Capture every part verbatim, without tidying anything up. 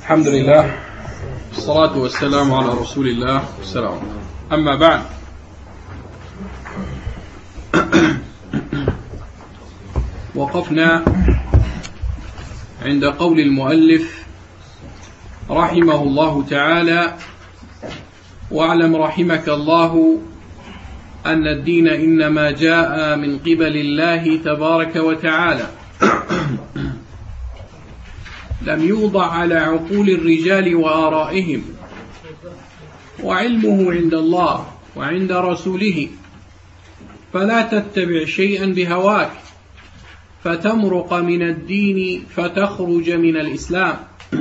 الحمد لله والصلاة والسلام على رسول الله والسلام. أما بعد، وقفنا عند قول المؤلف رحمه الله تعالى: واعلم رحمك الله أن الدين إنما جاء من قبل الله تبارك وتعالى، لم يوضع على عقول الرجال وآرائهم، وعلمه عند الله وعند رسوله، فلا تتبع شيئا بهواك فتمرق من الدين فتخرج من الإسلام،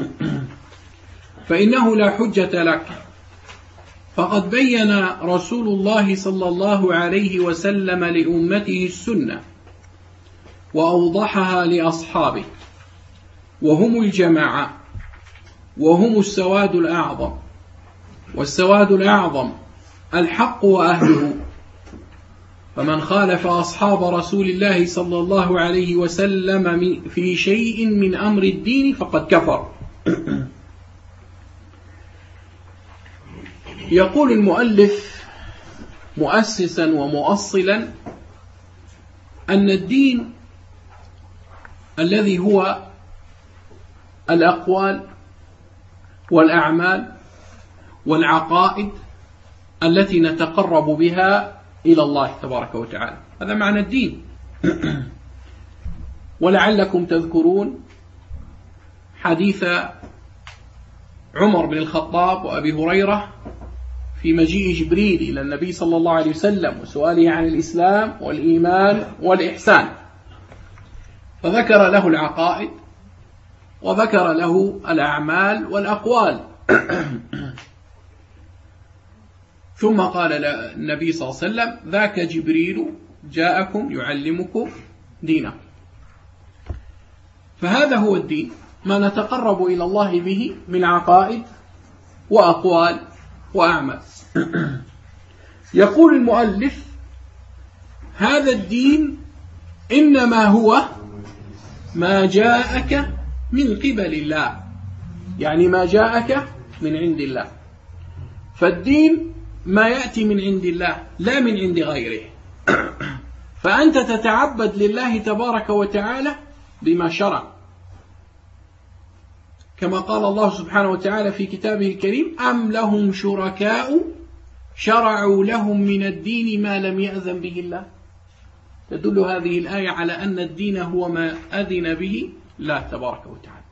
فإنه لا حجة لك. فقد بين رسول الله صلى الله عليه وسلم لأمته السنة وأوضحها لأصحابه، وهم الجماعة، وهم السواد الأعظم، والسواد الأعظم الحق وأهله. فمن خالف أصحاب رسول الله صلى الله عليه وسلم في شيء من أمر الدين فقد كفر. يقول المؤلف مؤسسا ومؤصلا أن الدين الذي هو الأقوال والأعمال والعقائد التي نتقرب بها إلى الله تبارك وتعالى، هذا معنى الدين. ولعلكم تذكرون حديث عمر بن الخطاب وأبي هريرة في مجيء جبريل إلى النبي صلى الله عليه وسلم وسؤاله عن الإسلام والإيمان والإحسان، فذكر له العقائد وذكر له الأعمال والأقوال. ثم قال النبي صلى الله عليه وسلم: ذاك جبريل جاءكم يعلمكم دينكم. فهذا هو الدين، ما نتقرب إلى الله به من عقائد وأقوال وأعمال. يقول المؤلف: هذا الدين إنما هو ما جاءك من قبل الله، يعني ما جاءك من عند الله. فالدين ما يأتي من عند الله لا من عند غيره، فأنت تتعبد لله تبارك وتعالى بما شرع، كما قال الله سبحانه وتعالى في كتابه الكريم: أم لهم شركاء شرعوا لهم من الدين ما لم يأذن به الله. تدل هذه الآية على أن الدين هو ما أذن به الله تبارك وتعالى.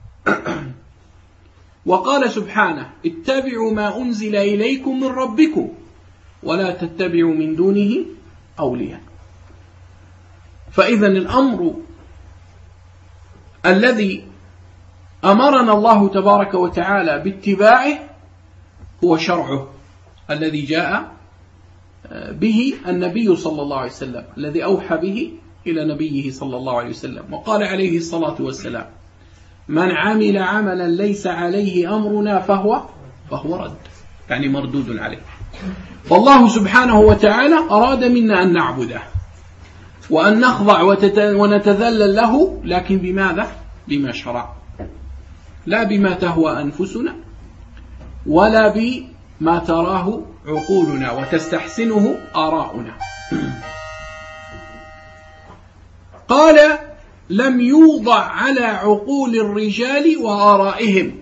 وقال سبحانه: اتبعوا ما أنزل إليكم من ربكم ولا تتبعوا من دونه أولياء. فإذا الأمر الذي أمرنا الله تبارك وتعالى باتباعه هو شرعه الذي جاء به النبي صلى الله عليه وسلم، الذي أوحى به إلى نبيه صلى الله عليه وسلم. وقال عليه الصلاة والسلام: من عمل عملا ليس عليه أمرنا فهو فهو رد، يعني مردود عليه. فالله سبحانه وتعالى أراد منا أن نعبده وأن نخضع ونتذلل له، لكن بماذا؟ بما شرع، لا بما تهوى أنفسنا ولا بما تراه عقولنا وتستحسنه آراؤنا. قال: لم يوضع على عقول الرجال وآرائهم.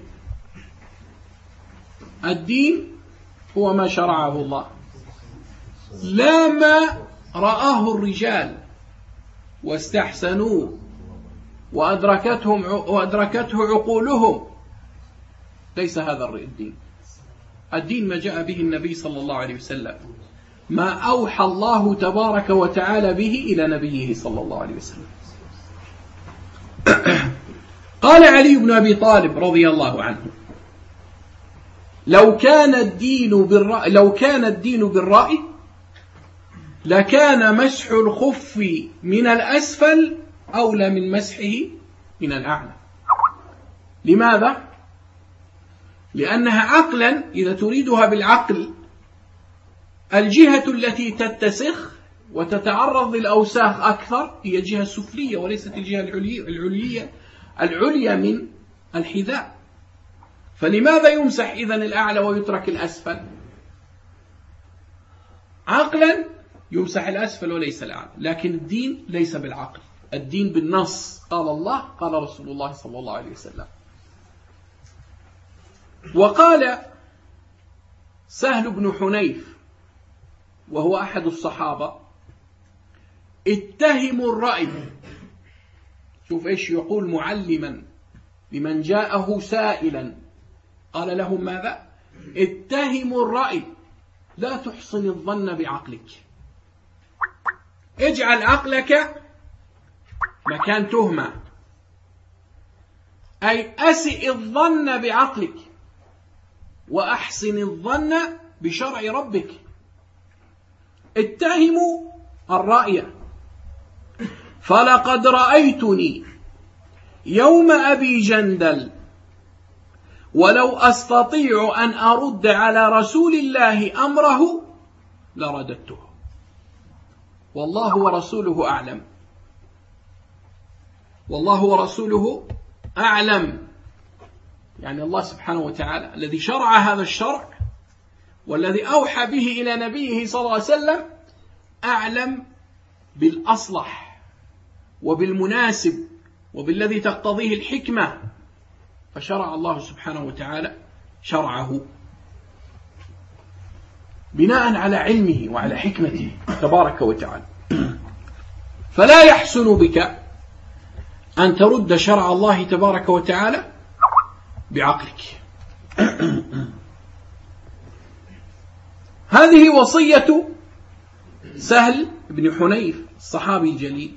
الدين هو ما شرعه الله، لا ما رآه الرجال واستحسنوه وأدركتهم وأدركته عقولهم. ليس هذا الدين. الدين ما جاء به النبي صلى الله عليه وسلم، ما أوحى الله تبارك وتعالى به إلى نبيه صلى الله عليه وسلم. قال علي بن أبي طالب رضي الله عنه: لو كان الدين بالرأي لو كان الدين بالرأي لكان مسح الخف من الأسفل أولى من مسحه من الأعلى. لماذا؟ لأنها عقلا، إذا تريدها بالعقل، الجهة التي تتسخ وتتعرض للأوساخ أكثر هي الجهة السفلية وليست الجهة العليا العليا العليا من الحذاء. فلماذا يمسح إذن الأعلى ويترك الأسفل؟ عقلا يمسح الأسفل وليس الأعلى، لكن الدين ليس بالعقل، الدين بالنص، قال الله قال رسول الله صلى الله عليه وسلم. وقال سهل بن حنيف وهو أحد الصحابة: اتهموا الرأي. شوف إيش يقول معلما لمن جاءه سائلا، قال لهم ماذا؟ اتهموا الرأي لا تحسن الظن بعقلك. اجعل عقلك مكان تهمة، أي أسئ الظن بعقلك وأحسن الظن بشرع ربك. اتهموا الرأي. فلقد رأيتني يوم أبي جندل ولو أستطيع أن أرد على رسول الله أمره لرددته، والله ورسوله أعلم، والله ورسوله أعلم. يعني الله سبحانه وتعالى الذي شرع هذا الشرع والذي أوحى به إلى نبيه صلى الله عليه وسلم أعلم بالأصلح وبالمناسب وبالذي تقتضيه الحكمة، فشرع الله سبحانه وتعالى شرعه بناء على علمه وعلى حكمته تبارك وتعالى. فلا يحسن بك أن ترد شرع الله تبارك وتعالى بعقلك. هذه وصية سهل بن حنيف الصحابي الجليل.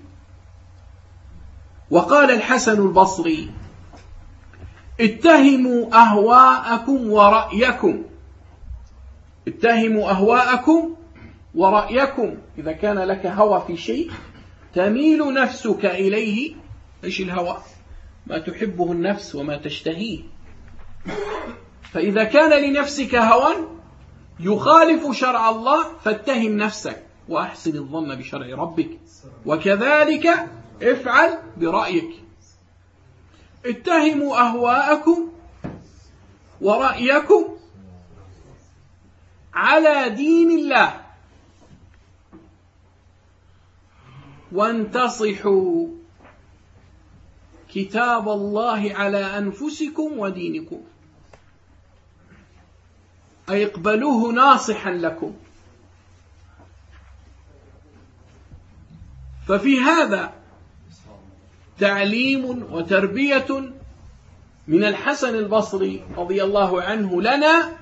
وقال الحسن البصري: اتهموا أهواءكم ورأيكم. اتهموا أهواءكم ورأيكم. إذا كان لك هوى في شيء تميل نفسك إليه. إيش الهوى؟ ما تحبه النفس وما تشتهيه. فإذا كان لنفسك هوى يخالف شرع الله فاتهم نفسك وأحسن الظن بشرع ربك، وكذلك افعل برأيك. اتهموا أهواءكم ورأيكم على دين الله وانتصحوا كتاب الله على أنفسكم ودينكم، أي اقبلوه ناصحا لكم. ففي هذا تعليم وتربية من الحسن البصري رضي الله عنه لنا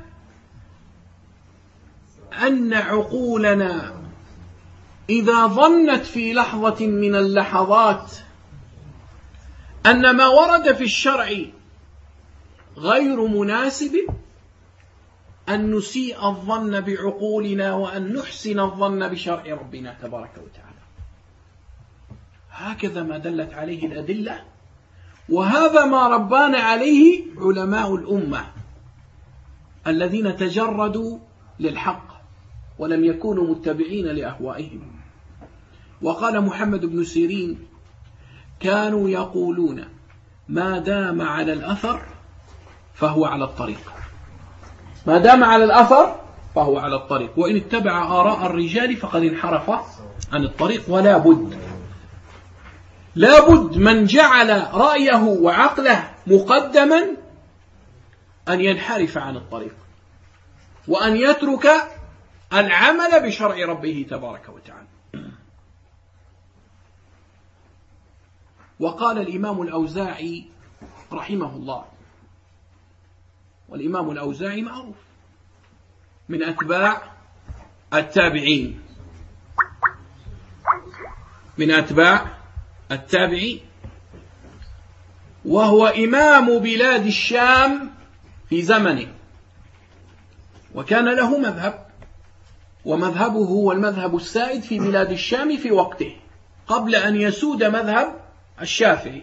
أن عقولنا إذا ظنت في لحظة من اللحظات أن ما ورد في الشرع غير مناسب أن نسيء الظن بعقولنا وأن نحسن الظن بشرع ربنا تبارك وتعالى. هكذا ما دلت عليه الأدلة، وهذا ما ربانا عليه علماء الأمة الذين تجردوا للحق ولم يكونوا متبعين لأهوائهم. وقال محمد بن سيرين: كانوا يقولون ما دام على الأثر فهو على الطريق، ما دام على الأثر فهو على الطريق، وإن اتبع آراء الرجال فقد انحرف عن الطريق. ولا بد لا بد من جعل رأيه وعقله مقدما أن ينحرف عن الطريق وأن يترك العمل بشرع ربه تبارك وتعالى. وقال الإمام الأوزاعي رحمه الله، والإمام الأوزاعي معروف من أتباع التابعين، من أتباع التابعين، وهو إمام بلاد الشام في زمنه، وكان له مذهب، ومذهبه هو المذهب السائد في بلاد الشام في وقته قبل أن يسود مذهب الشافعي.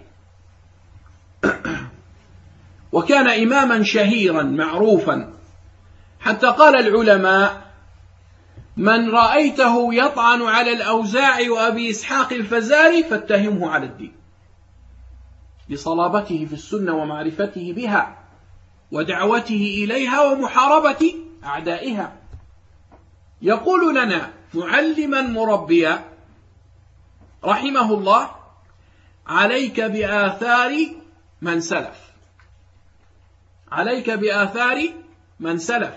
وكان إماما شهيرا معروفا، حتى قال العلماء: من رأيته يطعن على الأوزاعي وأبي إسحاق الفزاري فاتهمه على الدين، لصلابته في السنة ومعرفته بها. ودعوته إليها ومحاربة أعدائها. يقول لنا معلما مربيا رحمه الله: عليك بآثار من سلف، عليك بآثار من سلف،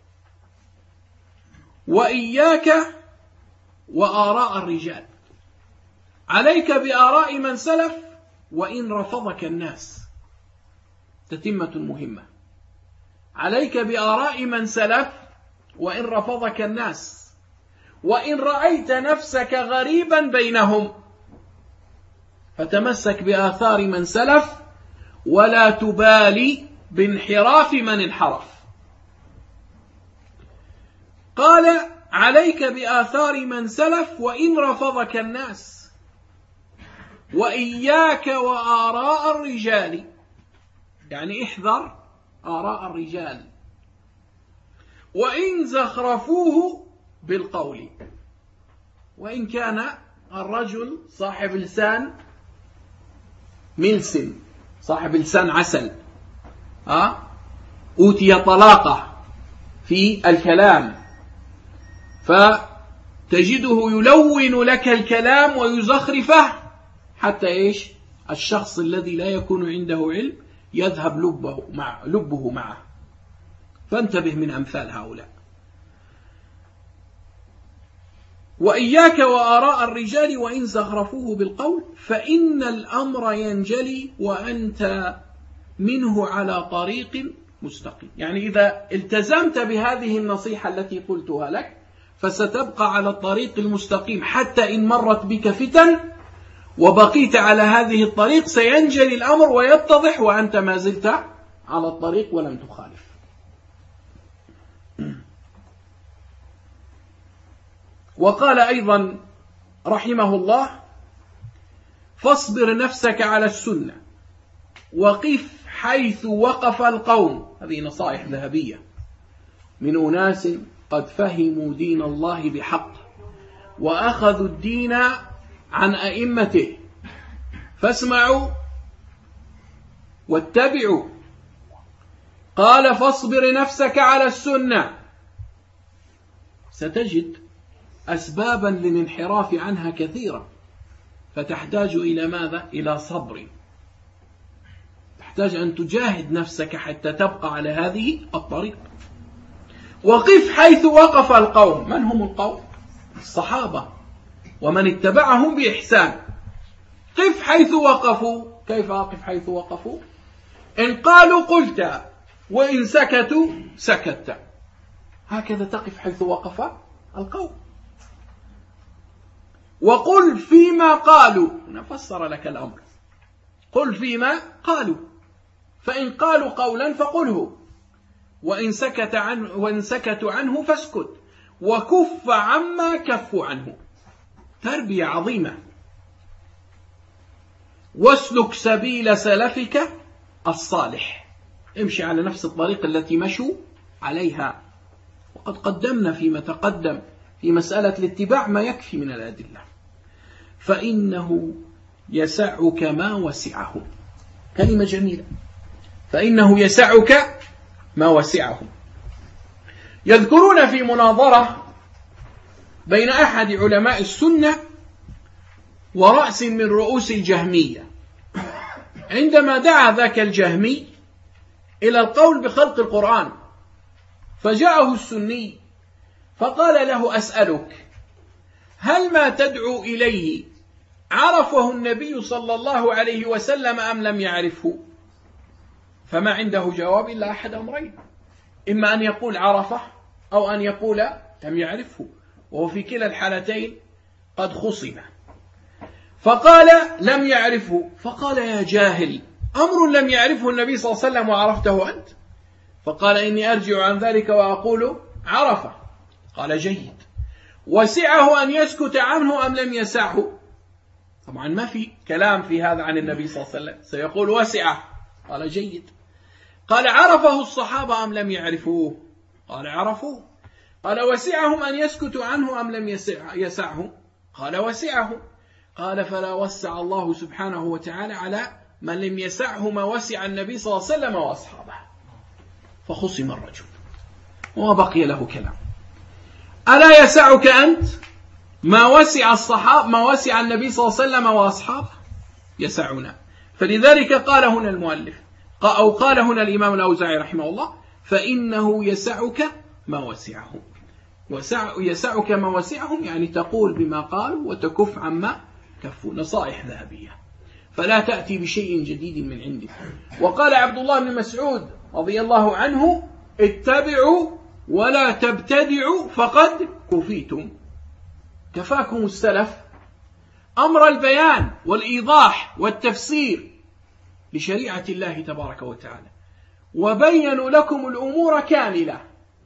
وإياك وآراء الرجال. عليك بآراء من سلف وإن رفضك الناس. تتمة مهمة. عليك بآراء من سلف وإن رفضك الناس، وإن رأيت نفسك غريبا بينهم فتمسك بآثار من سلف ولا تبالي بانحراف من انحرف. قال: عليك بآثار من سلف وإن رفضك الناس، وإياك وآراء الرجال، يعني احذر آراء الرجال، وإن زخرفوه بالقول. وإن كان الرجل صاحب لسان ملسم، صاحب لسان عسل، أه؟ أوتي طلاقة في الكلام، فتجده يلون لك الكلام ويزخرفه حتى إيش؟ الشخص الذي لا يكون عنده علم يذهب لبه, مع لبه معه. فانتبه من أمثال هؤلاء. وإياك وآراء الرجال وإن زخرفوه بالقول فإن الأمر ينجلي وأنت منه على طريق مستقيم. يعني إذا التزمت بهذه النصيحة التي قلتها لك فستبقى على الطريق المستقيم، حتى إن مرت بك فتن وبقيت على هذه الطريق سينجلي الأمر ويتضح وأنت ما زلت على الطريق ولم تخالف. وقال أيضا رحمه الله: فاصبر نفسك على السنة وقف حيث وقف القوم. هذه نصائح ذهبية من أناس قد فهموا دين الله بحق وأخذوا الدين عن أئمته، فاسمعوا واتبعوا. قال: فاصبر نفسك على السنة. ستجد أسبابا للانحراف عنها كثيرة، فتحتاج إلى ماذا؟ إلى صبر. تحتاج أن تجاهد نفسك حتى تبقى على هذه الطريق. وقف حيث وقف القوم. من هم القوم؟ الصحابة ومن اتبعهم بإحسان. قف حيث وقفوا. كيف أقف حيث وقفوا؟ إن قالوا قلت، وإن سكتوا سكت. هكذا تقف حيث وقف القوم. وقل فيما قالوا. نفسر لك الأمر. قل فيما قالوا، فإن قالوا قولا فقله، وإن سكت عنه وإن سكتوا عنه فاسكت، وكف عما كفوا عنه. تربية عظيمة. واسلك سبيل سلفك الصالح. امشي على نفس الطريق التي مشوا عليها. وقد قدمنا فيما تقدم في مسألة الاتباع ما يكفي من الأدلة. فإنه يسعك ما وسعه. كلمة جميلة. فإنه يسعك ما وسعه. يذكرون في مناظرة بين أحد علماء السنة ورأس من رؤوس الجهمية، عندما دعا ذاك الجهمي إلى القول بخلق القرآن، فجاءه السني فقال له: أسألك، هل ما تدعو إليه عرفه النبي صلى الله عليه وسلم أم لم يعرفه؟ فما عنده جواب إلا أحد أمرين: إما أن يقول عرفه أو أن يقول لم يعرفه، وهو في كلا الحالتين قد خصم. فقال: لم يعرفه. فقال: يا جاهل، أمر لم يعرفه النبي صلى الله عليه وسلم وعرفته أنت؟ فقال: إني أرجع عن ذلك وأقول عرفه. قال: جيد. وسعه أن يسكت عنه أم لم يسعه؟ طبعا ما في كلام في هذا عن النبي صلى الله عليه وسلم، سيقول وسعه. قال: جيد. قال: عرفه الصحابة أم لم يعرفوه؟ قال: عرفوه. قال: وسعهم أن يسكتوا عنه أم لم يسع يسعه؟ قال: وسعه. قال: فلا وسع الله سبحانه وتعالى على من لم يسعه ما وسع النبي صلى الله عليه وسلم وأصحابه. فخصم الرجل وما بقي له كلام. ألا يسعك أنت ما وسع الصحابة ما وسع النبي صلى الله عليه وسلم وأصحابه؟ يسعنا. فلذلك قال هنا المؤلف أو قال هنا الإمام الأوزاعي رحمه الله: فإنه يسعك ما وسعهم. وسع يسعك ما وسعهم يعني تقول بما قالوا وتكف عما كفوا، نصائح ذهبية، فلا تأتي بشيء جديد من عندك. وقال عبد الله بن مسعود رضي الله عنه: اتبعوا ولا تبتدعوا فقد كفيتم. كفاكم السلف أمر البيان والإيضاح والتفسير لشريعة الله تبارك وتعالى، وبينوا لكم الأمور كاملة.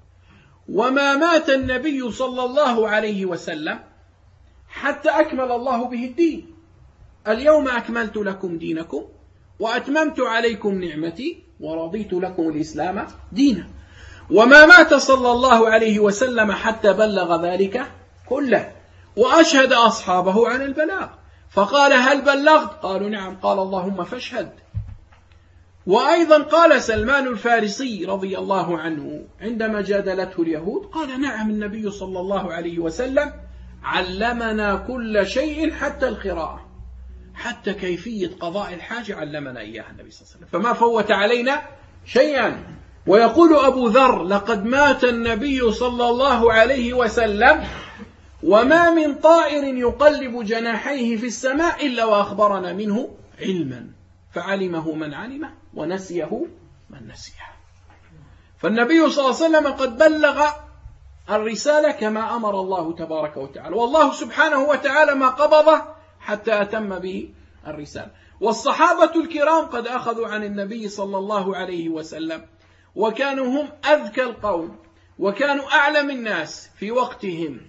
وما مات النبي صلى الله عليه وسلم حتى أكمل الله به الدين. اليوم أكملت لكم دينكم وأتممت عليكم نعمتي ورضيت لكم الإسلام دينا. وما مات صلى الله عليه وسلم حتى بلغ ذلك كله، وأشهد أصحابه على البلاغ، فقال: هل بلغت؟ قالوا: نعم. قال: اللهم فاشهد. وأيضا قال سلمان الفارسي رضي الله عنه عندما جادلته اليهود، قال: نعم، النبي صلى الله عليه وسلم علمنا كل شيء حتى القراءة، حتى كيفية قضاء الحاجة علمنا إياها النبي صلى الله عليه وسلم، فما فوت علينا شيئا. ويقول أبو ذر: لقد مات النبي صلى الله عليه وسلم وما من طائر يقلب جناحيه في السماء إلا وأخبرنا منه علما، فعلمه من علمه ونسيه من نسيه. فالنبي صلى الله عليه وسلم قد بلغ الرسالة كما أمر الله تبارك وتعالى، والله سبحانه وتعالى ما قبضه حتى أتم به الرسالة. والصحابة الكرام قد أخذوا عن النبي صلى الله عليه وسلم، وكانوا هم أذكى القوم، وكانوا أعلم الناس في وقتهم،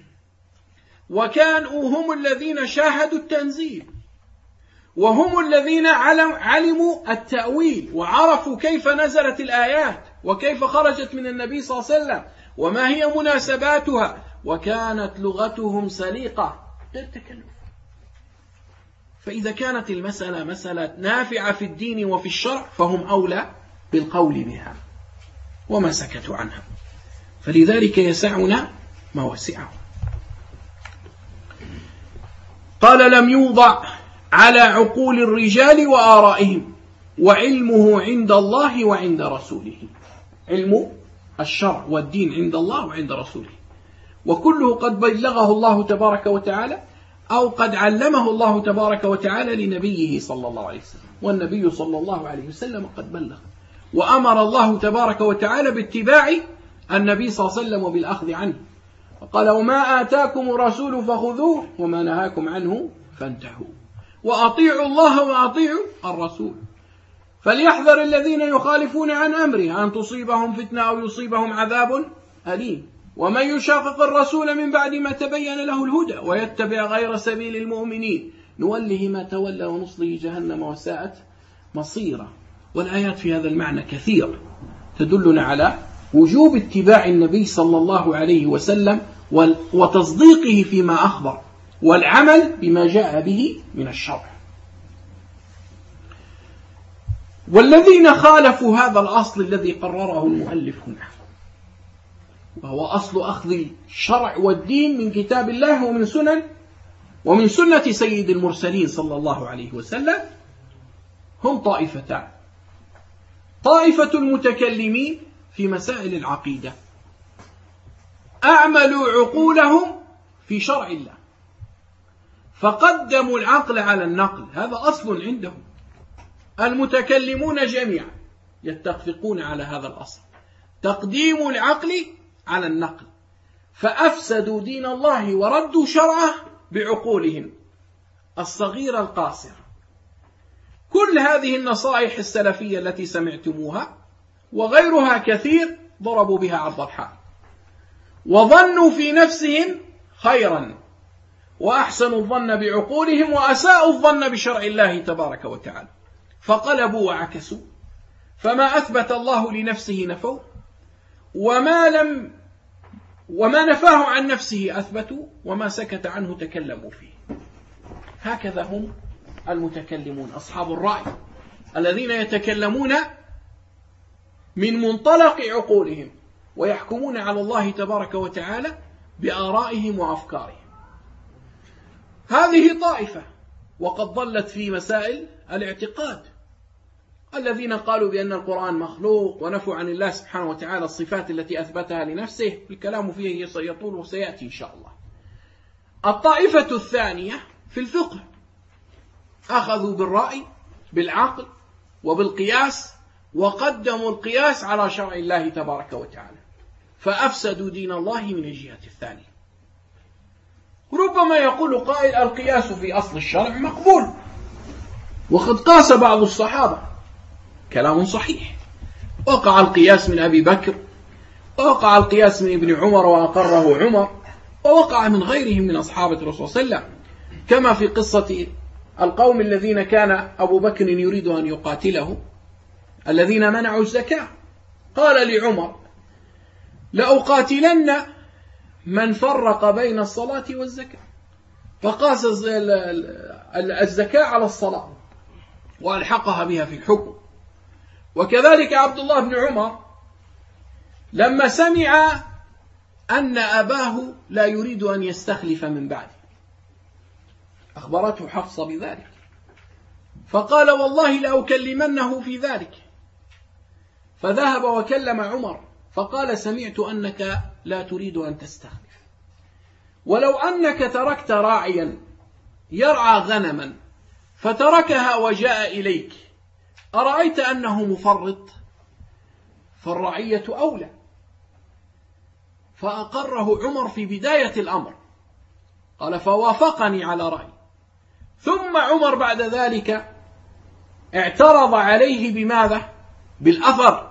وكانوا هم الذين شاهدوا التنزيل، وهم الذين علموا التأويل وعرفوا كيف نزلت الآيات وكيف خرجت من النبي صلى الله عليه وسلم وما هي مناسباتها، وكانت لغتهم سليقة غير تكلف. فإذا كانت المسألة مسألة نافعة في الدين وفي الشرع فهم أولى بالقول بها وما سكتوا عنها. فلذلك يسعنا ما وسعهم. قال: لم يوضع على عقول الرجال وآرائهم، وعلمه عند الله وعند رسوله. علم الشرع والدين عند الله وعند رسوله، وكله قد بلغه الله تبارك وتعالى أو قد علمه الله تبارك وتعالى لنبيه صلى الله عليه وسلم، والنبي صلى الله عليه وسلم قد بلغ، وأمر الله تبارك وتعالى باتباع النبي صلى الله عليه وسلم وبالأخذ عنه، وقال: وما آتاكم الرسول فخذوه وما نهاكم عنه فانتهوا وأطيعوا الله وأطيعوا الرسول. فليحذر الذين يخالفون عن أمره أن تصيبهم فتنة أو يصيبهم عذاب أليم. ومن يشاقق الرسول من بعد ما تبين له الهدى ويتبع غير سبيل المؤمنين نوله ما تولى ونصله جهنم وساءت مصيرا. والآيات في هذا المعنى كثيرة تدلنا على وجوب اتباع النبي صلى الله عليه وسلم وتصديقه فيما أخبر والعمل بما جاء به من الشرع. والذين خالفوا هذا الأصل الذي قرره المؤلف هنا، وهو أصل أخذ الشرع والدين من كتاب الله ومن سنن ومن سنة سيد المرسلين صلى الله عليه وسلم، هم طائفتان: طائفة المتكلمين في مسائل العقيدة أعملوا عقولهم في شرع الله فقدموا العقل على النقل، هذا أصل عندهم. المتكلمون جميعا يتفقون على هذا الأصل، تقديم العقل على النقل، فأفسدوا دين الله وردوا شرعه بعقولهم الصغيرة القاصرة. كل هذه النصائح السلفية التي سمعتموها وغيرها كثير ضربوا بها عرض الحائط، وظنوا في نفسهم خيرا وأحسنوا الظن بعقولهم وأساءوا الظن بشرع الله تبارك وتعالى، فقلبوا وعكسوا، فما أثبت الله لنفسه نفوا، وما لم وما نفاه عن نفسه أثبتوا، وما سكت عنه تكلموا فيه. هكذا هم المتكلمون أصحاب الرأي الذين يتكلمون من منطلق عقولهم، ويحكمون على الله تبارك وتعالى بآرائهم وأفكارهم. هذه طائفة، وقد ضلت في مسائل الاعتقاد، الذين قالوا بأن القرآن مخلوق ونفوا عن الله سبحانه وتعالى الصفات التي أثبتها لنفسه، الكلام فيه يطول وسيأتي إن شاء الله. الطائفة الثانية في الفقه، أخذوا بالرأي بالعقل وبالقياس، وقدموا القياس على شرع الله تبارك وتعالى، فأفسدوا دين الله من الجهة الثانية. ربما يقول قائل القياس في أصل الشرع مقبول، وقد قاس بعض الصحابة، كلام صحيح، وقع القياس من أبي بكر، ووقع القياس من ابن عمر وأقره عمر، ووقع من غيرهم من أصحاب الرسول صلى الله عليه وسلم، كما في قصة القوم الذين كان أبو بكر يريد أن يقاتله، الذين منعوا الزكاة، قال لعمر لأقاتلن من فرق بين الصلاة والزكاة، فقاس الزكاة على الصلاة وألحقها بها في الحكم. وكذلك عبد الله بن عمر لما سمع أن أباه لا يريد أن يستخلف من بعده، أخبرته حفصة بذلك، فقال والله لأكلمنه في ذلك، فذهب وكلم عمر فقال سمعت أنك لا تريد أن تستخلف، ولو أنك تركت راعيا يرعى غنما فتركها وجاء إليك أرأيت أنه مفرط؟ فالرعية أولى. فأقره عمر في بداية الأمر، قال فوافقني على رأي. ثم عمر بعد ذلك اعترض عليه بماذا؟ بالأثر،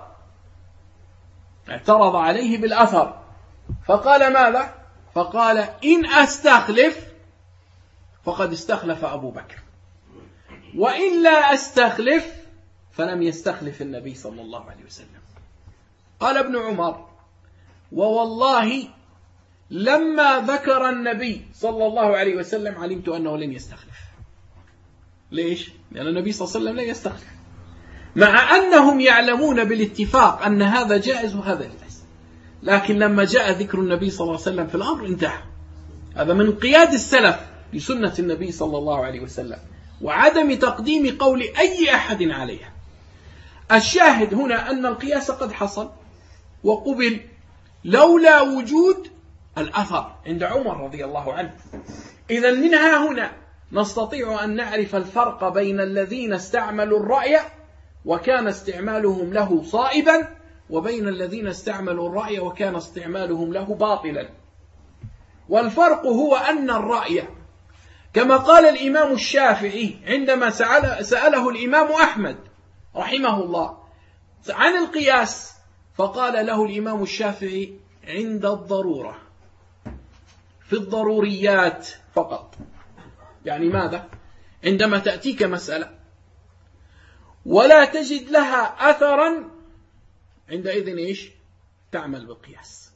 اعترض عليه بالأثر، فقال ماذا؟ فقال إن أستخلف فقد استخلف أبو بكر، وإن لا أستخلف فلم يستخلف النبي صلى الله عليه وسلم. قال ابن عمر ووالله لما ذكر النبي صلى الله عليه وسلم علمت أنه لن يستخلف. ليش؟ لأن النبي صلى الله عليه وسلم لا يستخلف، مع أنهم يعلمون بالاتفاق أن هذا جائز وهذا جائز، لكن لما جاء ذكر النبي صلى الله عليه وسلم في الأمر انتهى. هذا من قياد السلف لسنة النبي صلى الله عليه وسلم، وعدم تقديم قول أي أحد عليها. الشاهد هنا أن القياس قد حصل وقبل لولا وجود الأثر عند عمر رضي الله عنه. إذن منها هنا نستطيع أن نعرف الفرق بين الذين استعملوا الرأي وكان استعمالهم له صائبا، وبين الذين استعملوا الرأي وكان استعمالهم له باطلا. والفرق هو أن الرأي كما قال الإمام الشافعي عندما سأله الإمام أحمد رحمه الله عن القياس، فقال له الإمام الشافعي عند الضرورة، في الضروريات فقط. يعني ماذا؟ عندما تأتيك مسألة ولا تجد لها أثرا، عندئذ إيش؟ تعمل بالقياس.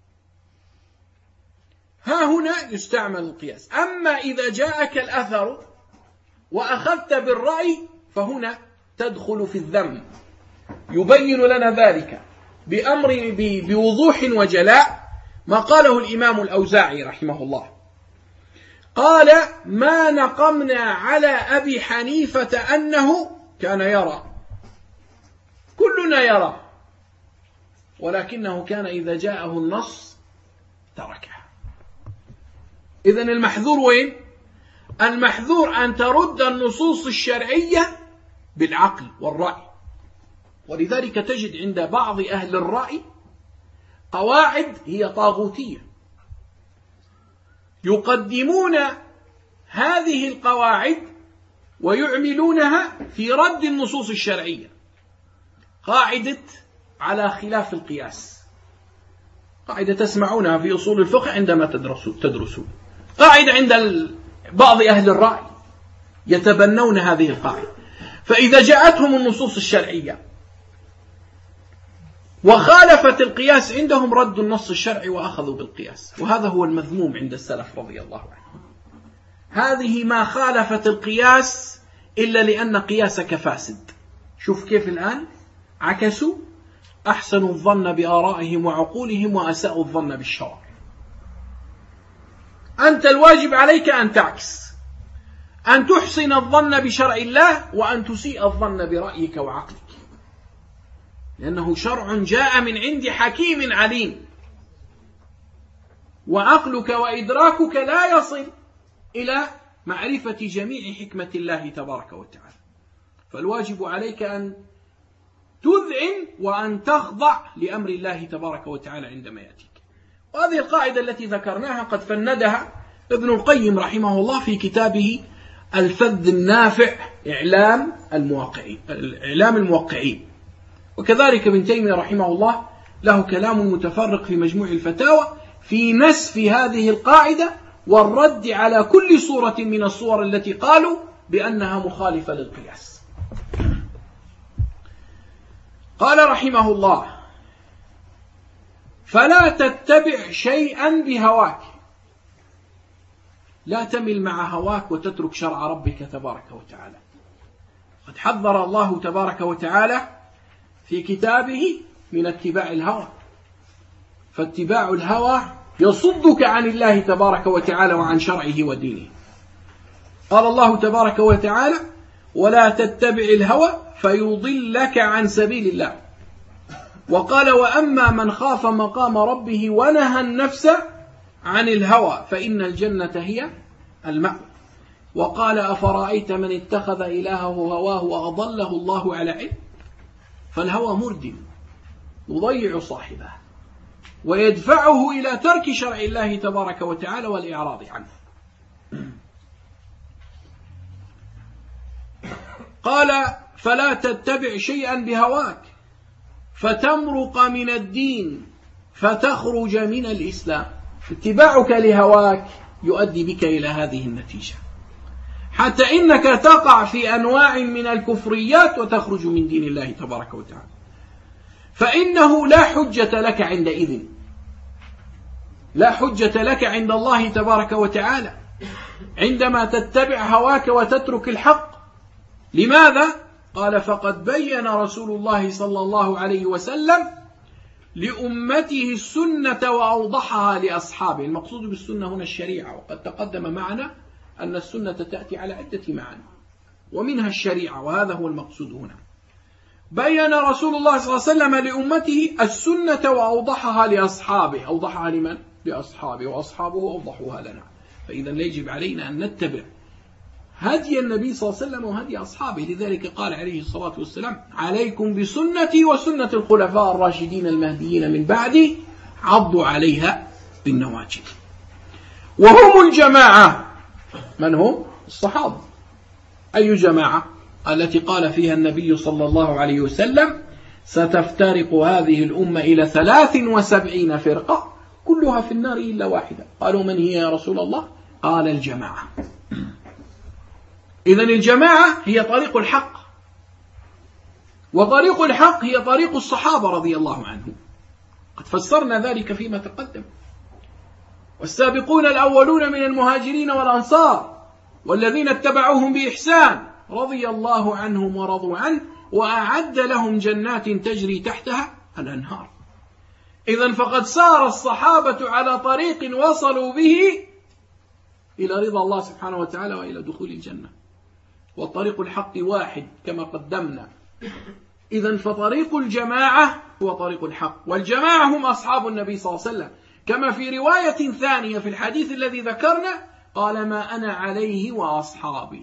ها هنا يستعمل القياس. أما إذا جاءك الأثر وأخذت بالرأي فهنا تدخل في الذم. يبين لنا ذلك بأمر بوضوح وجلاء ما قاله الإمام الأوزاعي رحمه الله، قال ما نقمنا على أبي حنيفة أنه كان يرى، كلنا يرى، ولكنه كان إذا جاءه النص تركه. إذن المحذور وين؟ المحذور أن ترد النصوص الشرعية بالعقل والرأي. ولذلك تجد عند بعض أهل الرأي قواعد هي طاغوتية، يقدمون هذه القواعد ويعملونها في رد النصوص الشرعية. قاعدة على خلاف القياس، قاعدة تسمعونها في أصول الفقه عندما تدرسون، قاعدة عند بعض أهل الرأي يتبنون هذه القاعدة. فإذا جاءتهم النصوص الشرعية وخالفت القياس عندهم ردوا النص الشرعي وأخذوا بالقياس، وهذا هو المذموم عند السلف رضي الله عنه. هذه ما خالفت القياس إلا لأن قياسك فاسد. شوف كيف الآن عكسوا، أحسنوا الظن بآرائهم وعقولهم وأساءوا الظن بالشرع. أنت الواجب عليك أن تعكس، أن تحسن الظن بشرع الله وأن تسيء الظن برأيك وعقلك، لأنه شرع جاء من عند حكيم عليم، وعقلك وإدراكك لا يصل إلى معرفة جميع حكمة الله تبارك وتعالى. فالواجب عليك أن تذعن وأن تخضع لأمر الله تبارك وتعالى عندما يأتيك. وهذه القاعدة التي ذكرناها قد فندها ابن القيم رحمه الله في كتابه الفذ النافع إعلام الموقعين إعلام الموقعين وكذلك ابن تيمية رحمه الله له كلام متفرق في مجموع الفتاوى في نسف هذه القاعدة والرد على كل صورة من الصور التي قالوا بأنها مخالفة للقياس. قال رحمه الله: فلا تتبع شيئا بهواك، لا تمل مع هواك وتترك شرع ربك تبارك وتعالى. قد حذر الله تبارك وتعالى في كتابه من اتباع الهوى، فاتباع الهوى يصدك عن الله تبارك وتعالى وعن شرعه ودينه. قال الله تبارك وتعالى: ولا تتبع الهوى فيضلك عن سبيل الله. وقال: وأما من خاف مقام ربه ونهى النفس عن الهوى فإن الجنة هي المأوى. وقال: أفرأيت من اتخذ إلهه هواه وأضله الله على علم. فالهوى مرد يضيع صاحبه ويدفعه إلى ترك شرع الله تبارك وتعالى والإعراض عنه. قال: فلا تتبع شيئا بهواك فتمرق من الدين فتخرج من الإسلام. اتباعك لهواك يؤدي بك إلى هذه النتيجة، حتى إنك تقع في أنواع من الكفريات وتخرج من دين الله تبارك وتعالى. فإنه لا حجة لك عندئذ، لا حجة لك عند الله تبارك وتعالى عندما تتبع هواك وتترك الحق. لماذا؟ قال: فقد بين رسول الله صلى الله عليه وسلم لأمته السنة وأوضحها لأصحابه. المقصود بالسنة هنا الشريعة، وقد تقدم معنا أن السنة تأتي على عدة معاني ومنها الشريعة، وهذا هو المقصود هنا. بين رسول الله صلى الله عليه وسلم لأمته السنة وأوضحها لأصحابه. أوضحها لمن؟ لأصحابه، وأصحابه أوضحوها لنا. فإذا يجب علينا أن نتبع هدي النبي صلى الله عليه وسلم وهدي أصحابه. لذلك قال عليه الصلاة والسلام: عليكم بسنتي وسنة الخلفاء الراشدين المهديين من بعدي عضوا عليها بالنواجذ. وهم الجماعة. من هم؟ الصحابة. أي جماعة؟ التي قال فيها النبي صلى الله عليه وسلم: ستفترق هذه الأمة إلى ثلاث وسبعين فرقة كلها في النار إلا واحدة. قالوا: من هي يا رسول الله؟ قال: الجماعة. إذن الجماعة هي طريق الحق، وطريق الحق هي طريق الصحابة رضي الله عنهم. قد فسرنا ذلك فيما تقدم. والسابقون الأولون من المهاجرين والأنصار والذين اتبعوهم بإحسان رضي الله عنهم ورضوا عنه وأعد لهم جنات تجري تحتها الأنهار. إذن فقد سار الصحابة على طريق وصلوا به إلى رضا الله سبحانه وتعالى وإلى دخول الجنة. والطريق الحق واحد كما قدمنا. إذن فطريق الجماعة هو طريق الحق، والجماعة هم أصحاب النبي صلى الله عليه وسلم، كما في رواية ثانية في الحديث الذي ذكرنا قال: ما أنا عليه وأصحابي.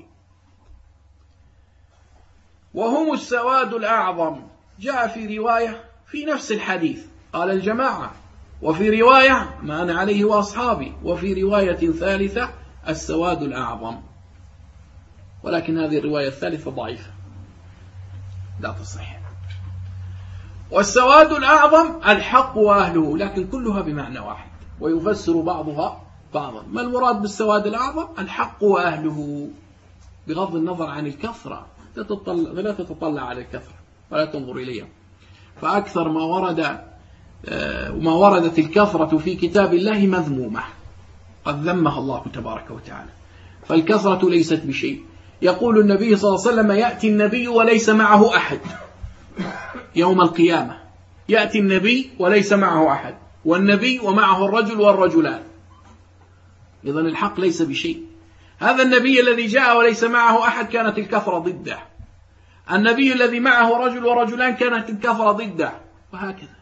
وهم السواد الأعظم. جاء في رواية في نفس الحديث قال الجماعة، وفي رواية ما أنا عليه وأصحابي، وفي رواية ثالثة السواد الأعظم. ولكن هذه الرواية الثالثة ضعيفة لا تصح. والسواد الأعظم الحق وأهله، لكن كلها بمعنى واحد ويفسر بعضها بعضا. ما المراد بالسواد الأعظم؟ الحق وأهله، بغض النظر عن الكثرة. لا تتطلع على الكثرة ولا تنظر إليها. فأكثر ما ورد وما وردت الكثرة في كتاب الله مذمومة قد ذمها الله تبارك وتعالى. فالكثرة ليست بشيء. يقول النبي صلى الله عليه وسلم: يأتي النبي وليس معه أحد يوم القيامة يأتي النبي وليس معه أحد، والنبي ومعه الرجل والرجلان، إذن الحق ليس بشيء. هذا النبي الذي جاء وليس معه أحد كانت الكثرة ضده، النبي الذي معه رجل ورجلان كانت الكثرة ضده، وهكذا.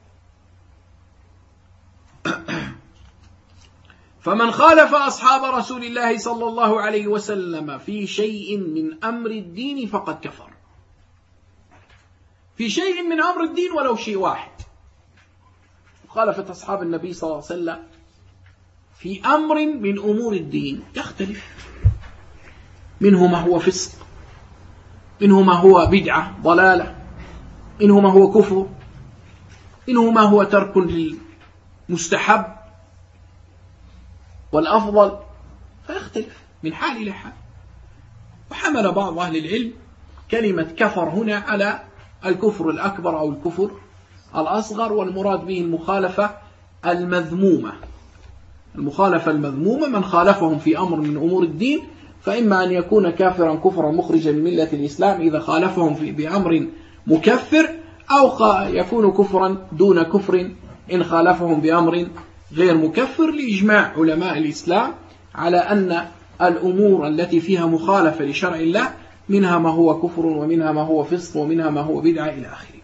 فمن خالف أصحاب رسول الله صلى الله عليه وسلم في شيء من أمر الدين فقد كفر، في شيء من أمر الدين ولو شيء واحد. مخالفة أصحاب النبي صلى الله عليه وسلم في أمر من أمور الدين يختلف، منه ما هو فسق، منه ما هو بدعة ضلالة، منه ما هو كفر، منه ما هو ترك للمستحب والأفضل، فيختلف من حال إلى حال. وحمل بعض أهل العلم كلمة كفر هنا على الكفر الأكبر أو الكفر الأصغر، والمراد به المخالفة المذمومة. المخالفة المذمومة من خالفهم في أمر من أمور الدين، فإما أن يكون كافرا كفرا مخرجا من ملة الإسلام إذا خالفهم في بأمر مكفر، أو يكون كفرا دون كفر إن خالفهم بأمر غير مكفر، لإجماع علماء الإسلام على أن الأمور التي فيها مخالفة لشرع الله منها ما هو كفر ومنها ما هو فسق ومنها ما هو بدعة إلى آخره.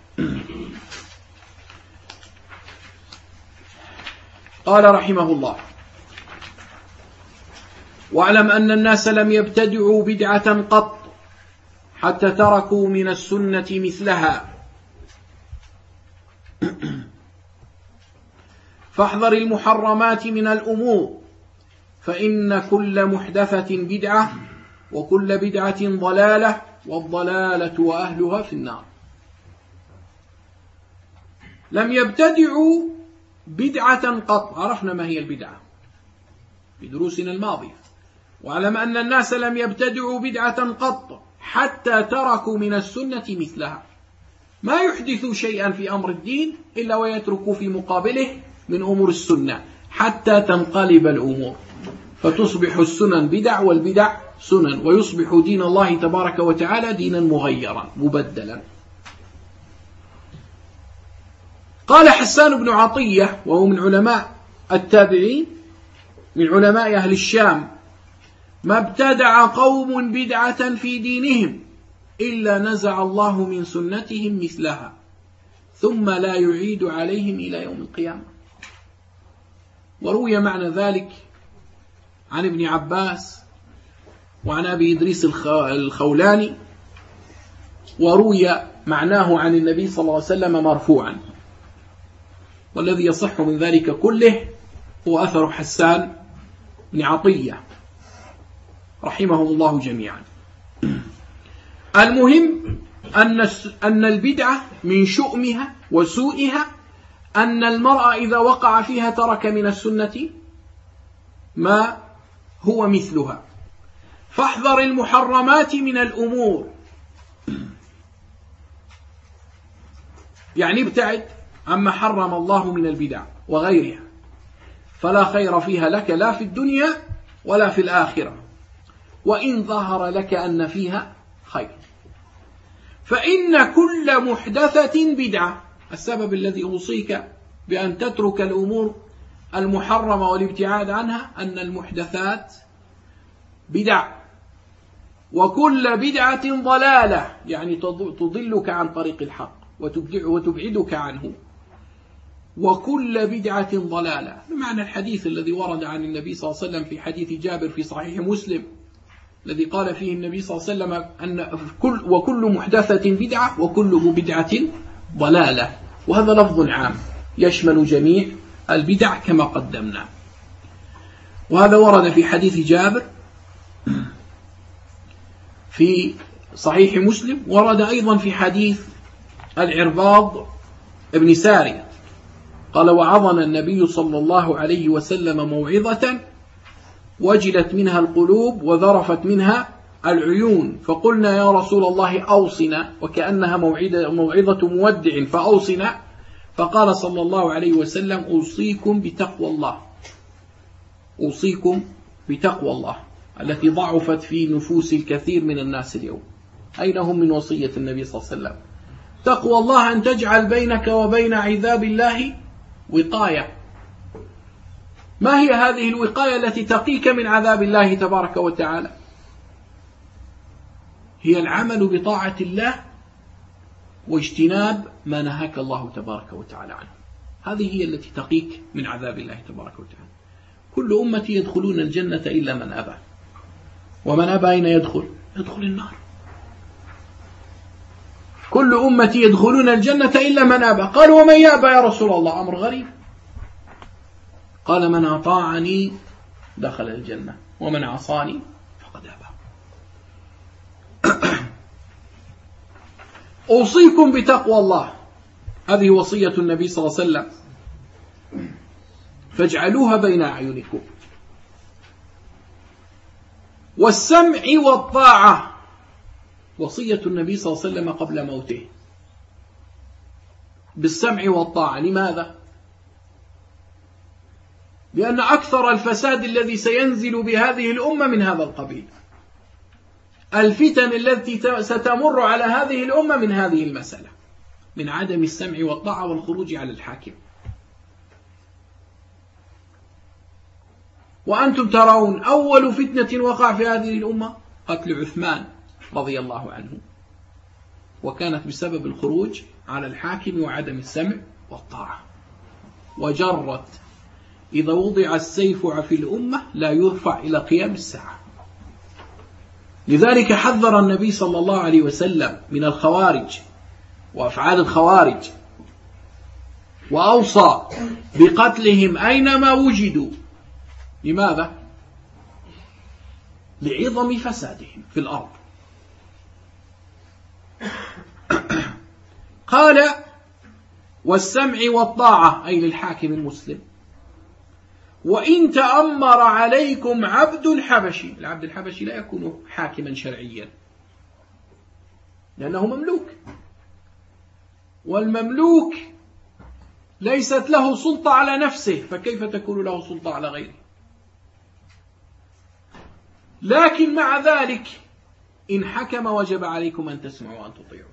قال رحمه الله: واعلم أن الناس لم يبتدعوا بدعة قط حتى تركوا من السنة مثلها، فاحذر المحرمات من الأمور، فإن كل محدثة بدعة وكل بدعة ضلالة والضلالة وأهلها في النار. لم يبتدعوا بدعة قط، عرفنا ما هي البدعة في دروسنا الماضية. واعلم أن الناس لم يبتدعوا بدعة قط حتى تركوا من السنة مثلها، ما يحدثوا شيئا في أمر الدين إلا ويتركوا في مقابله من أمور السنة حتى تنقلب الأمور، فتصبح السنن بدع والبدع سنن، ويصبح دين الله تبارك وتعالى دينا مغيرا مبدلا. قال حسان بن عطية وهو من علماء التابعين من علماء أهل الشام: ما ابتدع قوم بدعة في دينهم إلا نزع الله من سنتهم مثلها ثم لا يعيد عليهم إلى يوم القيامة. وروي معنى ذلك عن ابن عباس وعن أبي إدريس الخولاني، وروي معناه عن النبي صلى الله عليه وسلم مرفوعا، والذي يصح من ذلك كله هو أثر حسان بن عطية رحمه الله جميعا. المهم أن أن البدعة من شؤمها وسوءها أن المرء إذا وقع فيها ترك من السنة ما هو مثلها. فاحذر المحرمات من الأمور، يعني ابتعد عما حرم الله من البدع وغيرها، فلا خير فيها لك لا في الدنيا ولا في الآخرة، وإن ظهر لك أن فيها خير. فإن كل محدثة بدعة، السبب الذي أوصيك بأن تترك الأمور المحرمة والابتعاد عنها أن المحدثات بدع، وكل بدعة ضلالة، يعني تضلك عن طريق الحق وتبعدك عنه، وكل بدعة ضلالة، بمعنى الحديث الذي ورد عن النبي صلى الله عليه وسلم في حديث جابر في صحيح مسلم الذي قال فيه النبي صلى الله عليه وسلم أن كل وكل محدثة بدعة وكل بدعة ضلالة، وهذا لفظ عام يشمل جميع البدع كما قدمنا. وهذا ورد في حديث جابر في صحيح مسلم، ورد أيضا في حديث العرباض ابن سارية قال: وعظنا النبي صلى الله عليه وسلم موعظة وجلت منها القلوب وذرفت منها العيون، فقلنا يا رسول الله أوصنا، وكأنها موعظة مودع، فأوصنا. فقال صلى الله عليه وسلم: أوصيكم بتقوى الله، أوصيكم بتقوى الله التي ضعفت في نفوس الكثير من الناس اليوم. أين هم من وصية النبي صلى الله عليه وسلم؟ تقوى الله أن تجعل بينك وبين عذاب الله وقاية. ما هي هذه الوقاية التي تقيك من عذاب الله تبارك وتعالى؟ هي العمل بطاعة الله واجتناب ما نهاك الله تبارك وتعالى عنه. هذه هي التي تقيك من عذاب الله تبارك وتعالى. كل أمتي يدخلون الجنة إلا من أبى، ومن أبى أين يدخل؟ يدخل النار. كل أمتي يدخلون الجنة إلا من أبى. قال ومن يأبى يا رسول الله؟ أمر غريب. قال من أطاعني دخل الجنة ومن عصاني فقد أبى. أوصيكم بتقوى الله، هذه وصية النبي صلى الله عليه وسلم، فاجعلوها بين أعينكم. والسمع والطاعة، وصية النبي صلى الله عليه وسلم قبل موته بالسمع والطاعة. لماذا؟ لأن أكثر الفساد الذي سينزل بهذه الأمة من هذا القبيل. الفتن التي ستمر على هذه الأمة من هذه المسألة، من عدم السمع والطاعة والخروج على الحاكم. وأنتم ترون أول فتنة وقع في هذه الأمة قتل عثمان رضي الله عنه، وكانت بسبب الخروج على الحاكم وعدم السمع والطاعة. وجرت إذا وضع السيف في الأمة لا يرفع إلى قيام الساعة. لذلك حذر النبي صلى الله عليه وسلم من الخوارج وأفعال الخوارج، وأوصى بقتلهم أينما وجدوا. لماذا؟ لعظم فسادهم في الأرض. قال والسمع والطاعة، أي للحاكم المسلم. وإن تأمر عليكم عبد حبشي، العبد الحبشي لا يكون حاكما شرعيا لأنه مملوك، والمملوك ليست له سلطة على نفسه، فكيف تكون له سلطة على غيره؟ لكن مع ذلك إن حكم وجب عليكم أن تسمعوا وأن تطيعوا.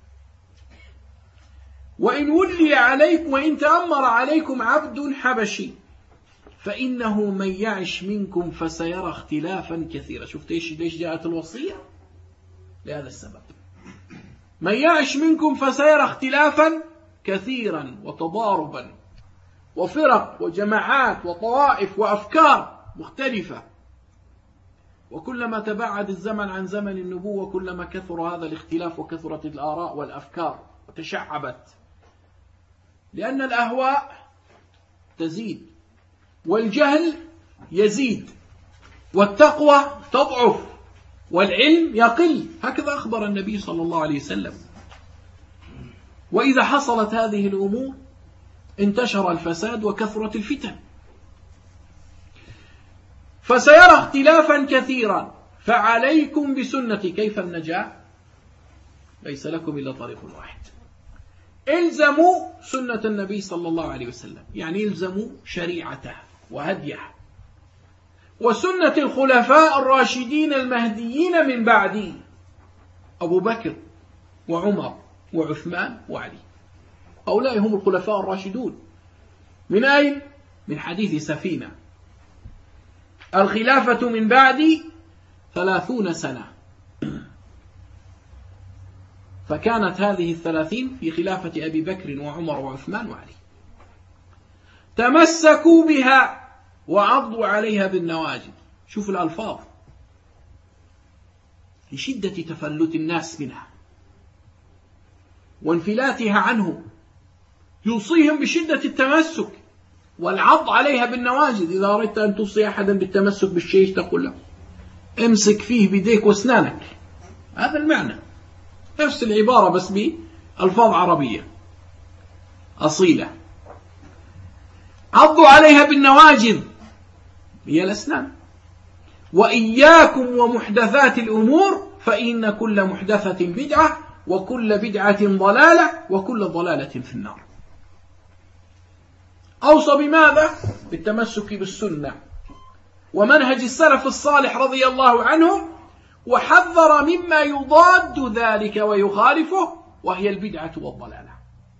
وإن ولي عليكم وإن تأمر عليكم عبد حبشي فإنه من يعش منكم فسيرى اختلافا كثيرا. شفت إيش ليش جاءت الوصية؟ لهذا السبب. من يعش منكم فسيرى اختلافا كثيرا وتضاربا وفرق وجماعات وطوائف وأفكار مختلفة. وكلما تباعد الزمن عن زمن النبوة كلما كثر هذا الاختلاف وكثرت الآراء والأفكار وتشعبت، لأن الأهواء تزيد والجهل يزيد والتقوى تضعف والعلم يقل. هكذا أخبر النبي صلى الله عليه وسلم. وإذا حصلت هذه الأمور انتشر الفساد وكثرت الفتن. فسيرى اختلافا كثيرا فعليكم بسنتي. كيف النجاة؟ ليس لكم إلا طريق واحد، الزموا سنة النبي صلى الله عليه وسلم، يعني الزموا شريعته وهديه وسنة الخلفاء الراشدين المهديين من بعدي، أبو بكر وعمر وعثمان وعلي. هؤلاء هم الخلفاء الراشدون. من أين؟ من حديث سفينة. الخلافة من بعدي ثلاثون سنة، فكانت هذه الثلاثين في خلافة أبي بكر وعمر وعثمان وعلي. تمسكوا بها وعضوا عليها بالنواجذ. شوف الألفاظ لشدة تفلت الناس منها وانفلاتها عنه، يوصيهم بشدة التمسك والعض عليها بالنواجذ. إذا أردت أن توصي أحدا بالتمسك بالشيء تقول له امسك فيه بيديك واسنانك، هذا المعنى، نفس العبارة بس بألفاظ عربية أصيلة. عضوا عليها بالنواجذ هي الأسنان. وإياكم ومحدثات الأمور فإن كل محدثة بدعة وكل بدعة ضلالة وكل ضلالة في النار. أوصى بماذا؟ بالتمسك بالسنة ومنهج السلف الصالح رضي الله عنهم، وحذر مما يضاد ذلك ويخالفه وهي البدعة والضلالة.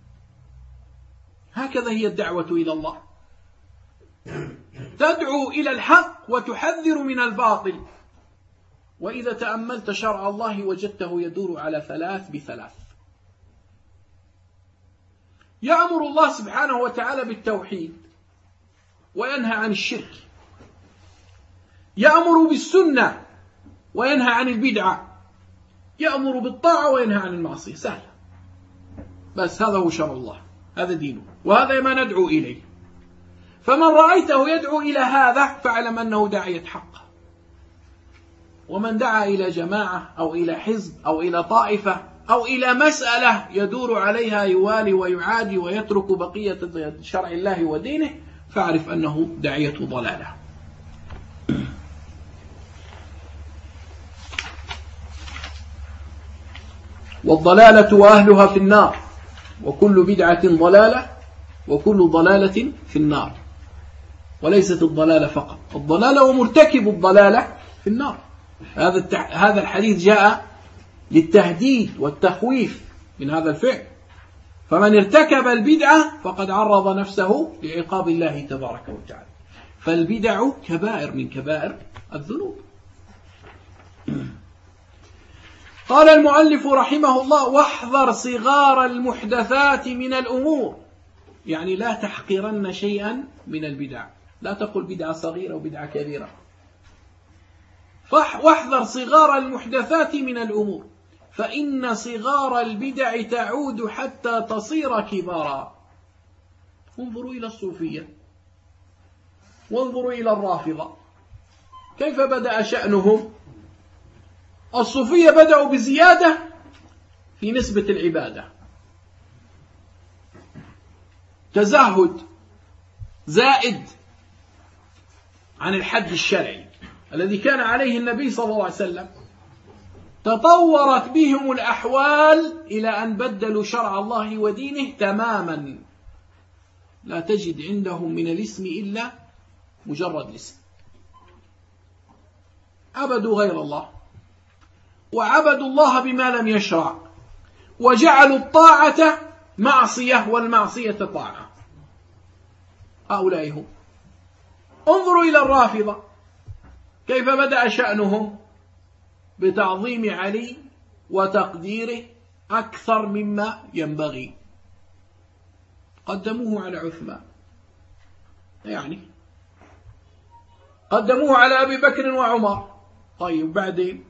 هكذا هي الدعوة إلى الله، تدعو إلى الحق وتحذر من الباطل. وإذا تأملت شرع الله وجدته يدور على ثلاث بثلاث. يأمر الله سبحانه وتعالى بالتوحيد وينهى عن الشرك، يأمر بالسنة وينهى عن البدعة، يأمر بالطاعة وينهى عن المعصية. سهل، بس هذا هو شرع الله، هذا دينه، وهذا ما ندعو إليه. فمن رأيته يدعو إلى هذا فاعلم أنه داعية حق. ومن دعا إلى جماعة أو إلى حزب أو إلى طائفة أو إلى مسألة يدور عليها يوالي ويعادي ويترك بقية شرع الله ودينه، فاعرف أنه داعية ضلالة. والضلالة وأهلها في النار، وكل بدعة ضلالة، وكل ضلالة في النار. وليست الضلالة فقط، الضلالة ومرتكب الضلالة في النار. هذا هذا الحديث جاء للتهديد والتخويف من هذا الفعل. فمن ارتكب البدعة فقد عرض نفسه لعقاب الله تبارك وتعالى. فالبدع كبائر من كبائر الذنوب. قال المؤلف رحمه الله: واحذر صغار المحدثات من الأمور، يعني لا تحقرن شيئا من البدع، لا تقل بدعة صغيرة وبدعة كبيرة. واحذر صغار المحدثات من الأمور، فإن صغار البدع تعود حتى تصير كبارا. انظروا إلى الصوفية، وانظروا إلى الرافضة، كيف بدأ شأنهم؟ الصوفية بدأوا بزيادة في نسبة العبادة، تزهد زائد عن الحد الشرعي الذي كان عليه النبي صلى الله عليه وسلم. تطورت بهم الأحوال إلى أن بدلوا شرع الله ودينه تماما، لا تجد عندهم من الاسم إلا مجرد الاسم. عبدوا غير الله، وعبدوا الله بما لم يشرع، وجعلوا الطاعة معصية والمعصية طاعة. هؤلاء هم. انظروا إلى الرافضة، كيف بدأ شأنهم؟ بتعظيم علي وتقديره أكثر مما ينبغي، قدموه على عثمان، يعني قدموه على أبي بكر وعمر. طيب بعدين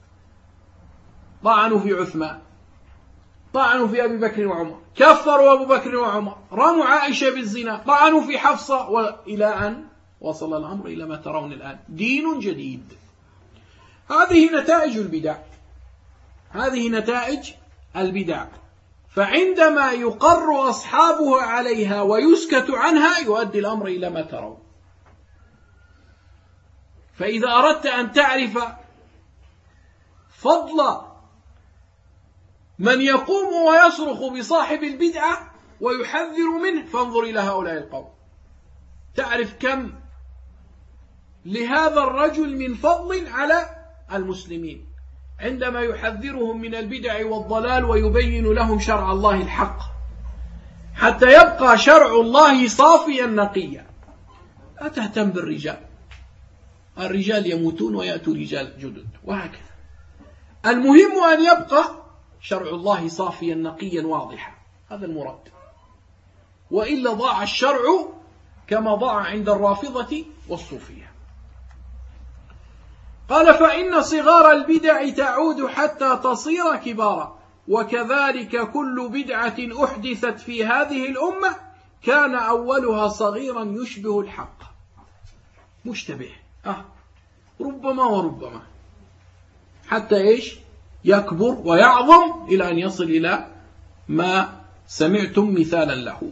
طعنوا في عثمان، طعنوا في أبي بكر وعمر، كفروا أبو بكر وعمر، رموا عائشة بالزنا، طعنوا في حفصة، وإلى أن وصل الأمر إلى ما ترون الآن، دين جديد. هذه نتائج البدع، هذه نتائج البدع. فعندما يقر أصحابها عليها ويسكت عنها يؤدي الأمر إلى ما ترون. فإذا أردت أن تعرف فضل من يقوم ويصرخ بصاحب البدعة ويحذر منه فانظر إلى هؤلاء القوم، تعرف كم لهذا الرجل من فضل على المسلمين عندما يحذرهم من البدع والضلال ويبين لهم شرع الله الحق، حتى يبقى شرع الله صافيا نقيا. لا تهتم بالرجال، الرجال يموتون ويأتوا رجال جدد، وهكذا. المهم أن يبقى شرع الله صافيا نقيا واضحا، هذا المراد. وإلا ضاع الشرع كما ضاع عند الرافضة والصوفية. قال: فإن صغار البدع تعود حتى تصير كبارا، وكذلك كل بدعة أحدثت في هذه الأمة كان أولها صغيرا يشبه الحق، مشتبه، آه ربما وربما، حتى إيش يكبر ويعظم إلى أن يصل إلى ما سمعتم مثالا له.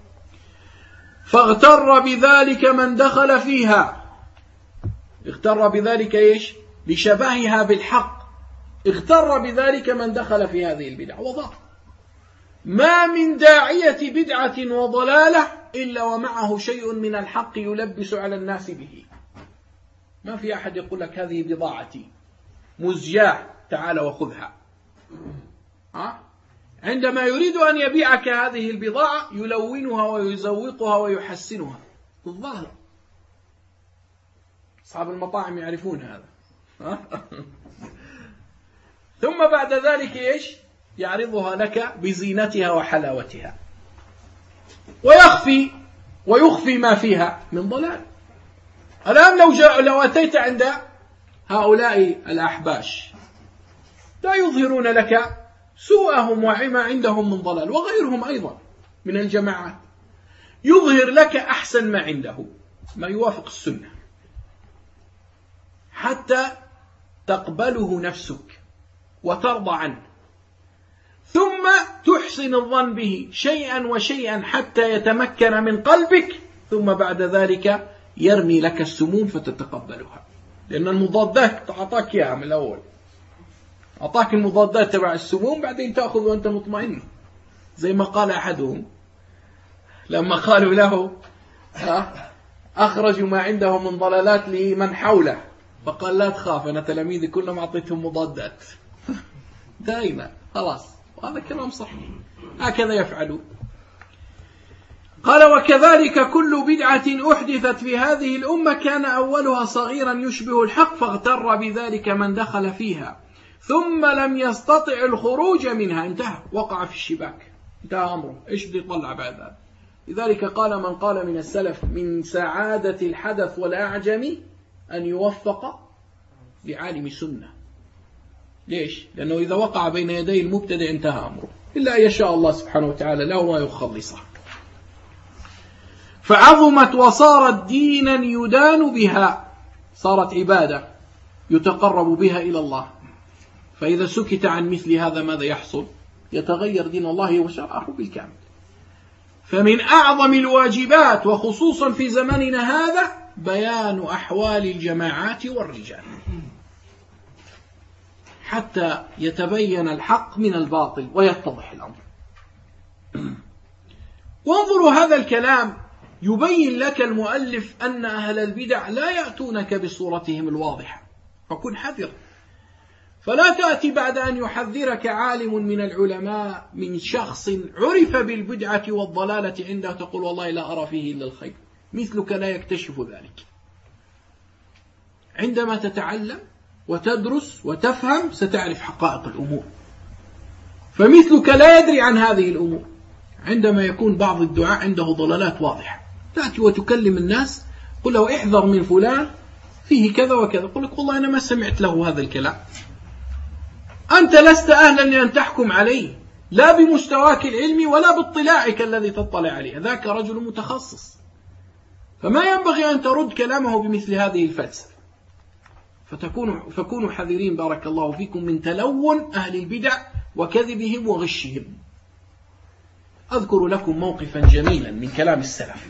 فاغتر بذلك من دخل فيها، اغتر بذلك إيش؟ لشبهها بالحق، اغتر بذلك من دخل في هذه البدع وضاع. ما من داعية بدعة وضلالة إلا ومعه شيء من الحق يلبس على الناس به. ما في أحد يقول لك هذه بضاعتي مزجاة تعال وخذها. ها؟ عندما يريد أن يبيعك هذه البضاعة يلونها ويزوقها ويحسنها الظاهر. أصحاب المطاعم يعرفون هذا. ثم بعد ذلك إيش؟ يعرضها لك بزينتها وحلاوتها ويخفي ويخفي ما فيها من ضلال. الآن لو جاء لو أتيت عند هؤلاء الأحباش لا يظهرون لك سوءهم وما عندهم من ضلال، وغيرهم أيضا من الجماعات يظهر لك أحسن ما عنده، ما يوافق السنة، حتى تقبله نفسك وترضى عنه، ثم تحسن الظن به شيئا وشيئا حتى يتمكن من قلبك، ثم بعد ذلك يرمي لك السموم فتتقبلها، لأن المضادات أعطاك إياها من الأول، أعطاك المضادات تبع السموم، بعدين تأخذ وأنت مطمئن. زي ما قال أحدهم لما قالوا له أخرجوا ما عندهم من ضلالات لمن حوله، فقال لا تخاف أنا تلاميذي كلهم أعطيتهم مضادات دائما خلاص. وهذا كلام صحيح، هكذا يفعلون. قال وكذلك كل بدعة أحدثت في هذه الأمة كان أولها صغيرا يشبه الحق فاغتر بذلك من دخل فيها ثم لم يستطع الخروج منها، انتهى، وقع في الشباك، انتهى أمره، إيش بده يطلع بعد ذلك؟ لذلك قال من قال من السلف من سعادة الحدث والأعجم أن يوفق بعالم سنة. ليش؟ لأنه إذا وقع بين يدي المبتدع انتهى أمره، إلا أن يشاء الله سبحانه وتعالى له ما يخلصه. فعظمت وصارت دينا يدان بها، صارت عبادة يتقرب بها إلى الله. فإذا سكت عن مثل هذا ماذا يحصل؟ يتغير دين الله وشرعه بالكامل. فمن أعظم الواجبات وخصوصا في زمننا هذا بيان أحوال الجماعات والرجال حتى يتبين الحق من الباطل ويتضح الأمر. وانظروا هذا الكلام يبين لك المؤلف أن أهل البدع لا يأتونك بصورتهم الواضحة، فكن حذر. فلا تأتي بعد أن يحذرك عالم من العلماء من شخص عرف بالبدعة والضلالة عنده تقول والله لا أرى فيه إلا الخير، مثلك لا يكتشف ذلك. عندما تتعلم وتدرس وتفهم ستعرف حقائق الأمور، فمثلك لا يدري عن هذه الأمور. عندما يكون بعض الدعاء عنده ضلالات واضحة تأتي وتكلم الناس قل له احذر من فلان فيه كذا وكذا، قل لك والله أنا ما سمعت له هذا الكلام. أنت لست أهلا لأن تحكم عليه، لا بمستواك العلمي ولا باطلاعك الذي تطلع عليه، ذاك رجل متخصص، فما ينبغي أن ترد كلامه بمثل هذه الفلسفة. فتكونوا فكونوا حذرين بارك الله فيكم من تلون أهل البدع وكذبهم وغشهم. أذكر لكم موقفا جميلا من كلام السلف.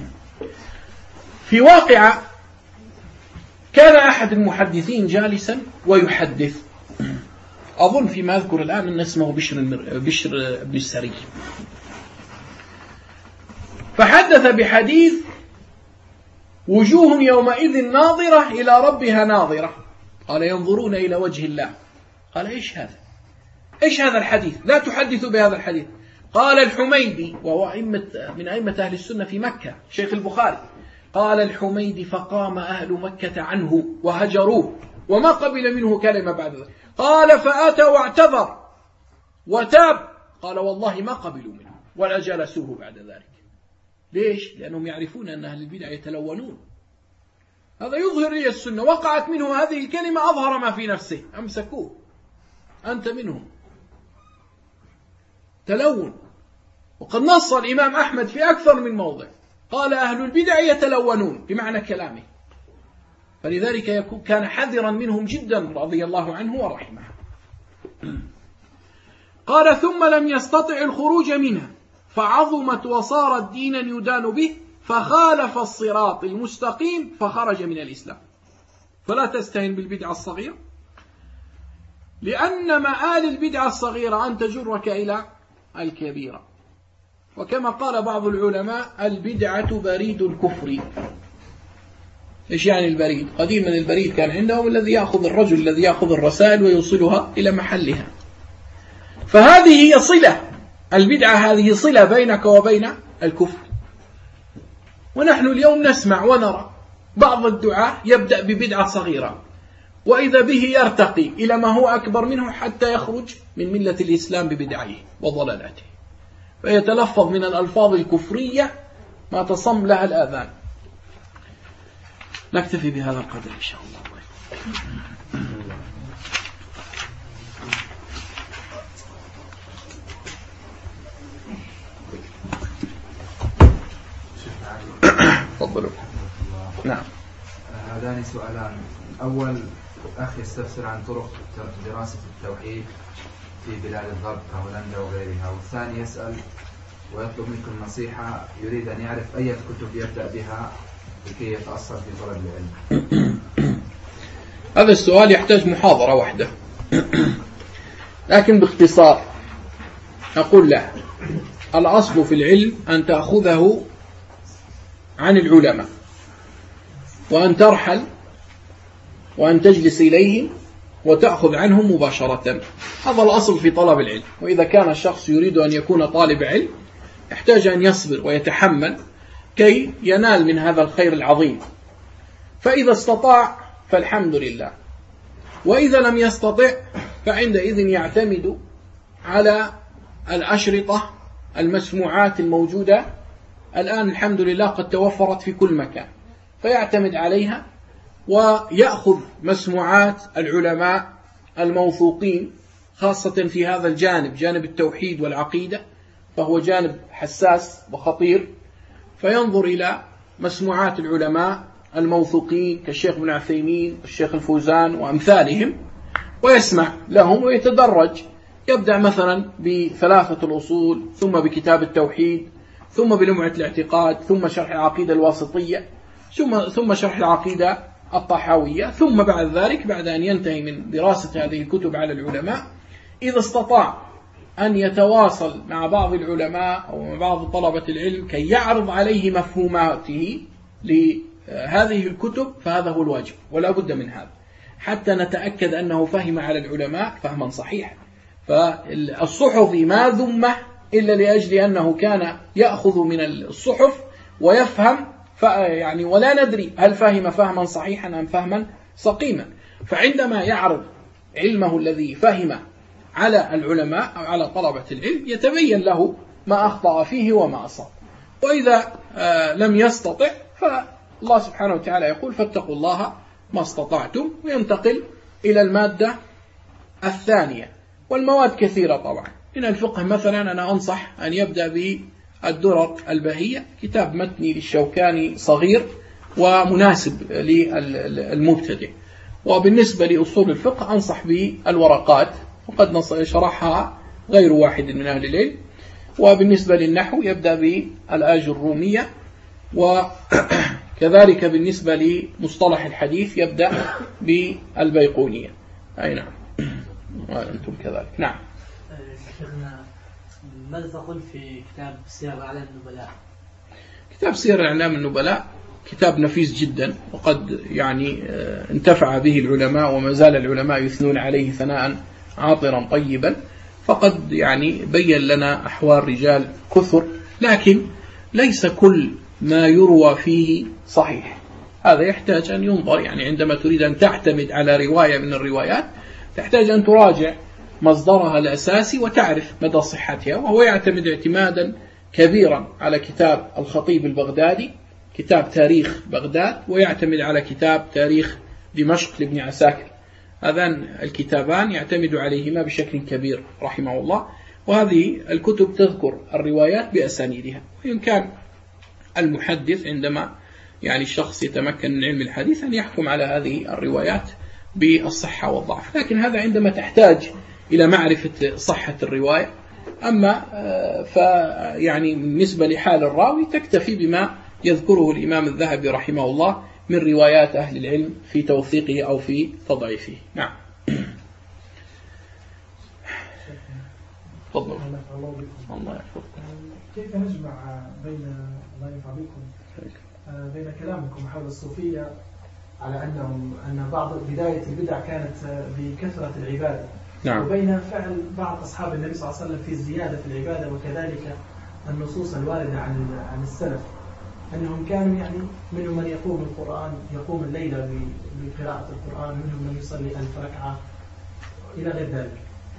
في واقعة كان أحد المحدثين جالسا ويحدث، أظن فيما أذكر الآن أن اسمه بشر, بشر بن السري، فحدث بحديث وجوه يومئذ ناظرة إلى ربها ناظرة، قال ينظرون إلى وجه الله. قال إيش هذا؟ إيش هذا الحديث؟ لا تحدثوا بهذا الحديث. قال الحميدي وهو أئمة من أئمة أهل السنة في مكة شيخ البخاري، قال الحميدي فقام أهل مكة عنه وهجروه وما قبل منه كلمة بعد ذلك. قال فأتى واعتذر وتاب، قال والله ما قبلوا منه ولا جلسوه بعد ذلك. ليش؟ لأنهم يعرفون أن أهل البدع يتلونون. هذا يظهر لي السنة، وقعت منه هذه الكلمة أظهر ما في نفسه أمسكوه، أنت منهم، تلون. وقد نص الإمام أحمد في أكثر من موضع قال أهل البدع يتلونون بمعنى كلامه، فلذلك كان حذرا منهم جدا رضي الله عنه ورحمه. قال ثم لم يستطع الخروج منها فعظمت وصارت دينا يدان به فخالف الصراط المستقيم فخرج من الإسلام. فلا تستهن بالبدعة الصغيرة، لأن مآل البدعة الصغيرة أن تجرك إلى الكبيرة. وكما قال بعض العلماء البدعة بريد الكفر. إيش يعني البريد؟ قديما البريد كان عندهم الذي يأخذ الرجل الذي يأخذ الرسائل ويوصلها إلى محلها. فهذه هي صلة، البدعة هذه صلة بينك وبين الكفر. ونحن اليوم نسمع ونرى بعض الدعاة يبدأ ببدعة صغيرة وإذا به يرتقي إلى ما هو أكبر منه حتى يخرج من ملة الإسلام ببدعه وضلالاته، فيتلفظ من الألفاظ الكفرية ما تصم لها الآذان. نكتفي بهذا القدر إن شاء الله. تفضلوا. نعم. هذان سؤالان. أول أخ يستفسر عن طرق دراسة التوحيد في بلاد الغرب كهولندا وغيرها، والثاني يسأل ويطلب منكم نصيحة، يريد أن يعرف أي كتب يبدأ بها لكي يتأصل في طلب العلم. هذا السؤال يحتاج محاضرة واحدة، لكن باختصار أقول له الأصل في العلم أن تأخذه عن العلماء وأن ترحل وأن تجلس إليهم وتأخذ عنهم مباشرة. هذا الأصل في طلب العلم. وإذا كان الشخص يريد أن يكون طالب علم يحتاج أن يصبر ويتحمل كي ينال من هذا الخير العظيم، فإذا استطاع فالحمد لله، وإذا لم يستطع فعندئذ يعتمد على الأشرطة المسموعات الموجودة الآن الحمد لله قد توفرت في كل مكان، فيعتمد عليها ويأخذ مسموعات العلماء الموثوقين، خاصة في هذا الجانب، جانب التوحيد والعقيدة، فهو جانب حساس وخطير، فينظر إلى مسموعات العلماء الموثوقين كالشيخ ابن عثيمين والشيخ الفوزان وأمثالهم ويسمع لهم ويتدرج، يبدأ مثلا بثلاثة الأصول، ثم بكتاب التوحيد، ثم بلمعة الاعتقاد، ثم شرح العقيدة الواسطية، ثم ثم شرح العقيدة الطحاوية، ثم بعد ذلك بعد أن ينتهي من دراسة هذه الكتب على العلماء إذا استطاع أن يتواصل مع بعض العلماء أو مع بعض طلبة العلم كي يعرض عليه مفهوماته لهذه الكتب، فهذا هو الواجب ولا بد من هذا حتى نتأكد أنه فهم على العلماء فهما صحيحا. فالصحف ما ذمه إلا لأجل أنه كان يأخذ من الصحف ويفهم، يعني ولا ندري هل فهم فهما صحيحا أم فهما سقيما، فعندما يعرض علمه الذي فهم على العلماء أو على طلبة العلم يتبين له ما أخطأ فيه وما أصاب. وإذا لم يستطع فالله سبحانه وتعالى يقول فاتقوا الله ما استطعتم، وينتقل إلى المادة الثانية. والمواد كثيرة طبعا. من الفقه مثلا أنا أنصح أن يبدأ بالدرر البهية، كتاب متني للشوكاني صغير ومناسب للمبتدئ. وبالنسبة لأصول الفقه أنصح بالورقات، وقد شرحها غير واحد من أهل العلم. وبالنسبة للنحو يبدأ بالآج الرومية، وكذلك بالنسبة لمصطلح الحديث يبدأ بالبيقونية. أي نعم، وأنتم كذلك. نعم. شيخنا ماذا تقول في كتاب سير أعلام النبلاء؟ كتاب سير أعلام النبلاء كتاب نفيس جدا، وقد يعني انتفع به العلماء وما زال العلماء يثنون عليه ثناء عاطرا طيبا، فقد يعني بين لنا أحوال رجال كثر، لكن ليس كل ما يروى فيه صحيح. هذا يحتاج أن ينظر، يعني عندما تريد أن تعتمد على رواية من الروايات تحتاج أن تراجع مصدرها الأساسي وتعرف مدى صحتها. وهو يعتمد اعتمادا كبيرا على كتاب الخطيب البغدادي، كتاب تاريخ بغداد، ويعتمد على كتاب تاريخ دمشق لابن عساكر. هذان الكتابان يعتمد عليهما بشكل كبير رحمه الله. وهذه الكتب تذكر الروايات بأسانيدها. وإن كان المحدث عندما يعني الشخص يتمكن من علم الحديث أن يحكم على هذه الروايات بالصحة والضعف، لكن هذا عندما تحتاج إلى معرفة صحة الرواية. أما فيعني بالنسبة لحال الراوي تكتفي بما يذكره الإمام الذهبي رحمه الله من روايات أهل العلم في توثيقه أو في تضعيفه. نعم. تفضل. الله يحفظك. كيف نجمع بين الله ينفع بكم بين كلامكم حول الصوفية على أنهم أن بعض بداية البدع كانت بكثرة العبادة، نعم. وبين فعل بعض أصحاب النبي صلى الله عليه وسلم في الزيادة في العبادة، وكذلك النصوص الواردة عن عن السلف أنهم كانوا يعني منهم من يقوم القرآن يقوم الليلة بقراءة القرآن، منهم من يصلي ألف ركعة إلى غير ذلك.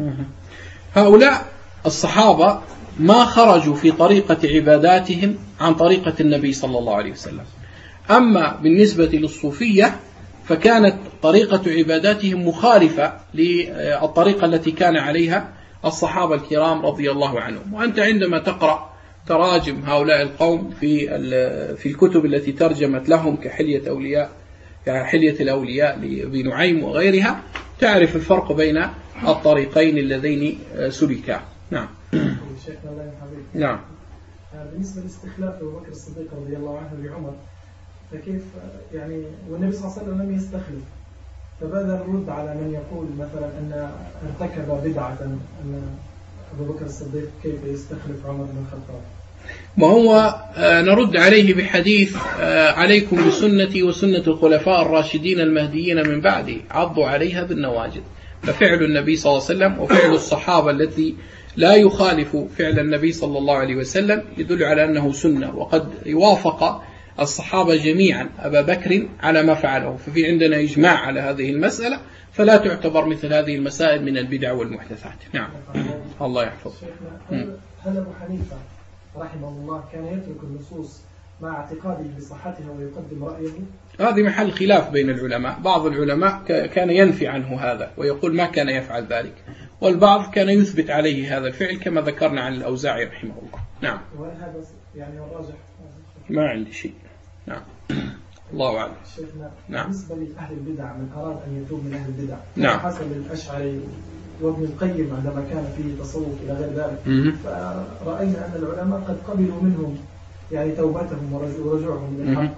هؤلاء الصحابة ما خرجوا في طريقة عباداتهم عن طريقة النبي صلى الله عليه وسلم. أما بالنسبة للصوفية فكانت طريقة عباداتهم مخالفة للطريقة التي كان عليها الصحابة الكرام رضي الله عنهم. وأنت عندما تقرأ تراجم هؤلاء القوم في في الكتب التي ترجمت لهم كحلية أولياء كحلية الأولياء لابن نعيم وغيرها تعرف الفرق بين الطريقين اللذين سلكا. نعم. شيخنا الله يحفظك. نعم. بالنسبة لاستخلاف أبو بكر الصديق رضي الله عنه لعمر، فكيف يعني والنبي صلى الله عليه وسلم لم يستخلف، فماذا نرد على من يقول مثلا أن ارتكب بدعة أن أبو بكر الصديق كيف يستخلف عمر بن الخطاب؟ ما هو نرد عليه بحديث عليكم بسنتي وسنة الخلفاء الراشدين المهديين من بعدي عضوا عليها بالنواجذ. ففعل النبي صلى الله عليه وسلم وفعل الصحابة التي لا يخالف فعل النبي صلى الله عليه وسلم يدل على أنه سنة، وقد يوافق الصحابة جميعا أبا بكر على ما فعله، ففي عندنا إجماع على هذه المسألة، فلا تعتبر مثل هذه المسائل من البدع والمحدثات. نعم. الله يحفظ. هل أبو حنيفة رحمه الله كان يترك النصوص مع اعتقاده بصحتها ويقدم رأيه؟ هذه محل خلاف بين العلماء. بعض العلماء كان ينفي عنه هذا ويقول ما كان يفعل ذلك، والبعض كان يثبت عليه هذا الفعل كما ذكرنا عن الأوزاعي رحمه الله. نعم. وهذا يعني الراجح ما عندي شيء. نعم. الله أعلم. شيخنا نعم. بالنسبة لأهل البدع، من أراد أن يتوب من أهل البدع نعم. حسن الأشعري وابن القيم عندما كان في تصوف إلى غير ذلك، فرأينا أن العلماء قد قبلوا منهم يعني توبتهم ورجوعهم للحق،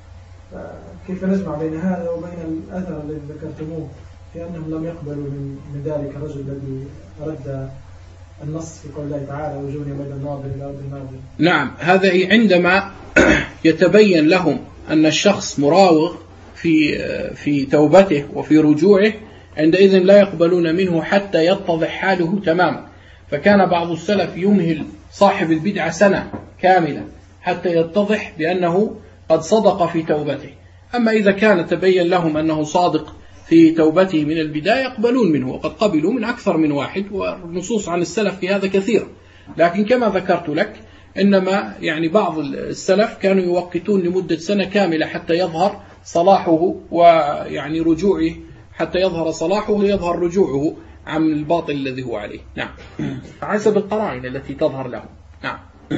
فكيف نجمع بين هذا وبين الأثر الذي ذكرتموه في أنهم لم يقبلوا من من ذلك الرجل الذي رد النص في قول الله تعالى وجوه يومئذ ناظر إلى رب الناظر؟ نعم. هذا عندما يتبين لهم أن الشخص مراوغ في في توبته وفي رجوعه، عندئذ لا يقبلون منه حتى يتضح حاله تماما. فكان بعض السلف يمهل صاحب البدعة سنة كاملة حتى يتضح بأنه قد صدق في توبته. أما إذا كان تبين لهم أنه صادق في توبته من البداية يقبلون منه، وقد قبلوا من أكثر من واحد، والنصوص عن السلف في هذا كثير. لكن كما ذكرت لك إنما يعني بعض السلف كانوا يوقتون لمدة سنة كاملة حتى يظهر صلاحه ويعني رجوعه، حتى يظهر صلاحه ويظهر رجوعه عن الباطل الذي هو عليه. نعم. حسب القرائن التي تظهر له. نعم.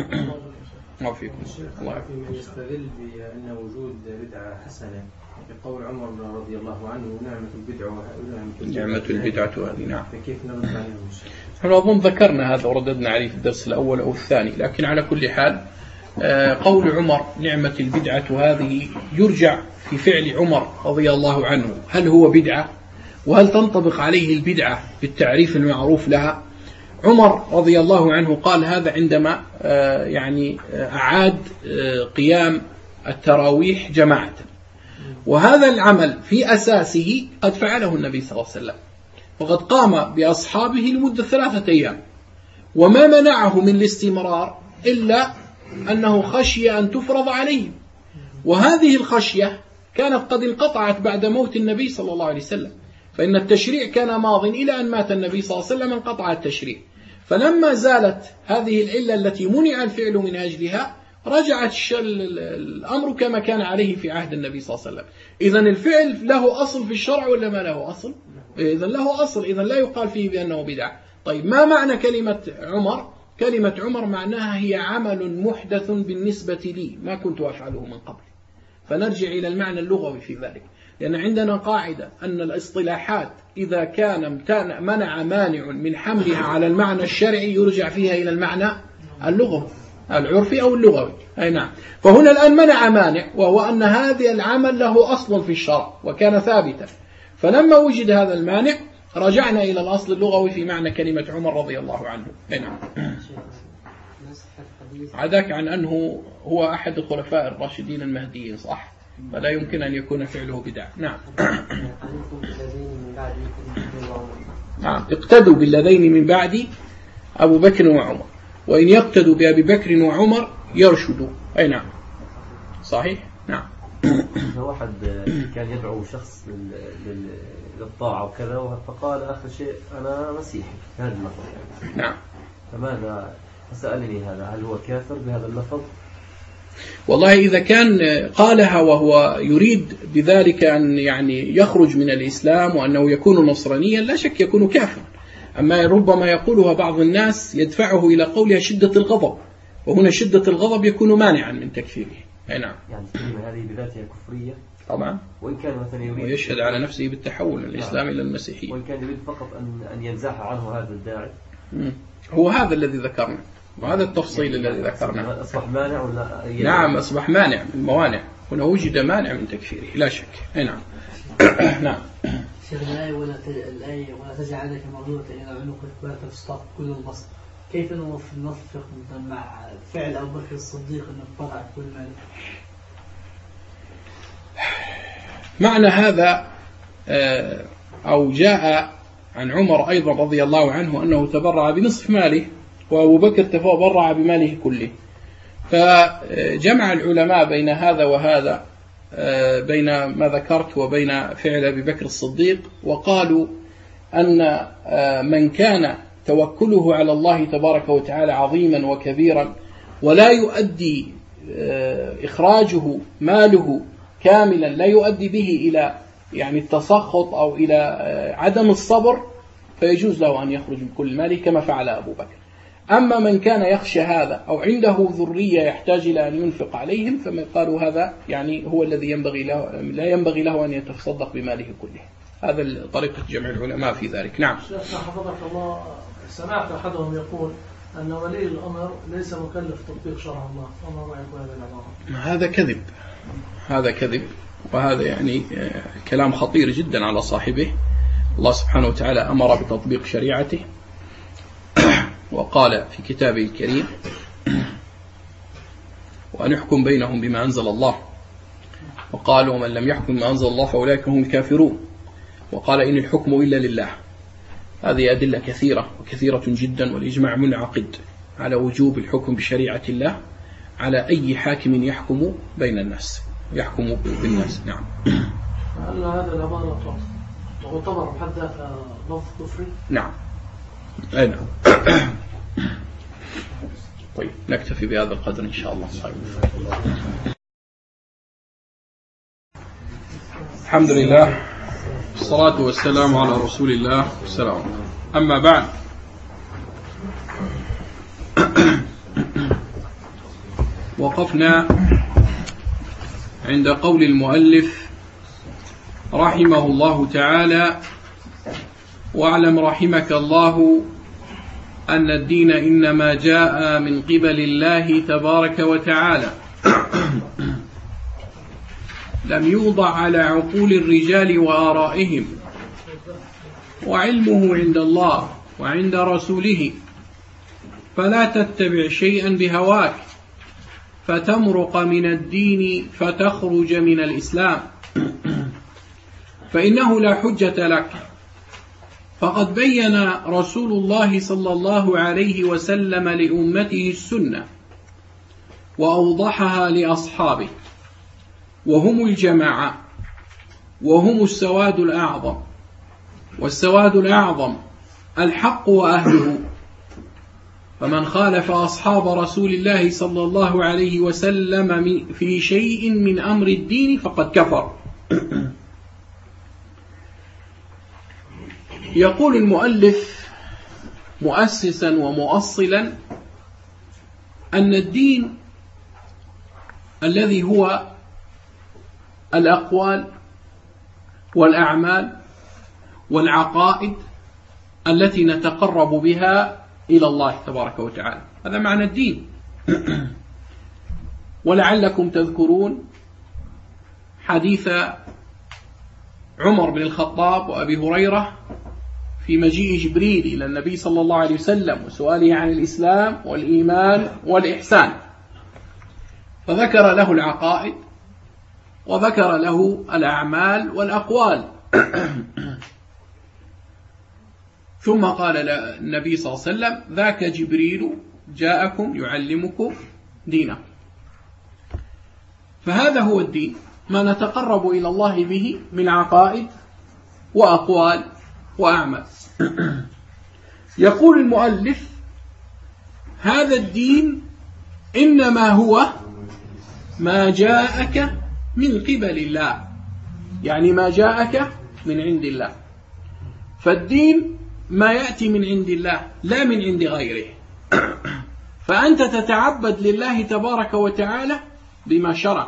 ما فيكم. الله من يستدل بأن وجود بدعة حسنة بقول عمر رضي الله عنه نعمة البدعة نعمة البدعة هذه. نعم. فكيف نرد عليهم؟ نحن أظن ذكرنا هذا ورددنا عليه في الدرس الأول أو الثاني، لكن على كل حال قول عمر نعمة البدعة هذه يرجع في فعل عمر رضي الله عنه، هل هو بدعة؟ وهل تنطبق عليه البدعة بالتعريف المعروف لها؟ عمر رضي الله عنه قال هذا عندما يعني أعاد قيام التراويح جماعة، وهذا العمل في أساسه قد فعله النبي صلى الله عليه وسلم، وقد قام بأصحابه لمدة ثلاثة أيام، وما منعه من الاستمرار إلا أنه خشي أن تفرض عليهم، وهذه الخشية كانت قد انقطعت بعد موت النبي صلى الله عليه وسلم، فإن التشريع كان ماض إلى أن مات النبي صلى الله عليه وسلم انقطع التشريع. فلما زالت هذه العلة التي منع الفعل من أجلها رجعت الأمر كما كان عليه في عهد النبي صلى الله عليه وسلم. إذن الفعل له أصل في الشرع ولا ما له أصل؟ إذن له أصل، إذن لا يقال فيه بأنه بدعة. طيب ما معنى كلمة عمر؟ كلمة عمر معناها هي عمل محدث بالنسبة لي ما كنت أفعله من قبل. فنرجع إلى المعنى اللغوي في ذلك، لأن عندنا قاعدة أن الاصطلاحات إذا كان منع مانع من حملها على المعنى الشرعي يرجع فيها إلى المعنى اللغوي العرفي أو اللغوي. أي نعم. فهنا الآن منع مانع، وهو أن هذا العمل له أصل في الشرع وكان ثابتا، فلما وجد هذا المانع رجعنا إلى الأصل اللغوي في معنى كلمة عمر رضي الله عنه. أي نعم. عداك عن أنه هو أحد الخلفاء الراشدين المهديين، صح؟ فلا يمكن أن يكون فعله بدعة. نعم. نعم اقتدوا بالذين من بعد أبو بكر وعمر، وإن يقتدوا بأبي بكر وعمر يرشدوا. أي نعم صحيح. نعم. واحد كان يدعو شخص للطاعة وكذا، فقال آخر شيء أنا مسيحي هذا اللفظ يعني. نعم. فماذا سألني هذا، هل هو كافر بهذا اللفظ؟ والله إذا كان قالها وهو يريد بذلك أن يعني يخرج من الإسلام وأنه يكون نصرانيا لا شك يكون كافرا. أما ربما يقولها بعض الناس يدفعه إلى قولها شدة الغضب، وهنا شدة الغضب يكون مانعا من تكفيره. أي نعم. يعني الكلمة هذه بذاتها كفرية طبعا، وإن كان مثلا يريد ويشهد على نفسه بالتحول من الإسلام إلى المسيحية، وإن كان يريد فقط أن أن ينزح عنه هذا الداعي. هو هذا الذي ذكرنا، وهذا التفصيل الذي ذكرنا. أصبح مانع ولا أي؟ نعم أصبح مانع من الموانع، هنا وجد مانع من تكفيره لا شك. أي نعم. نعم. شيخ الآية ولا الآية ولا تجعلك مرضوة إلى عنقك ولا تستطيع كل البسط، كيف نوفق مع فعل أبو بكر الصديق أنه طلع كل مال؟ معنى هذا أو جاء عن عمر أيضا رضي الله عنه أنه تبرع بنصف ماله، وأبو بكر تبرع بماله كله. فجمع العلماء بين هذا وهذا، بين ما ذكرت وبين فعل أبي بكر الصديق، وقالوا أن من كان توكله على الله تبارك وتعالى عظيما وكبيرا ولا يؤدي إخراجه ماله كاملا، لا يؤدي به إلى يعني التسخط أو إلى عدم الصبر، فيجوز له أن يخرج بكل ماله كما فعل أبو بكر. أما من كان يخشى هذا أو عنده ذرية يحتاج إلى أن ينفق عليهم، فمن قالوا هذا يعني هو الذي ينبغي له، لا ينبغي له أن يتصدق بماله كله. هذا طريقة جمع العلماء في ذلك. نعم. شيخنا حفظك الله، سمعت أحدهم يقول أن ولي الأمر ليس مكلف تطبيق شرع الله، فما رأيك بهذه العبارة؟ هذا كذب، هذا كذب، وهذا يعني كلام خطير جدا على صاحبه. الله سبحانه وتعالى أمر بتطبيق شريعته، وقال في كتابه الكريم: وأنحكم بينهم بما أنزل الله، وقال: ومن لم يحكم ما أنزل الله فأولئك هم الكافرون، وقال: إن الحكم إلا لله. هذه أدلة كثيرة وكثيرة جدا، والإجماع منعقد على وجوب الحكم بشريعة الله على أي حاكم يحكم بين الناس، يحكم بالناس. نعم. هل هذا العبارة تعتبر بحد ذاتها لفظ كفري؟ نعم. أي نعم. طيب نكتفي بهذا القدر إن شاء الله. الحمد لله والصلاة والسلام على رسول الله والسلام. أما بعد، وقفنا عند قول المؤلف رحمه الله تعالى: واعلم رحمك الله أن الدين إنما جاء من قبل الله تبارك وتعالى، لم يوضع على عقول الرجال وآرائهم، وعلمه عند الله وعند رسوله، فلا تتبع شيئا بهواك فتمرق من الدين فتخرج من الإسلام، فإنه لا حجة لك. فقد بين رسول الله صلى الله عليه وسلم لأمته السنة وأوضحها لأصحابه، وهم الجماعة، وهم السواد الأعظم، والسواد الأعظم الحق وأهله. فمن خالف أصحاب رسول الله صلى الله عليه وسلم في شيء من أمر الدين فقد كفر. يقول المؤلف مؤسسا ومؤصلا أن الدين الذي هو الأقوال والأعمال والعقائد التي نتقرب بها إلى الله تبارك وتعالى، هذا معنى الدين. ولعلكم تذكرون حديث عمر بن الخطاب وأبي هريرة في مجيء جبريل إلى النبي صلى الله عليه وسلم وسؤاله عن الإسلام والإيمان والإحسان، فذكر له العقائد وذكر له الأعمال والأقوال. ثم قال النبي صلى الله عليه وسلم ذاك جبريل جاءكم يعلمكم دينكم. فهذا هو الدين، ما نتقرب إلى الله به من عقائد وأقوال وأعمال. يقول المؤلف هذا الدين إنما هو ما جاءك من قبل الله، يعني ما جاءك من عند الله. فالدين ما يأتي من عند الله لا من عند غيره. فأنت تتعبد لله تبارك وتعالى بما شرع،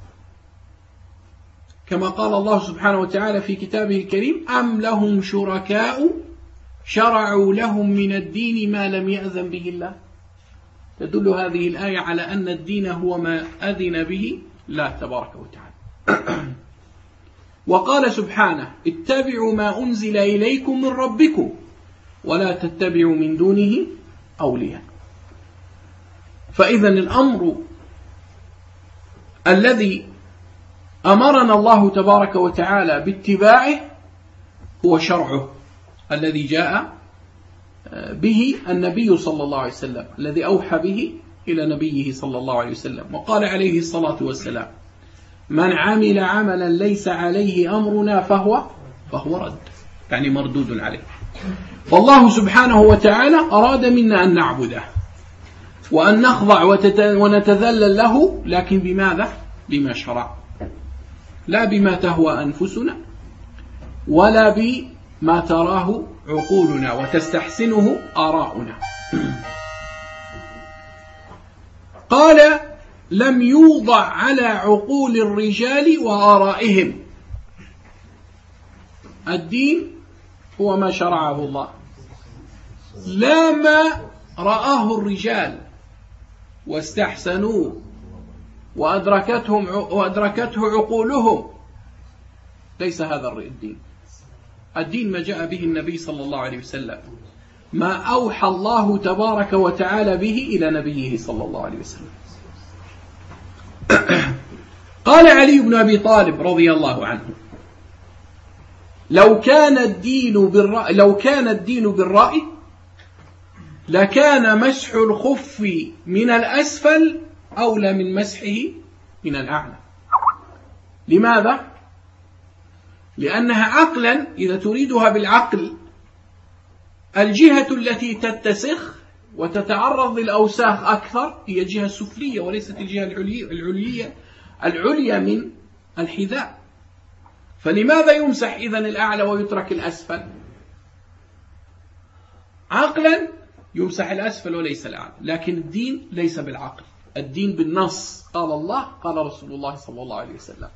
كما قال الله سبحانه وتعالى في كتابه الكريم أم لهم شركاء شرعوا لهم من الدين ما لم يأذن به الله. تدل هذه الآية على أن الدين هو ما أذن به الله تبارك وتعالى. وقال سبحانه اتبعوا ما أنزل إليكم من ربكم ولا تتبعوا من دونه أولياء. فإذا الأمر الذي أمرنا الله تبارك وتعالى باتباعه هو شرعه الذي جاء به النبي صلى الله عليه وسلم، الذي أوحى به إلى نبيه صلى الله عليه وسلم. وقال عليه الصلاة والسلام من عمل عملا ليس عليه أمرنا فهو فهو رد، يعني مردود عليه. فالله سبحانه وتعالى أراد منا أن نعبده وأن نخضع ونتذلل له، لكن بماذا؟ بما شرع، لا بما تهوى أنفسنا ولا بما تراه عقولنا وتستحسنه آراؤنا. قال لم يوضع على عقول الرجال وآرائهم. الدين هو ما شرعه الله، لا ما رآه الرجال واستحسنوه وأدركتهم وأدركته عقولهم. ليس هذا الدين. الدين ما جاء به النبي صلى الله عليه وسلم، ما أوحى الله تبارك وتعالى به إلى نبيه صلى الله عليه وسلم. قال علي بن أبي طالب رضي الله عنه لو كان الدين بالرأي لو كان الدين بالرأي لكان مسح الخف من الأسفل أولى من مسحه من الأعلى. لماذا؟ لأنها عقلا إذا تريدها بالعقل الجهة التي تتسخ وتتعرض للأوساخ أكثر هي الجهة السفلية وليست الجهة العليا العليا من الحذاء. فلماذا يمسح إذن الأعلى ويترك الأسفل؟ عقلا يمسح الأسفل وليس الأعلى، لكن الدين ليس بالعقل، الدين بالنص. قال الله قال رسول الله صلى الله عليه وسلم.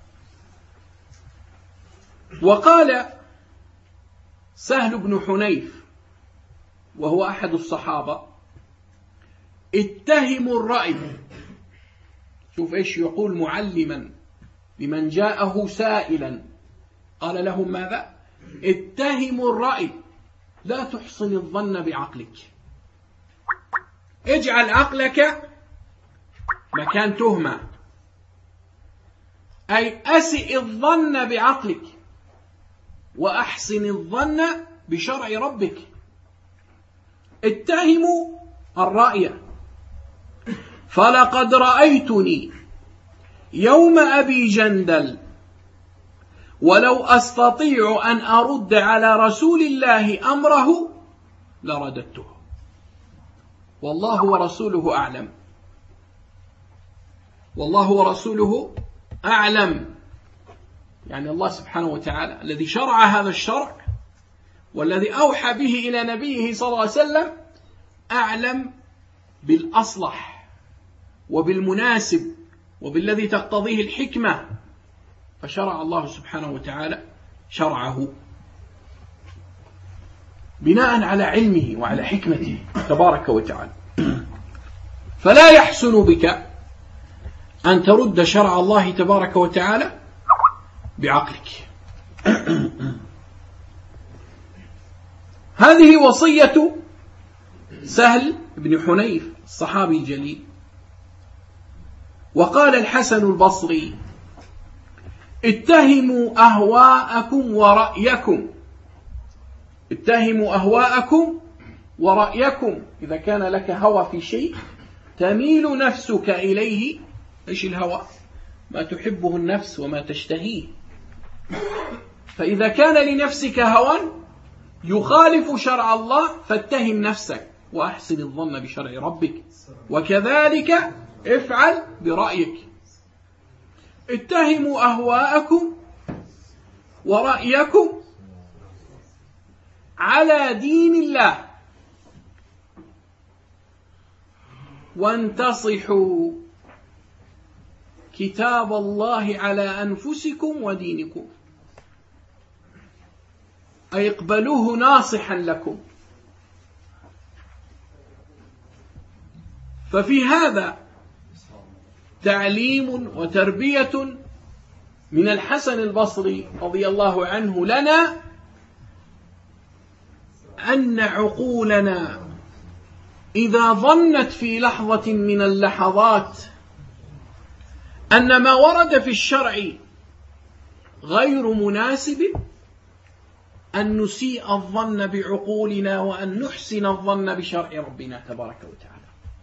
وقال سهل بن حنيف وهو أحد الصحابة اتهموا الرأي. شوف إيش يقول معلما لمن جاءه سائلا، قال لهم ماذا؟ اتهموا الرأي لا تحسن الظن بعقلك، اجعل عقلك مكان تهمة، أي أسئ الظن بعقلك وأحسن الظن بشرع ربك. اتهموا الرأي. فلقد رأيتني يوم أبي جندل ولو أستطيع أن أرد على رسول الله أمره لرددته، والله ورسوله أعلم، والله ورسوله أعلم. يعني الله سبحانه وتعالى الذي شرع هذا الشرع والذي أوحى به إلى نبيه صلى الله عليه وسلم أعلم بالأصلح وبالمناسب وبالذي تقتضيه الحكمة، فشرع الله سبحانه وتعالى شرعه بناء على علمه وعلى حكمته تبارك وتعالى. فلا يحسن بك أن ترد شرع الله تبارك وتعالى بعقلك. هذه وصية سهل بن حنيف الصحابي الجليل. وقال الحسن البصري اتهموا أهواءكم ورأيكم، اتهموا أهواءكم ورأيكم. إذا كان لك هوى في شيء تميل نفسك إليه. إيش الهوى؟ ما تحبه النفس وما تشتهيه. فإذا كان لنفسك هوى يخالف شرع الله فاتهم نفسك وأحسن الظن بشرع ربك، وكذلك افعل برأيك. اتهموا أهواءكم ورأيكم على دين الله وانتصحوا كتاب الله على أنفسكم ودينكم، أي اقبلوه ناصحا لكم. ففي هذا تعليم وتربية من الحسن البصري رضي الله عنه لنا أن عقولنا إذا ظنت في لحظة من اللحظات أن ما ورد في الشرع غير مناسب أن نسيء الظن بعقولنا وأن نحسن الظن بشرع ربنا تبارك وتعالى.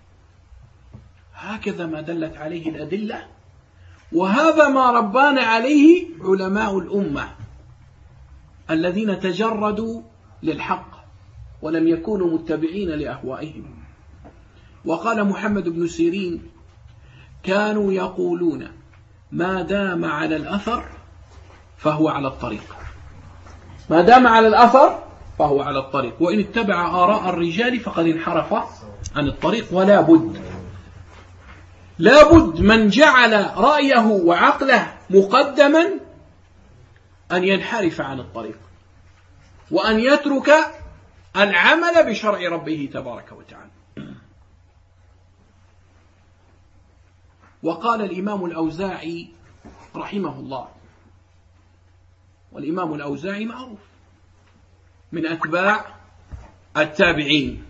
هكذا ما دلت عليه الأدلة، وهذا ما ربانا عليه علماء الأمة الذين تجردوا للحق ولم يكونوا متبعين لأهوائهم. وقال محمد بن سيرين: كانوا يقولون ما دام على الأثر فهو على الطريق، ما دام على الأثر فهو على الطريق، وإن اتبع آراء الرجال فقد انحرف عن الطريق. ولا بد لا بد من جعل رأيه وعقله مقدما أن ينحرف عن الطريق وأن يترك العمل بشرع ربه تبارك وتعالى. وقال الإمام الأوزاعي رحمه الله، والإمام الأوزاعي معروف من أتباع التابعين،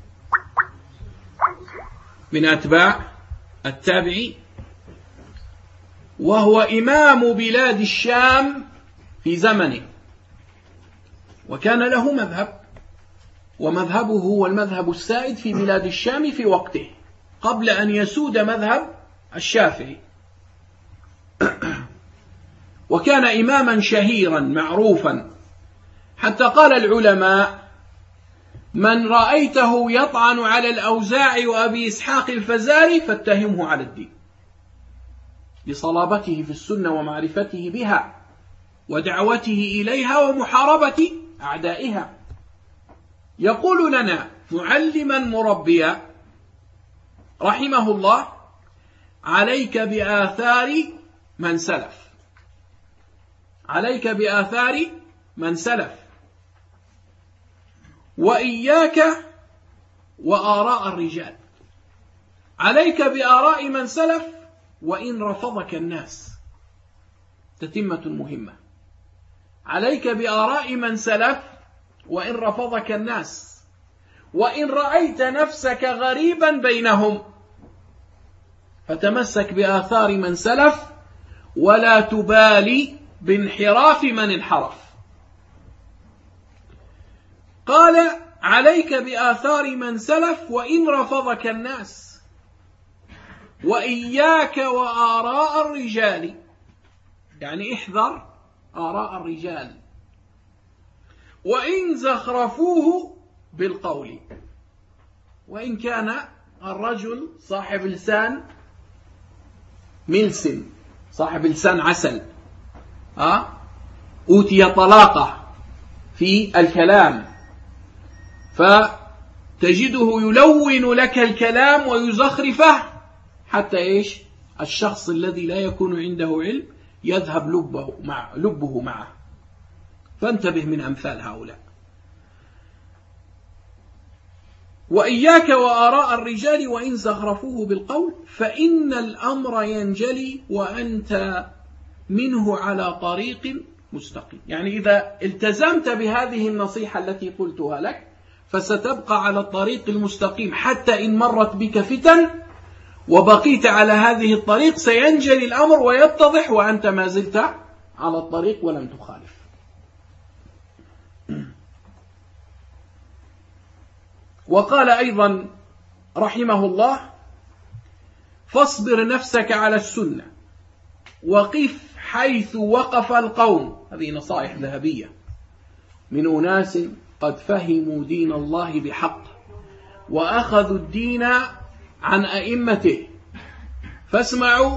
من أتباع التابعين، وهو إمام بلاد الشام في زمنه، وكان له مذهب، ومذهبه هو المذهب السائد في بلاد الشام في وقته قبل أن يسود مذهب الشافعي. وكان إماما شهيرا معروفا، حتى قال العلماء: من رأيته يطعن على الأوزاعي وأبي إسحاق الفزاري فاتهمه على الدين، لصلابته في السنة ومعرفته بها ودعوته إليها ومحاربة أعدائها. يقول لنا معلما مربيا رحمه الله: عليك بآثار من سلف، عليك بآثار من سلف، وإياك وآراء الرجال. عليك بآراء من سلف وإن رفضك الناس، تتمة مهمة. عليك بآراء من سلف وإن رفضك الناس، وإن رأيت نفسك غريبا بينهم فتمسك بآثار من سلف ولا تبالي بانحراف من انحرف. قال: عليك بآثار من سلف وإن رفضك الناس، وإياك وآراء الرجال، يعني احذر آراء الرجال، وإن زخرفوه بالقول. وإن كان الرجل صاحب لسان ملسم، صاحب لسان عسل، أه؟ أوتي طلاقة في الكلام، فتجده يلون لك الكلام ويزخرفه حتى إيش؟ الشخص الذي لا يكون عنده علم يذهب لبه, مع لبه معه. فانتبه من أمثال هؤلاء. وإياك وآراء الرجال وإن زخرفوه بالقول فإن الأمر ينجلي وأنت منه على طريق مستقيم. يعني إذا التزمت بهذه النصيحة التي قلتها لك فستبقى على الطريق المستقيم، حتى إن مرت بك فتن وبقيت على هذه الطريق سينجلي الأمر ويتضح وأنت ما زلت على الطريق ولم تخالف. وقال أيضا رحمه الله: فاصبر نفسك على السنة وقف حيث وقف القوم. هذه نصائح ذهبية من أناس قد فهموا دين الله بحق وأخذوا الدين عن أئمته، فاسمعوا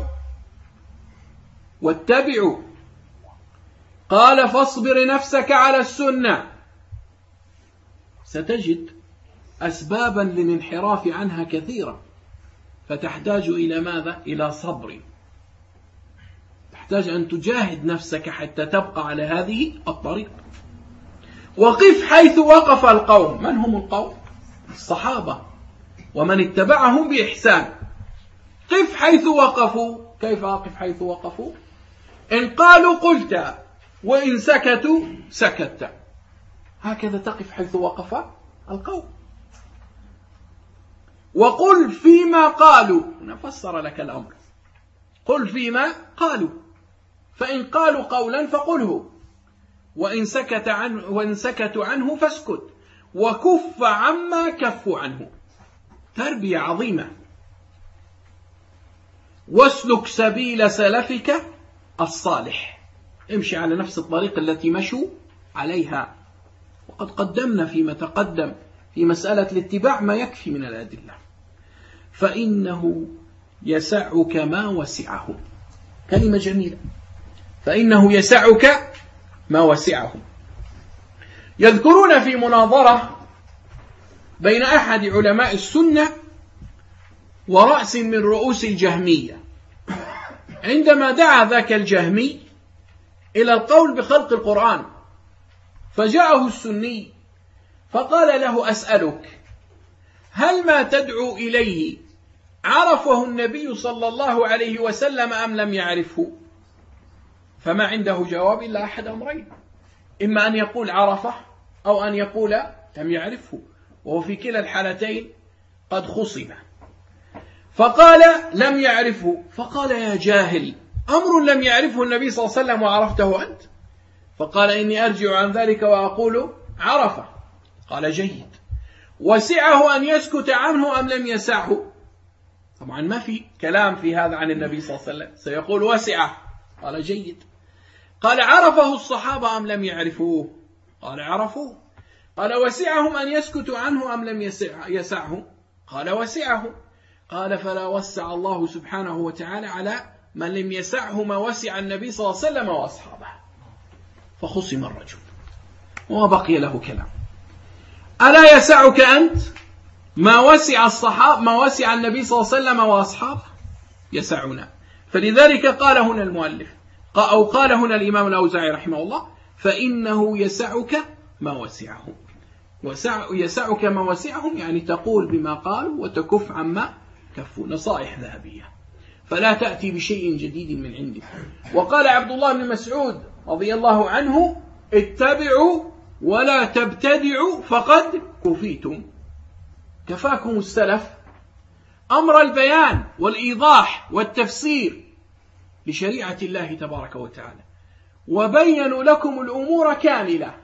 واتبعوا. قال: فاصبر نفسك على السنة. ستجد أسبابا للانحراف عنها كثيرة، فتحتاج إلى ماذا؟ إلى صبر. تحتاج أن تجاهد نفسك حتى تبقى على هذه الطريق. وقف حيث وقف القوم. من هم القوم؟ الصحابة ومن اتبعهم بإحسان. قف حيث وقفوا. كيف أقف حيث وقفوا؟ إن قالوا قلت، وإن سكتوا سكت. هكذا تقف حيث وقف القوم. وقل فيما قالوا. نفسر لك الأمر. قل فيما قالوا، فإن قالوا قولا فقله، وإن سكت عنه وإن سكتوا عنه فاسكت، وكف عما كفوا عنه. تربية عظيمة. واسلك سبيل سلفك الصالح. امشي على نفس الطريق التي مشوا عليها. وقد قدمنا فيما تقدم في مسألة الاتباع ما يكفي من الأدلة. فإنه يسعك ما وسعه. كلمة جميلة. فإنه يسعك ما وسعه. يذكرون في مناظرة بين أحد علماء السنة ورأس من رؤوس الجهمية، عندما دعا ذاك الجهمي إلى القول بخلق القرآن، فجاءه السني فقال له: أسألك، هل ما تدعو إليه عرفه النبي صلى الله عليه وسلم أم لم يعرفه؟ فما عنده جواب إلا أحد أمرين: إما أن يقول عرفه أو أن يقول لم يعرفه، وهو في كلا الحالتين قد خصم. فقال: لم يعرفه. فقال: يا جاهل، أمر لم يعرفه النبي صلى الله عليه وسلم وعرفته أنت؟ فقال: إني أرجع عن ذلك وأقول عرفه. قال: جيد. وسعه أن يسكت عنه أم لم يسعه؟ طبعا ما في كلام في هذا عن النبي صلى الله عليه وسلم، سيقول وسعه. قال: جيد. قال: عرفه الصحابة أم لم يعرفوه؟ قال: عرفوه. قال: وسعهم أن يسكتوا عنه أم لم يسع يسعه؟ قال: وسعه. قال: فلا وسع الله سبحانه وتعالى على من لم يسعه ما وسع النبي صلى الله عليه وسلم وأصحابه. فخصم الرجل وبقي له كلام. ألا يسعك أنت ما وسع الصحابة ما وسع النبي صلى الله عليه وسلم وأصحابه؟ يسعنا. فلذلك قال هنا المؤلف أو قال هنا الإمام الأوزاعي رحمه الله: فإنه يسعك ما وسعه. وسع يسعك ما وسعهم، يعني تقول بما قالوا وتكف عما كفوا. نصائح ذهبية. فلا تأتي بشيء جديد من عندك. وقال عبد الله بن مسعود رضي الله عنه: اتبعوا ولا تبتدعوا فقد كفيتم. كفاكم السلف أمر البيان والإيضاح والتفسير لشريعة الله تبارك وتعالى، وبينوا لكم الأمور كاملة.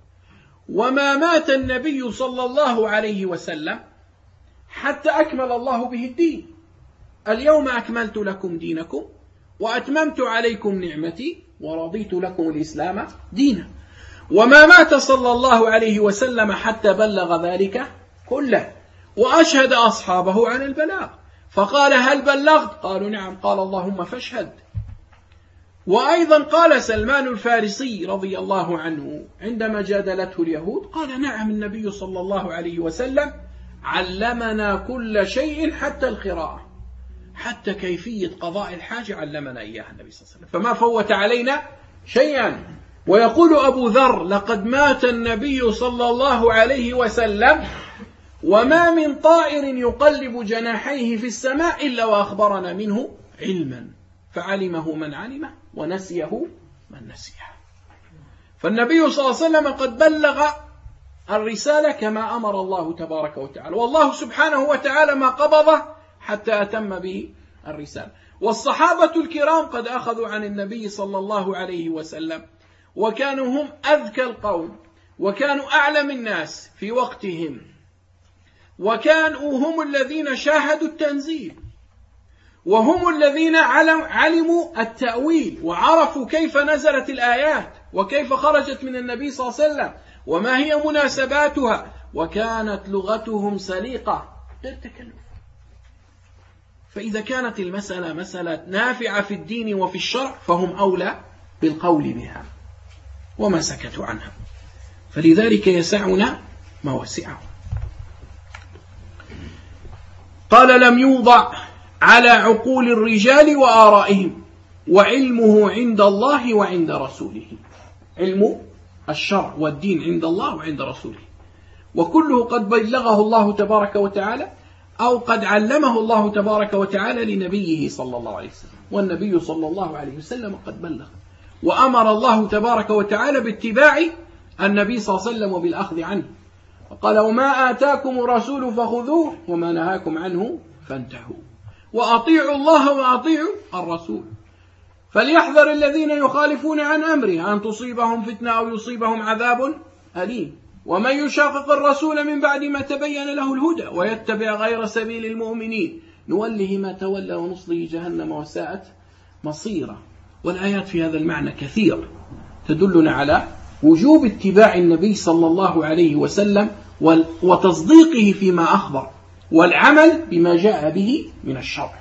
وما مات النبي صلى الله عليه وسلم حتى أكمل الله به الدين. اليوم أكملت لكم دينكم وأتممت عليكم نعمتي ورضيت لكم الإسلام دينا. وما مات صلى الله عليه وسلم حتى بلغ ذلك كله، وأشهد أصحابه عن البلاغ. فقال: هل بلغت؟ قالوا: نعم. قال: اللهم فاشهد. وأيضا قال سلمان الفارسي رضي الله عنه عندما جادلته اليهود، قال: نعم، النبي صلى الله عليه وسلم علمنا كل شيء حتى القراءة، حتى كيفية قضاء الحاجة علمنا إياها النبي صلى الله عليه وسلم، فما فوت علينا شيئا. ويقول أبو ذر: لقد مات النبي صلى الله عليه وسلم وما من طائر يقلب جناحيه في السماء إلا وأخبرنا منه علما، فعلمه من علمه ونسيه من نسيه. فالنبي صلى الله عليه وسلم قد بلغ الرسالة كما أمر الله تبارك وتعالى، والله سبحانه وتعالى ما قبضه حتى أتم به الرسالة. والصحابة الكرام قد أخذوا عن النبي صلى الله عليه وسلم، وكانوا هم أذكى القوم، وكانوا أعلم الناس في وقتهم. وكانوا هم الذين شاهدوا التنزيل، وهم الذين علموا التأويل وعرفوا كيف نزلت الآيات وكيف خرجت من النبي صلى الله عليه وسلم وما هي مناسباتها، وكانت لغتهم سليقة غير تكلف. فإذا كانت المسألة مسألة نافعة في الدين وفي الشرع فهم أولى بالقول بها وما سكتوا عنها، فلذلك يسعنا ما وسعهم. قال: لم يوضع على عقول الرجال وآرائهم، وعلمه عند الله وعند رسوله. علم الشرع والدين عند الله وعند رسوله، وكله قد بلغه الله تبارك وتعالى أو قد علمه الله تبارك وتعالى لنبيه صلى الله عليه وسلم، والنبي صلى الله عليه وسلم قد بلغ، وأمر الله تبارك وتعالى باتباع النبي صلى الله عليه وسلم وبالأخذ عنه، وقال: وما آتاكم الرسول فخذوه وما نهاكم عنه فانتهوا وأطيعوا الله وأطيعوا الرسول. فليحذر الذين يخالفون عن أمره أن تصيبهم فتنة أو يصيبهم عذاب أليم. ومن يشاقق الرسول من بعد ما تبين له الهدى ويتبع غير سبيل المؤمنين نوله ما تولى ونصله جهنم وساءت مصيرا. والآيات في هذا المعنى كثيرة تدلنا على وجوب اتباع النبي صلى الله عليه وسلم وتصديقه فيما أخبر والعمل بما جاء به من الشرع.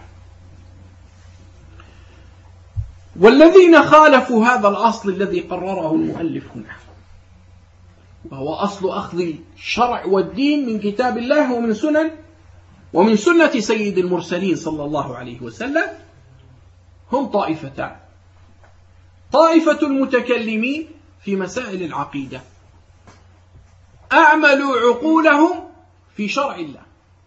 والذين خالفوا هذا الأصل الذي قرره المؤلف هنا، وهو أصل أخذ الشرع والدين من كتاب الله ومن سنن ومن سنة سيد المرسلين صلى الله عليه وسلم، هم طائفتان: طائفة المتكلمين في مسائل العقيدة أعملوا عقولهم في شرع الله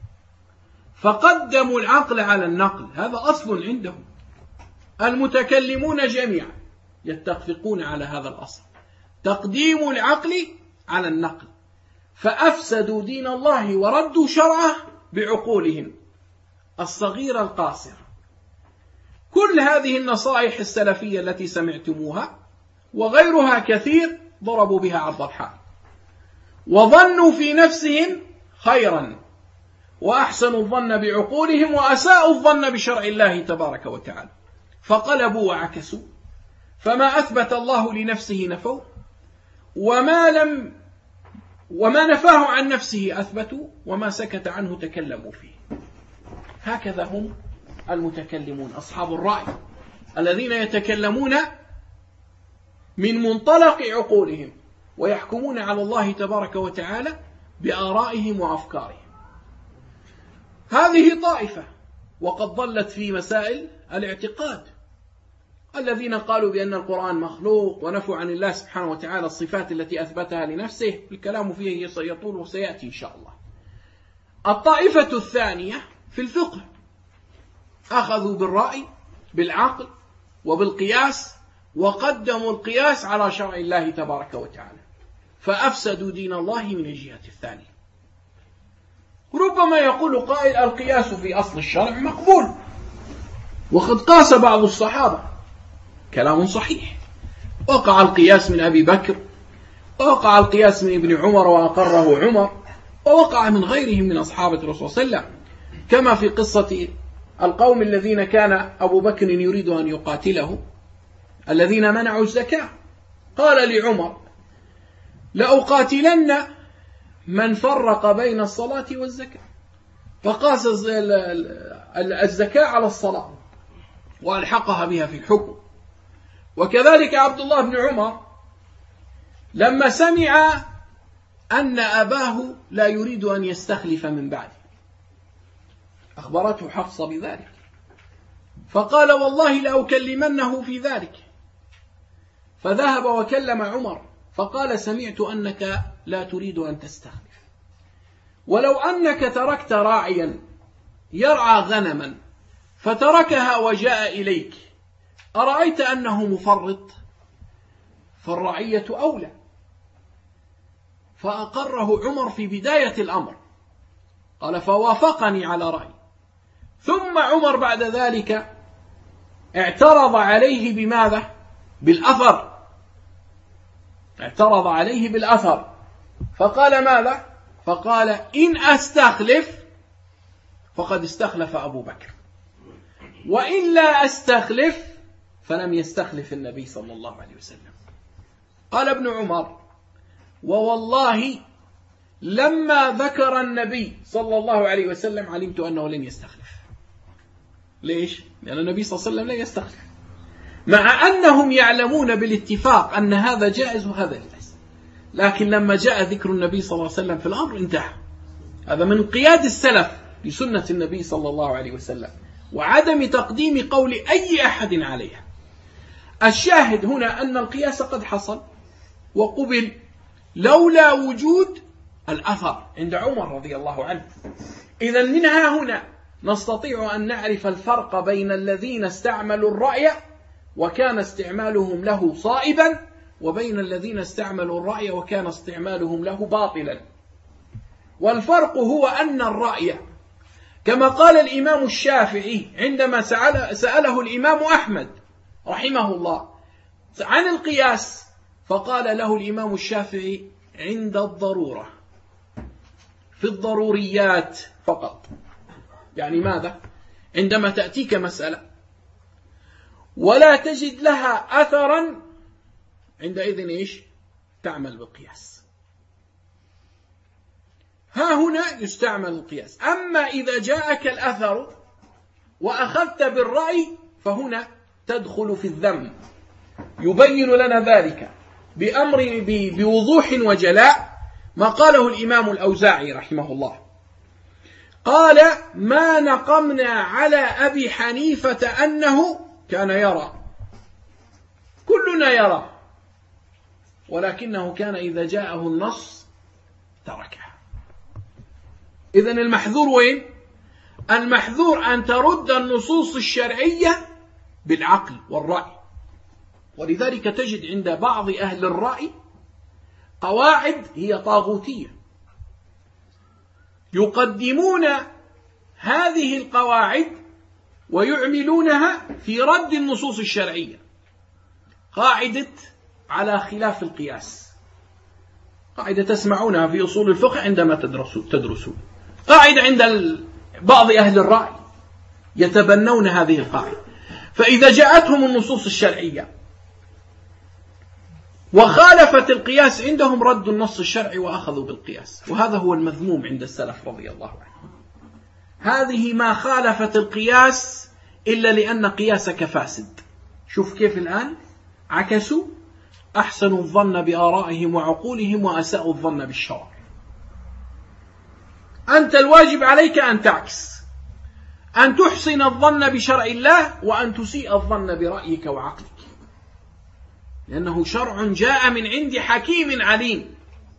فقدموا العقل على النقل، هذا أصل عندهم. المتكلمون جميعا يتفقون على هذا الأصل، تقديم العقل على النقل، فأفسدوا دين الله وردوا شرعه بعقولهم الصغيرة القاصرة. كل هذه النصائح السلفية التي سمعتموها وغيرها كثير ضربوا بها عرض الحائط، وظنوا في نفسهم خيرا وأحسنوا الظن بعقولهم وأساءوا الظن بشرع الله تبارك وتعالى، فقلبوا وعكسوا، فما أثبت الله لنفسه نفوه، وما لم وما نفاه عن نفسه أثبتوا، وما سكت عنه تكلموا فيه. هكذا هم المتكلمون أصحاب الرأي الذين يتكلمون من منطلق عقولهم ويحكمون على الله تبارك وتعالى بآرائهم وأفكارهم. هذه طائفة، وقد ضلت في مسائل الاعتقاد، الذين قالوا بأن القرآن مخلوق ونفوا عن الله سبحانه وتعالى الصفات التي أثبتها لنفسه، الكلام فيه يطول وسيأتي إن شاء الله. الطائفة الثانية في الفقه أخذوا بالرأي بالعقل وبالقياس، وقدموا القياس على شرع الله تبارك وتعالى، فأفسدوا دين الله من الجهة الثانية. ربما يقول قائل: القياس في أصل الشرع مقبول، وقد قاس بعض الصحابة، كلام صحيح، وقع القياس من أبي بكر، ووقع القياس من ابن عمر وأقره عمر، ووقع من غيرهم من أصحابة الرسول صلى الله عليه وسلم، كما في قصة القوم الذين كان أبو بكر يريد أن يقاتله، الذين منعوا الزكاة، قال لعمر: لأقاتلن من فرق بين الصلاة والزكاة، فقاس الزكاة على الصلاة وألحقها بها في الحكم. وكذلك عبد الله بن عمر لما سمع أن أباه لا يريد أن يستخلف من بعده، أخبرته حفصة بذلك، فقال: والله لأكلمنه في ذلك، فذهب وكلم عمر فقال: سمعت أنك لا تريد أن تستخلف، ولو أنك تركت راعيا يرعى غنما فتركها وجاء إليك أرأيت أنه مفرط؟ فالرعية أولى. فأقره عمر في بداية الأمر، قال: فوافقني على رأي. ثم عمر بعد ذلك اعترض عليه بماذا؟ بالأثر، اعترض عليه بالأثر، فقال ماذا؟ فقال إن أستخلف فقد استخلف أبو بكر، وإن لا أستخلف فلم يستخلف النبي صلى الله عليه وسلم. قال ابن عمر: ووالله لما ذكر النبي صلى الله عليه وسلم علمت أنه لن يستخلف. ليش؟ لأن النبي صلى الله عليه وسلم لا يستخلف، مع أنهم يعلمون بالاتفاق أن هذا جائز وهذا جائز، لكن لما جاء ذكر النبي صلى الله عليه وسلم في الأمر انتهى. هذا من قياد السلف لسنة النبي صلى الله عليه وسلم وعدم تقديم قول أي أحد عليها. الشاهد هنا أن القياس قد حصل وقبل لولا وجود الأثر عند عمر رضي الله عنه. إذن منها هنا نستطيع أن نعرف الفرق بين الذين استعملوا الرأي وكان استعمالهم له صائبا، وبين الذين استعملوا الرأي وكان استعمالهم له باطلا. والفرق هو أن الرأي كما قال الإمام الشافعي عندما سأل سأله الإمام أحمد رحمه الله عن القياس، فقال له الإمام الشافعي: عند الضرورة، في الضروريات فقط. يعني ماذا؟ عندما تأتيك مسألة ولا تجد لها أثرا، عندئذ إيش؟ تعمل بالقياس. ها هنا يستعمل القياس. أما إذا جاءك الأثر وأخذت بالرأي فهنا تدخل في الذم. يبين لنا ذلك بأمر بوضوح وجلاء ما قاله الإمام الأوزاعي رحمه الله. قال: ما نقمنا على أبي حنيفة أنه كان يرى، كلنا يرى، ولكنه كان إذا جاءه النص تركه. إذن المحذور وين؟ المحذور أن ترد النصوص الشرعية بالعقل والرأي. ولذلك تجد عند بعض أهل الرأي قواعد هي طاغوتية، يقدمون هذه القواعد ويعملونها في رد النصوص الشرعية. قاعدة على خلاف القياس، قاعدة تسمعونها في أصول الفقه عندما تدرسون، قاعدة عند بعض أهل الرأي يتبنون هذه القاعدة. فإذا جاءتهم النصوص الشرعية وخالفت القياس عندهم ردوا النص الشرعي وأخذوا بالقياس، وهذا هو المذموم عند السلف رضي الله عنه. هذه ما خالفت القياس إلا لأن قياسك فاسد. شوف كيف الآن عكسوا، أحسنوا الظن بآرائهم وعقولهم وأساءوا الظن بالشرع. أنت الواجب عليك أن تعكس، أن تحسن الظن بشرع الله وأن تسيء الظن برأيك وعقلك، لأنه شرع جاء من عند حكيم عليم،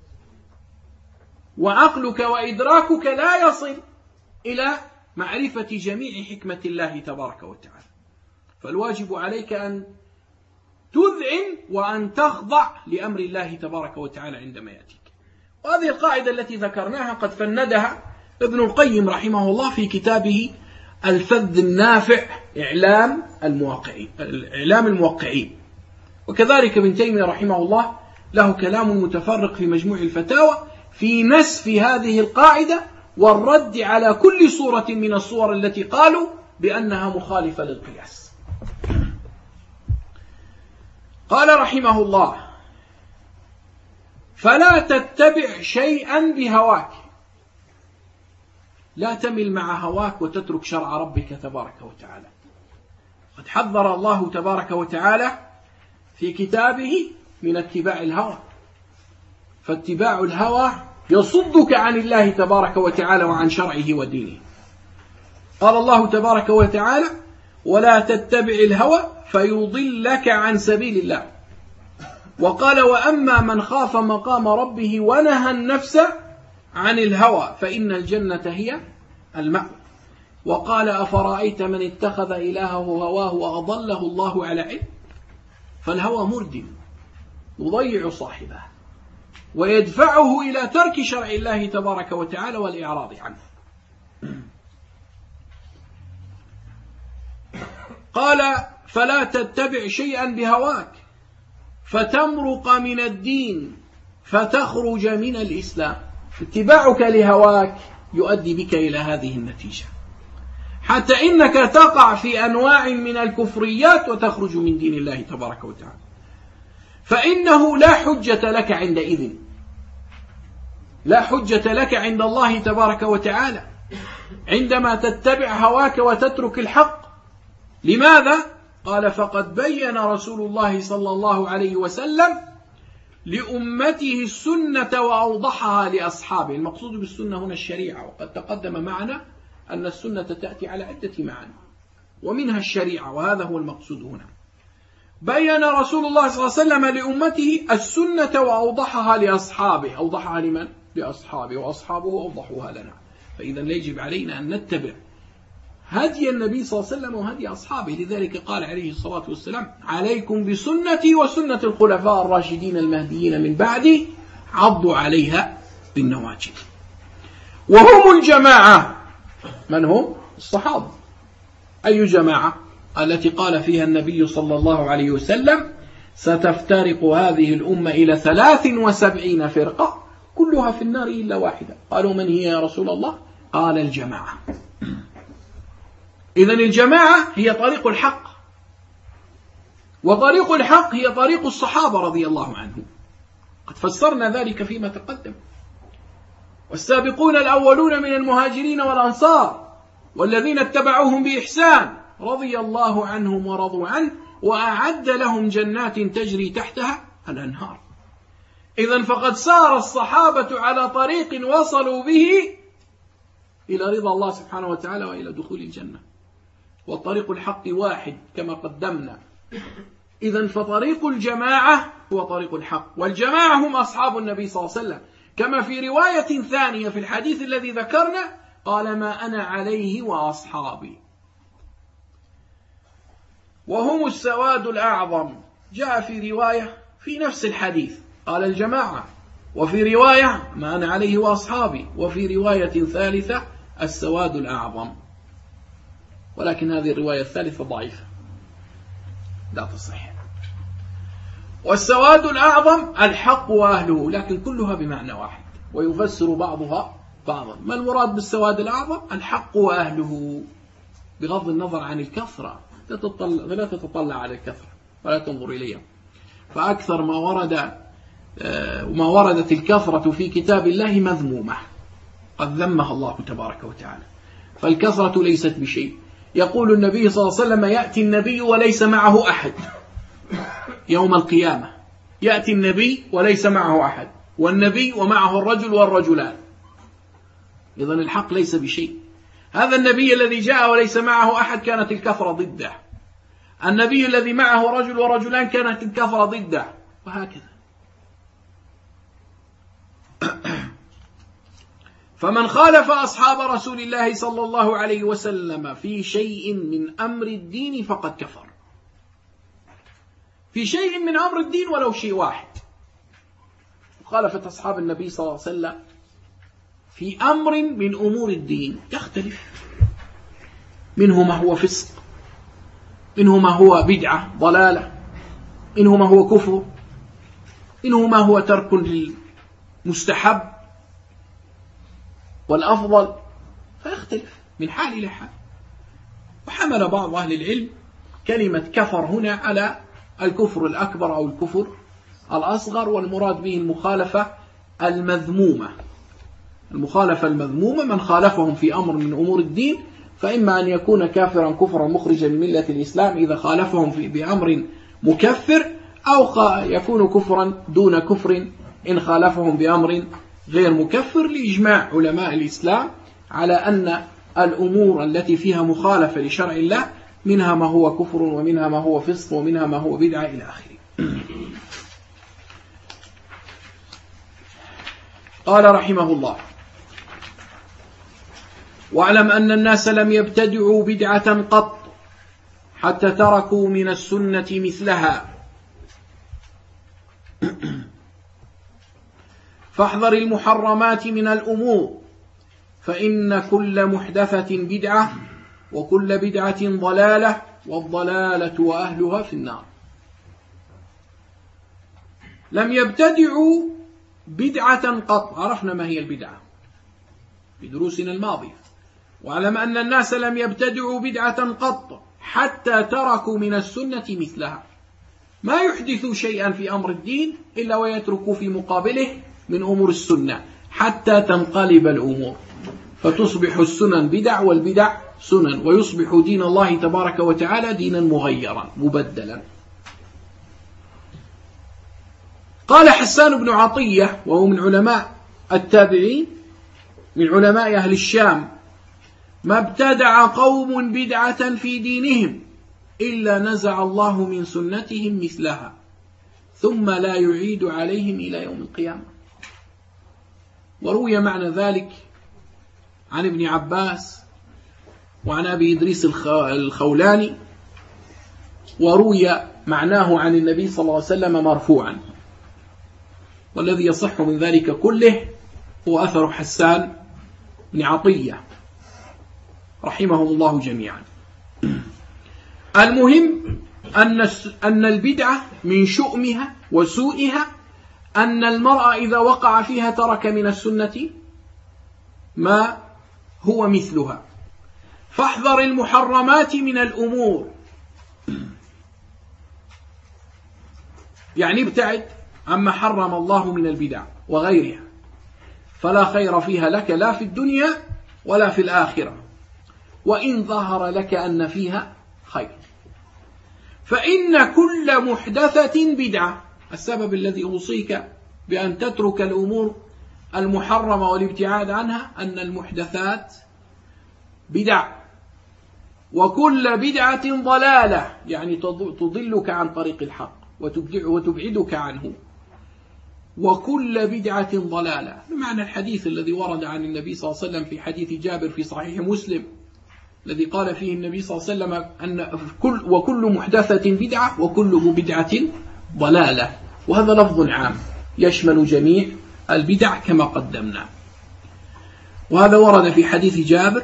وعقلك وإدراكك لا يصل إلى معرفة جميع حكمة الله تبارك وتعالى. فالواجب عليك أن تذعن وأن تخضع لأمر الله تبارك وتعالى عندما يأتيك. وهذه القاعدة التي ذكرناها قد فندها ابن القيم رحمه الله في كتابه الفذ النافع إعلام الموقعين إعلام الموقعين. وكذلك ابن تيمية رحمه الله له كلام متفرق في مجموع الفتاوى في نسف هذه القاعدة والرد على كل صورة من الصور التي قالوا بأنها مخالفة للقياس. قال رحمه الله: فلا تتبع شيئا بهواك، لا تمل مع هواك وتترك شرع ربك تبارك وتعالى. قد حذر الله تبارك وتعالى في كتابه من اتباع الهوى، فاتباع الهوى يصدك عن الله تبارك وتعالى وعن شرعه ودينه. قال الله تبارك وتعالى: ولا تتبع الهوى فيضلك عن سبيل الله. وقال: وأما من خاف مقام ربه ونهى النفس عن الهوى فإن الجنة هي المأوى. وقال: أفرأيت من اتخذ إلهه هواه وأضله الله على علم. فالهوى مردم يضيع صاحبه ويدفعه إلى ترك شرع الله تبارك وتعالى والإعراض عنه. قال: فلا تتبع شيئا بهواك فتمرق من الدين فتخرج من الإسلام. اتباعك لهواك يؤدي بك إلى هذه النتيجة، حتى إنك تقع في أنواع من الكفريات وتخرج من دين الله تبارك وتعالى. فإنه لا حجة لك عندئذ، لا حجة لك عند الله تبارك وتعالى عندما تتبع هواك وتترك الحق. لماذا؟ قال: فقد بين رسول الله صلى الله عليه وسلم لأمته السنة وأوضحها لأصحابه. المقصود بالسنة هنا الشريعة، وقد تقدم معنا أن السنة تأتي على عدة معاني ومنها الشريعة، وهذا هو المقصود هنا. بين رسول الله صلى الله عليه وسلم لأمته السنة وأوضحها لأصحابه. أوضحها لمن؟ لأصحابه، وأصحابه أوضحوها لنا. فإذا يجب علينا أن نتبع هدي النبي صلى الله عليه وسلم وهدي أصحابه. لذلك قال عليه الصلاة والسلام: عليكم بسنتي وسنة الخلفاء الراشدين المهديين من بعدي عضوا عليها بالنواجذ. وهم الجماعة. من هم؟ الصحابة. أي جماعة؟ التي قال فيها النبي صلى الله عليه وسلم: ستفترق هذه الأمة إلى ثلاث وسبعين فرقة كلها في النار إلا واحدة. قالوا: من هي يا رسول الله؟ قال: الجماعة. إذن الجماعة هي طريق الحق، وطريق الحق هي طريق الصحابة رضي الله عنهم. قد فسرنا ذلك فيما تقدم. والسابقون الأولون من المهاجرين والأنصار والذين اتبعوهم بإحسان رضي الله عنهم ورضوا عنه وأعد لهم جنات تجري تحتها الأنهار. إذن فقد سار الصحابة على طريق وصلوا به إلى رضا الله سبحانه وتعالى وإلى دخول الجنة. والطريق الحق واحد كما قدمنا. إذن فطريق الجماعة هو طريق الحق، والجماعة هم أصحاب النبي صلى الله عليه وسلم، كما في رواية ثانية في الحديث الذي ذكرنا قال: ما أنا عليه وأصحابي. وهم السواد الأعظم. جاء في رواية في نفس الحديث قال الجماعة، وفي رواية ما أنا عليه وأصحابي، وفي رواية ثالثة السواد الأعظم. ولكن هذه الرواية الثالثة ضعيفة لا تصح. والسواد الأعظم الحق وأهله، لكن كلها بمعنى واحد ويفسر بعضها بعضا. ما المراد بالسواد الأعظم؟ الحق وأهله، بغض النظر عن الكثرة. لا تتطلع على الكثرة ولا تنظر إليها. فأكثر ما ورد وما وردت الكثرة في كتاب الله مذمومة، قد ذمها الله تبارك وتعالى. فالكثرة ليست بشيء. يقول النبي صلى الله عليه وسلم: يأتي النبي وليس معه أحد يوم القيامة. يأتي النبي وليس معه أحد، والنبي ومعه الرجل والرجلان. إذن الحق ليس بشيء. هذا النبي الذي جاء وليس معه أحد كانت الكثرة ضده. النبي الذي معه رجل ورجلان كانت الكثرة ضده، وهكذا. فمن خالف أصحاب رسول الله صلى الله عليه وسلم في شيء من أمر الدين فقد كفر. في شيء من أمر الدين ولو شيء واحد. مخالفة أصحاب النبي صلى الله عليه وسلم في أمر من أمور الدين يختلف، منه ما هو فسق، منه ما هو بدعة ضلالة، منه ما هو كفر، منه ما هو ترك للمستحب والأفضل، فيختلف من حال إلى حال. وحمل بعض أهل العلم كلمة كفر هنا على الكفر الأكبر أو الكفر الأصغر، والمراد به المخالفة المذمومة. المخالفة المذمومة من خالفهم في أمر من أمور الدين، فإما أن يكون كافرا كفرا مخرجا من ملة الإسلام إذا خالفهم في بأمر مكفر، أو يكون كفرا دون كفر إن خالفهم بأمر غير مكفر، لإجماع علماء الإسلام على أن الأمور التي فيها مخالفة لشرع الله منها ما هو كفر ومنها ما هو فسق ومنها ما هو بدعة إلى آخره. قال رحمه الله: واعلم أن الناس لم يبتدعوا بدعة قط حتى تركوا من السنة مثلها، فاحذر المحرمات من الأمور، فإن كل محدثة بدعة وكل بدعة ضلالة والضلالة وأهلها في النار. لم يبتدعوا بدعة قط. عرفنا ما هي البدعة في دروسنا الماضية. واعلم أن الناس لم يبتدعوا بدعة قط حتى تركوا من السنة مثلها. ما يحدثوا شيئا في أمر الدين إلا ويتركوا في مقابله من أمور السنة حتى تنقلب الأمور، فتصبح السنن بدع والبدع سنن، ويصبح دين الله تبارك وتعالى دينا مغيرا مبدلا. قال حسان بن عطية وهو من علماء التابعين من علماء أهل الشام: ما ابتدع قوم بدعة في دينهم إلا نزع الله من سنتهم مثلها ثم لا يعيد عليهم إلى يوم القيامة. وروي معنى ذلك عن ابن عباس وعن أبي إدريس الخولاني، وروي معناه عن النبي صلى الله عليه وسلم مرفوعا، والذي يصح من ذلك كله هو أثر حسان بن عطية رحمه الله جميعا. المهم أن أن البدعة من شؤمها وسوءها أن المرء إذا وقع فيها ترك من السنة ما هو مثلها. فاحذر المحرمات من الأمور، يعني ابتعد عما حرم الله من البدع وغيرها، فلا خير فيها لك لا في الدنيا ولا في الآخرة، وإن ظهر لك أن فيها خير. فإن كل محدثة بدعة. السبب الذي أوصيك بأن تترك الأمور المحرمة والابتعاد عنها أن المحدثات بدع، وكل بدعة ضلالة، يعني تضلك عن طريق الحق وتبعدك عنه، وكل بدعة ضلالة. بمعنى الحديث الذي ورد عن النبي صلى الله عليه وسلم في حديث جابر في صحيح مسلم الذي قال فيه النبي صلى الله عليه وسلم أن كل وكل محدثة بدعة وكل بدعة ضلالة، وهذا لفظ عام يشمل جميع البدع كما قدمنا. وهذا ورد في حديث جابر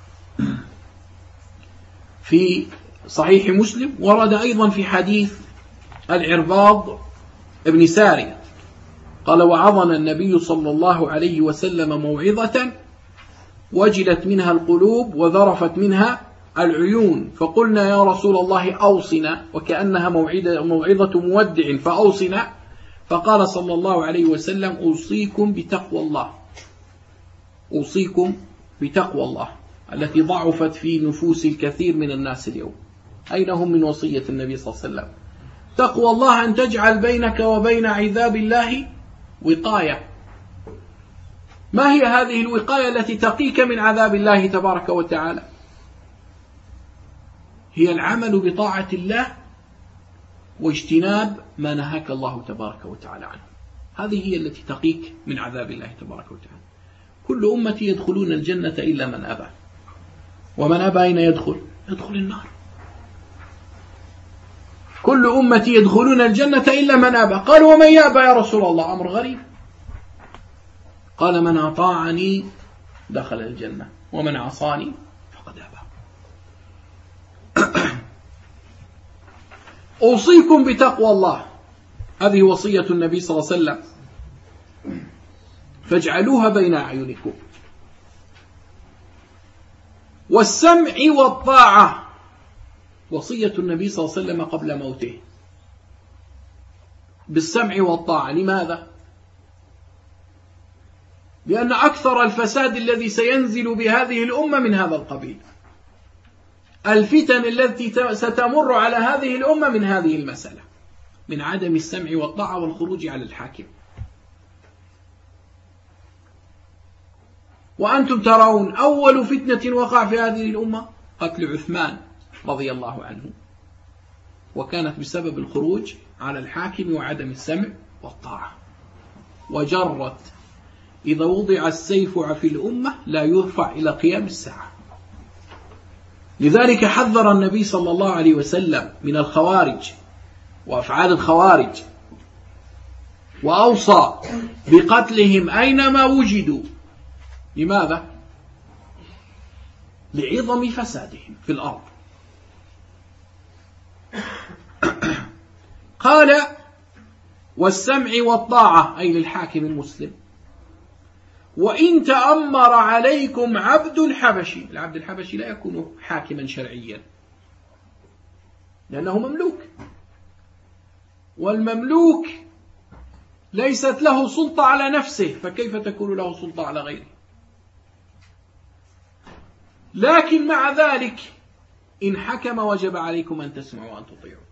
في صحيح مسلم، ورد أيضا في حديث العرباض ابن سارية قال: وعظنا النبي صلى الله عليه وسلم موعظة وجلت منها القلوب وذرفت منها العيون، فقلنا يا رسول الله أوصنا، وكأنها موعظة مودع، فأوصنا. فقال صلى الله عليه وسلم: أوصيكم بتقوى الله، أوصيكم بتقوى الله التي ضعفت في نفوس الكثير من الناس اليوم. أين هم من وصية النبي صلى الله عليه وسلم؟ تقوى الله أن تجعل بينك وبين عذاب الله وقاية. ما هي هذه الوقاية التي تقيك من عذاب الله تبارك وتعالى؟ هي العمل بطاعة الله واجتناب ما نهاك الله تبارك وتعالى عنه. هذه هي التي تقيك من عذاب الله تبارك وتعالى. كل أمتي يدخلون الجنة إلا من أبى، ومن أبى أين يدخل؟ يدخل النار. كل أمتي يدخلون الجنة إلا من أبى. قال: ومن يأبى يا رسول الله؟ أمر غريب. قال: من أطاعني دخل الجنة ومن عصاني فقد أبى. أوصيكم بتقوى الله، هذه وصية النبي صلى الله عليه وسلم، فاجعلوها بين أعينكم. والسمع والطاعة، وصية النبي صلى الله عليه وسلم قبل موته بالسمع والطاعة. لماذا؟ لأن أكثر الفساد الذي سينزل بهذه الأمة من هذا القبيل، الفتن التي ستمر على هذه الأمة من هذه المسألة، من عدم السمع والطاعة والخروج على الحاكم. وأنتم ترون أول فتنة وقع في هذه الأمة قتل عثمان رضي الله عنه، وكانت بسبب الخروج على الحاكم وعدم السمع والطاعة. وجرت إذا وضع السيف في الأمة لا يرفع إلى قيام الساعة. لذلك حذر النبي صلى الله عليه وسلم من الخوارج وأفعال الخوارج، وأوصى بقتلهم أينما وجدوا. لماذا؟ لعظم فسادهم في الأرض. قال: والسمع والطاعة أي للحاكم المسلم. وإن تأمر عليكم عبد حبشي، العبد الحبشي لا يكون حاكما شرعيا لأنه مملوك، والمملوك ليست له سلطة على نفسه، فكيف تكون له سلطة على غيره؟ لكن مع ذلك إن حكم وجب عليكم أن تسمعوا وأن تطيعوا.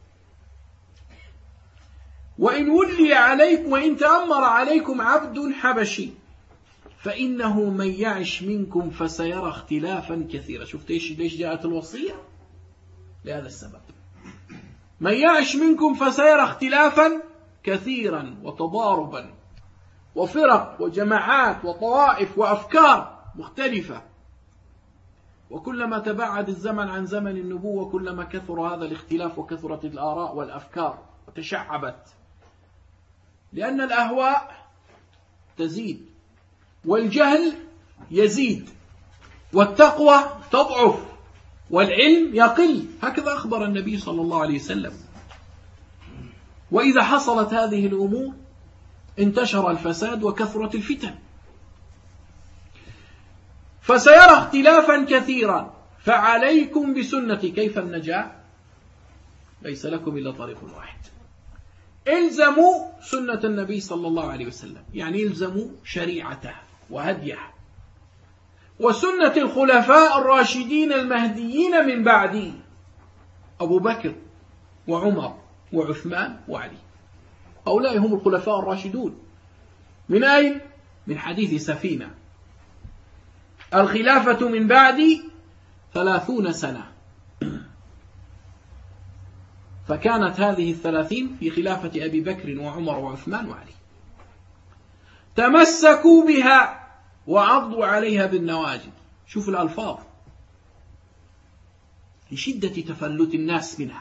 وإن ولي عليكم وإن تأمر عليكم عبد حبشي فإنه من يعش منكم فسيرى اختلافا كثيرا. شفت إيش ليش جاءت الوصية؟ لهذا السبب. من يعش منكم فسيرى اختلافا كثيرا وتضاربا وفرق وجماعات وطوائف وأفكار مختلفة. وكلما تباعد الزمن عن زمن النبوة كلما كثر هذا الاختلاف وكثرت الآراء والأفكار وتشعبت، لأن الأهواء تزيد والجهل يزيد والتقوى تضعف والعلم يقل. هكذا أخبر النبي صلى الله عليه وسلم. وإذا حصلت هذه الأمور انتشر الفساد وكثرت الفتن. فسيرى اختلافا كثيرا فعليكم بسنتي. كيف النجاة؟ ليس لكم إلا طريق واحد، الزموا سنة النبي صلى الله عليه وسلم، يعني الزموا شريعته وهديه وسنة الخلفاء الراشدين المهديين من بعدي، أبو بكر وعمر وعثمان وعلي. هؤلاء هم الخلفاء الراشدون. من أين؟ من حديث سفينة. الخلافة من بعدي ثلاثون سنة، فكانت هذه الثلاثين في خلافة أبي بكر وعمر وعثمان وعلي. تمسكوا بها وعضوا عليها بالنواجذ. شوف الألفاظ لشدة تفلت الناس منها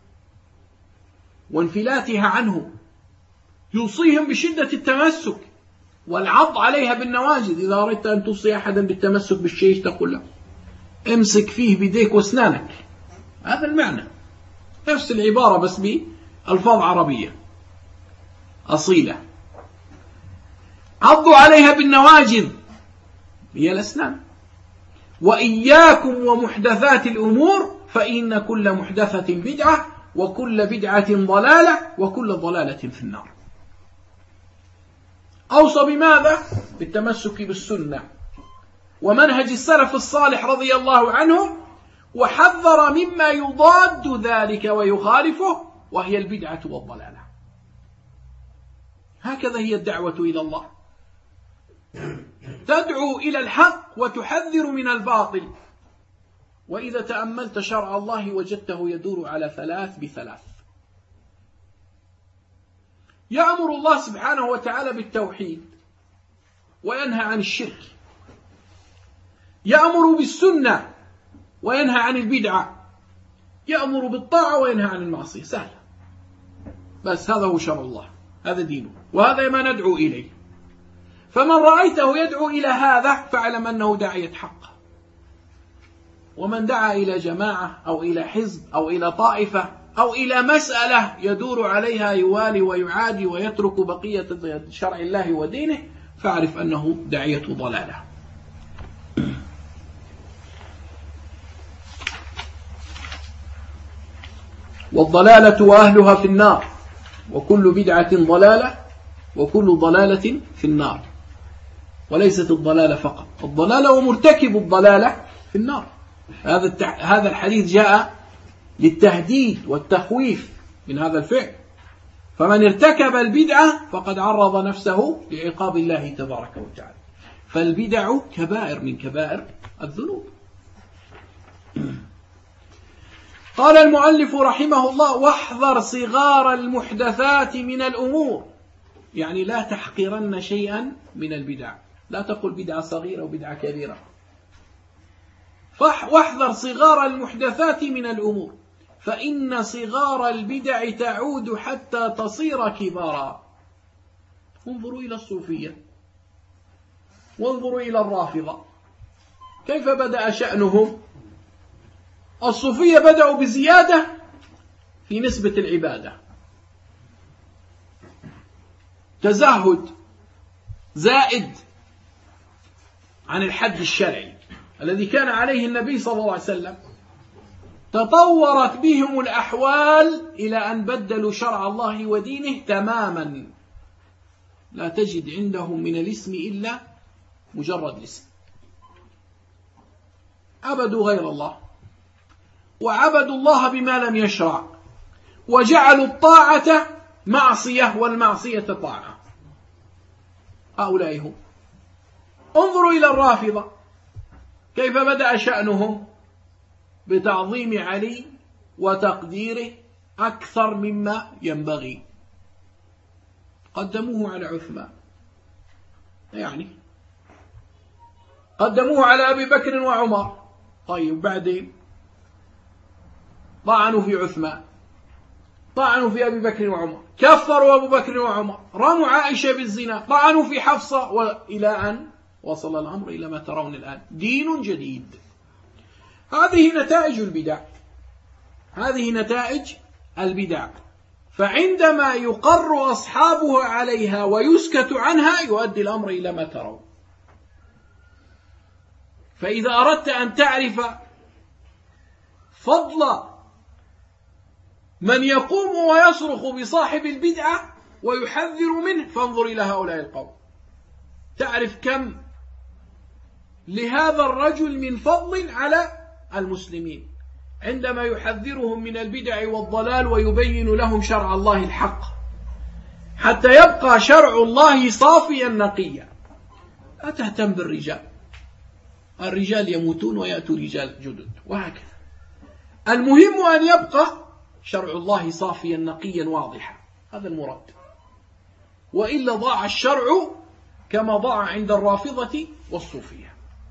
وانفلاتها عنه، يوصيهم بشدة التمسك والعض عليها بالنواجذ. إذا أردت أن توصي أحدا بالتمسك بالشيء تقول له امسك فيه بيديك واسنانك، هذا المعنى، نفس العبارة بس بألفاظ عربية أصيلة. عضوا عليها بالنواجذ هي الأسنان. وإياكم ومحدثات الأمور فإن كل محدثة بدعة وكل بدعة ضلالة وكل ضلالة في النار. أوصى بماذا؟ بالتمسك بالسنة ومنهج السلف الصالح رضي الله عنهم، وحذر مما يضاد ذلك ويخالفه وهي البدعة والضلالة. هكذا هي الدعوة إلى الله، تدعو إلى الحق وتحذر من الباطل. وإذا تأملت شرع الله وجدته يدور على ثلاث بثلاث. يأمر الله سبحانه وتعالى بالتوحيد وينهى عن الشرك، يأمر بالسنة وينهى عن البدعة، يأمر بالطاعة وينهى عن المعصية. سهل، بس هذا هو شرع الله، هذا دينه، وهذا ما ندعو إليه. فمن رأيته يدعو إلى هذا فاعلم أنه داعية حق. ومن دعا إلى جماعة أو إلى حزب أو إلى طائفة أو إلى مسألة يدور عليها يوالي ويعادي ويترك بقية شرع الله ودينه فاعرف أنه داعية ضلالة. والضلالة وأهلها في النار، وكل بدعة ضلالة وكل ضلالة في النار. وليست الضلالة فقط، الضلالة ومرتكب الضلالة في النار. هذا هذا الحديث جاء للتهديد والتخويف من هذا الفعل. فمن ارتكب البدعة فقد عرض نفسه لعقاب الله تبارك وتعالى. فالبدع كبائر من كبائر الذنوب. قال المؤلف رحمه الله: واحذر صغار المحدثات من الأمور، يعني لا تحقرن شيئا من البدع، لا تقل بدعة صغيرة وبدعة كبيرة. واحذر صغار المحدثات من الأمور فإن صغار البدع تعود حتى تصير كبارا. انظروا إلى الصوفية وانظروا إلى الرافضة كيف بدأ شأنهم. الصوفية بدأوا بزيادة في نسبة العبادة، تزهد زائد عن الحد الشرعي الذي كان عليه النبي صلى الله عليه وسلم، تطورت بهم الأحوال إلى أن بدلوا شرع الله ودينه تماما، لا تجد عندهم من الاسم إلا مجرد الاسم. عبدوا غير الله وعبدوا الله بما لم يشرع، وجعلوا الطاعة معصية والمعصية طاعة. هؤلاء هم. انظروا إلى الرافضة كيف بدأ شأنهم بتعظيم علي وتقديره أكثر مما ينبغي، قدموه على عثمان، يعني قدموه على أبي بكر وعمر. طيب بعدين طعنوا في عثمان، طعنوا في أبي بكر وعمر، كفروا أبو بكر وعمر، رموا عائشة بالزنا، طعنوا في حفصة، وإلى أن وصل الأمر إلى ما ترون الآن، دين جديد. هذه نتائج البدع، هذه نتائج البدع. فعندما يقر أصحابه عليها ويسكت عنها يؤدي الأمر إلى ما ترون. فإذا أردت أن تعرف فضل من يقوم ويصرخ بصاحب البدعة ويحذر منه فانظر إلى هؤلاء القوم، تعرف كم لهذا الرجل من فضل على المسلمين عندما يحذرهم من البدع والضلال ويبين لهم شرع الله الحق حتى يبقى شرع الله صافيا نقيا. لا تهتم بالرجال، الرجال يموتون ويأتوا رجال جدد وهكذا. المهم أن يبقى شرع الله صافيا نقيا واضحا، هذا المراد، وإلا ضاع الشرع كما ضاع عند الرافضة والصوفية.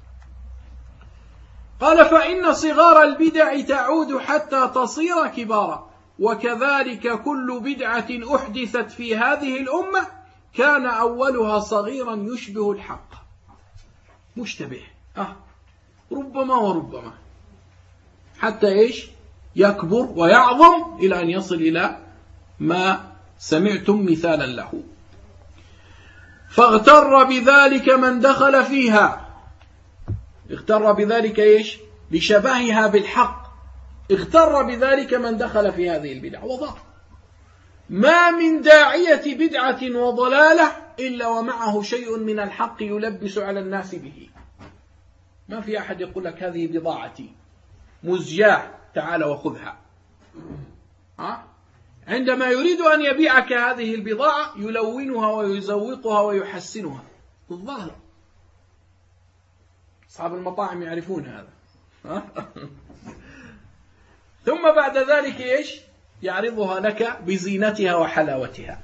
قال فإن صغار البدع تعود حتى تصير كبارا، وكذلك كل بدعة أحدثت في هذه الأمة كان أولها صغيرا يشبه الحق، مشتبه آه ربما وربما، حتى إيش يكبر ويعظم إلى أن يصل إلى ما سمعتم مثالا له. فاغتر بذلك من دخل فيها، اغتر بذلك إيش لشبهها بالحق، اغتر بذلك من دخل في هذه البدع وضع. ما من داعية بدعة وضلالة إلا ومعه شيء من الحق يلبس على الناس به. ما في أحد يقول لك هذه بضاعتي مزجاة تعال وخذها. ها؟ عندما يريد أن يبيعك هذه البضاعة يلونها ويزوقها ويحسنها بالظاهر. أصحاب المطاعم يعرفون هذا. ثم بعد ذلك إيش يعرضها لك بزينتها وحلاوتها،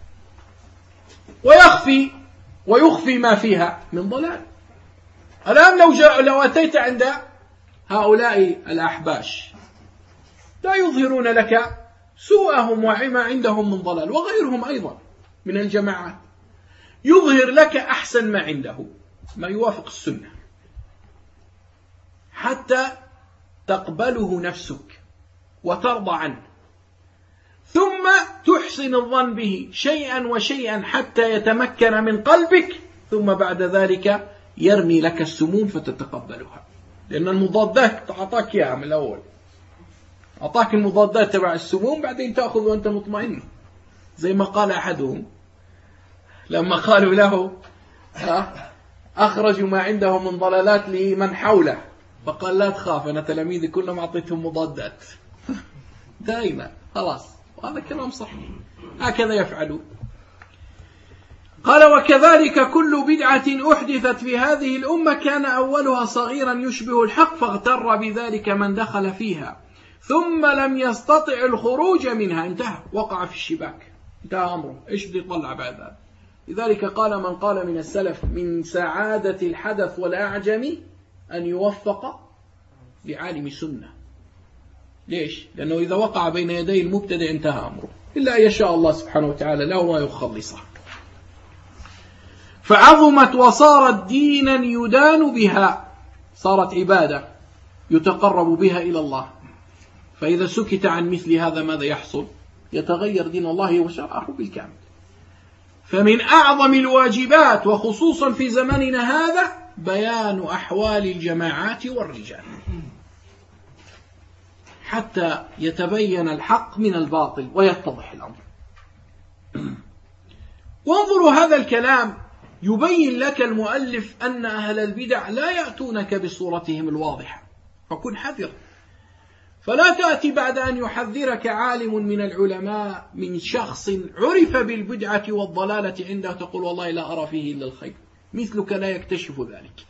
ويخفي ويخفي ما فيها من ضلال. الآن لو جاء لو أتيت عند هؤلاء الأحباش لا يظهرون لك سوءهم وما عندهم من ضلال، وغيرهم أيضا من الجماعات يظهر لك أحسن ما عنده، ما يوافق السنة، حتى تقبله نفسك وترضى عنه، ثم تحسن الظن به شيئا وشيئا حتى يتمكن من قلبك، ثم بعد ذلك يرمي لك السموم فتتقبلها، لأن المضادات أعطاك إياها من الأول، أعطاك المضادات تبع السموم، بعدين تأخذ وأنت مطمئن. زي ما قال أحدهم لما قالوا له أخرجوا ما عندهم من ضلالات لمن حوله، فقال لا تخاف أنا تلاميذي كلهم أعطيتهم مضادات دائما خلاص. وهذا كلام صحيح، هكذا يفعلون. قال وكذلك كل بدعة أحدثت في هذه الأمة كان أولها صغيرا يشبه الحق، فاغتر بذلك من دخل فيها ثم لم يستطع الخروج منها، انتهى، وقع في الشباك، انتهى أمره، إيش بده يطلع بعد ذلك؟ لذلك قال من قال من السلف من سعادة الحدث والأعجم أن يوفق بعالم سنة. ليش؟ لأنه إذا وقع بين يدي المبتدع انتهى أمره، إلا أن يشاء الله سبحانه وتعالى له ما يخلصه. فعظمت وصارت دينا يدان بها، صارت عبادة يتقرب بها إلى الله. فإذا سكت عن مثل هذا ماذا يحصل؟ يتغير دين الله وشرعه بالكامل. فمن أعظم الواجبات وخصوصا في زمننا هذا بيان أحوال الجماعات والرجال حتى يتبين الحق من الباطل ويتضح الأمر. وانظروا هذا الكلام يبين لك المؤلف أن أهل البدع لا يأتونك بصورتهم الواضحة، فكن حذر. فلا تأتي بعد أن يحذرك عالم من العلماء من شخص عرف بالبدعة والضلالة عنده تقول والله لا أرى فيه إلا الخير، مثلك لا يكتشف ذلك.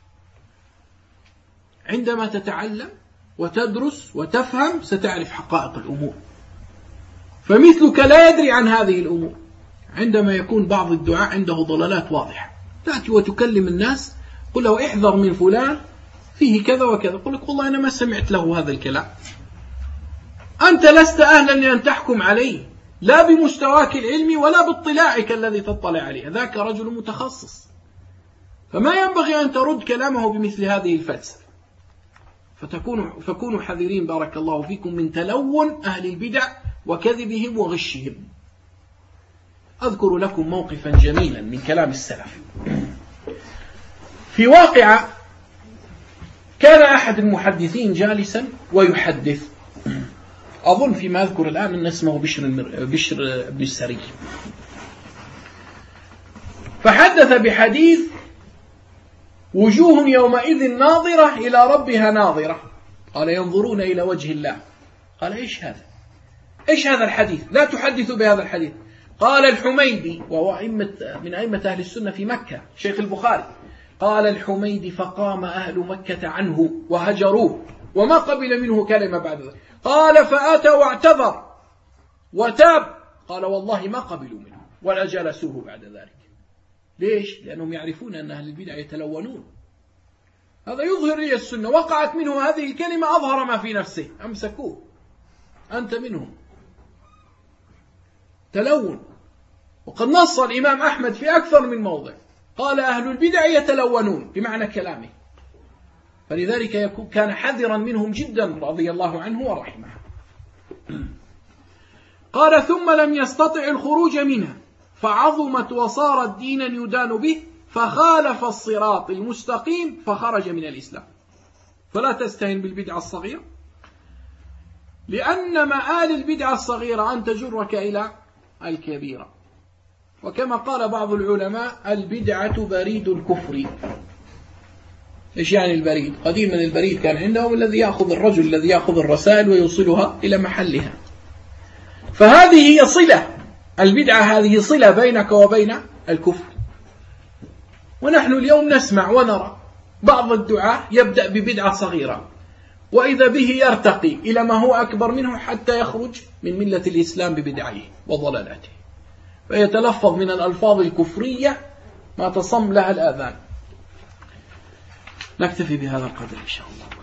عندما تتعلم وتدرس وتفهم ستعرف حقائق الأمور، فمثلك لا يدري عن هذه الأمور. عندما يكون بعض الدعاء عنده ضلالات واضحة تأتي وتكلم الناس قل له احذر من فلان فيه كذا وكذا، قل لك والله أنا ما سمعت له هذا الكلام. أنت لست أهلا لأن تحكم عليه لا بمستواك العلمي ولا باطلاعك الذي تطلع عليه، ذاك رجل متخصص، فما ينبغي أن ترد كلامه بمثل هذه الفلسفة. فتكونوا فكونوا حذرين بارك الله فيكم من تلون أهل البدع وكذبهم وغشهم. أذكر لكم موقفا جميلا من كلام السلف. في واقعة كان أحد المحدثين جالسا ويحدث، أظن فيما أذكر الآن أن اسمه بشر, بشر بن السري، فحدث بحديث وجوه يومئذ ناظرة إلى ربها ناظرة، قال ينظرون إلى وجه الله. قال إيش هذا؟ إيش هذا الحديث؟ لا تحدثوا بهذا الحديث. قال الحميدي وهو من أئمة أهل السنة في مكة شيخ البخاري، قال الحميدي فقام أهل مكة عنه وهجروه وما قبل منه كلمة بعد ذلك. قال فأتى واعتذر وتاب، قال والله ما قبلوا منه ولا جلسوه بعد ذلك. ليش؟ لأنهم يعرفون أن أهل البدع يتلونون. هذا يظهر لي السنة، وقعت منه هذه الكلمة أظهر ما في نفسه أمسكوه، أنت منهم تلون. وقد نص الإمام أحمد في أكثر من موضع قال أهل البدع يتلونون بمعنى كلامه، فلذلك كان حذرا منهم جدا رضي الله عنه ورحمه. قال ثم لم يستطع الخروج منها فعظمت وصارت دينا يدان به فخالف الصراط المستقيم فخرج من الإسلام. فلا تستهن بالبدعة الصغيرة، لأن مآل البدعة الصغيرة أن تجرك إلى الكبيرة. وكما قال بعض العلماء البدعة بريد الكفر. إيش يعني البريد؟ قديما البريد كان عندهم الذي يأخذ الرجل الذي يأخذ الرسائل ويوصلها إلى محلها، فهذه هي صلة البدعة، هذه صلة بينك وبين الكفر. ونحن اليوم نسمع ونرى بعض الدعاة يبدأ ببدعة صغيرة وإذا به يرتقي إلى ما هو أكبر منه حتى يخرج من ملة الإسلام ببدعه وضلالاته، فيتلفظ من الألفاظ الكفرية ما تصم لها الآذان. نكتفي بهذا القدر إن شاء الله.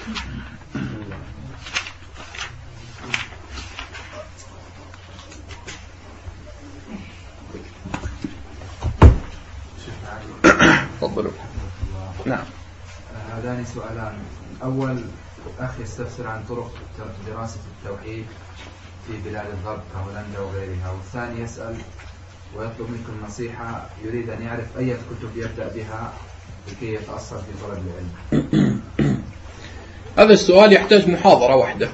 تفضلوا. نعم. هذان سؤالان. أول أخ يستفسر عن طرق دراسة التوحيد في بلاد الغرب كهولندا وغيرها، والثاني يسأل ويطلب منكم نصيحة، يريد أن يعرف أي كتب يبدأ بها لكي يتأثر في طلب العلم. هذا السؤال يحتاج محاضرة واحدة،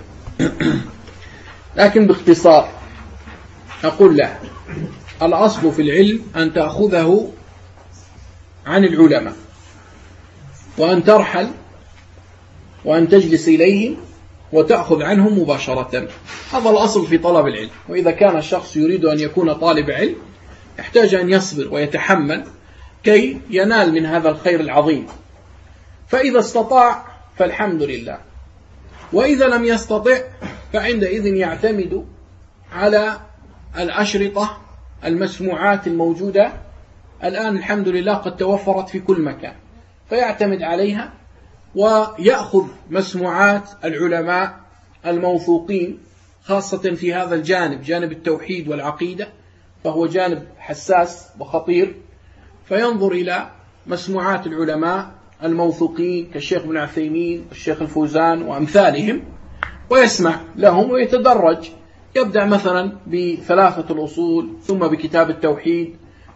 لكن باختصار أقول له الأصل في العلم أن تأخذه عن العلماء وأن ترحل وأن تجلس إليهم وتأخذ عنهم مباشرة. هذا الأصل في طلب العلم. وإذا كان الشخص يريد أن يكون طالب علم يحتاج أن يصبر ويتحمل كي ينال من هذا الخير العظيم، فإذا استطاع فالحمد لله، وإذا لم يستطع فعندئذ يعتمد على الأشرطة المسموعات الموجودة الآن الحمد لله قد توفرت في كل مكان، فيعتمد عليها ويأخذ مسموعات العلماء الموثوقين، خاصة في هذا الجانب جانب التوحيد والعقيدة، فهو جانب حساس وخطير، فينظر إلى مسموعات العلماء الموثوقين كالشيخ ابن عثيمين والشيخ الفوزان وأمثالهم ويسمع لهم ويتدرج، يبدأ مثلا بثلاثة الأصول ثم بكتاب التوحيد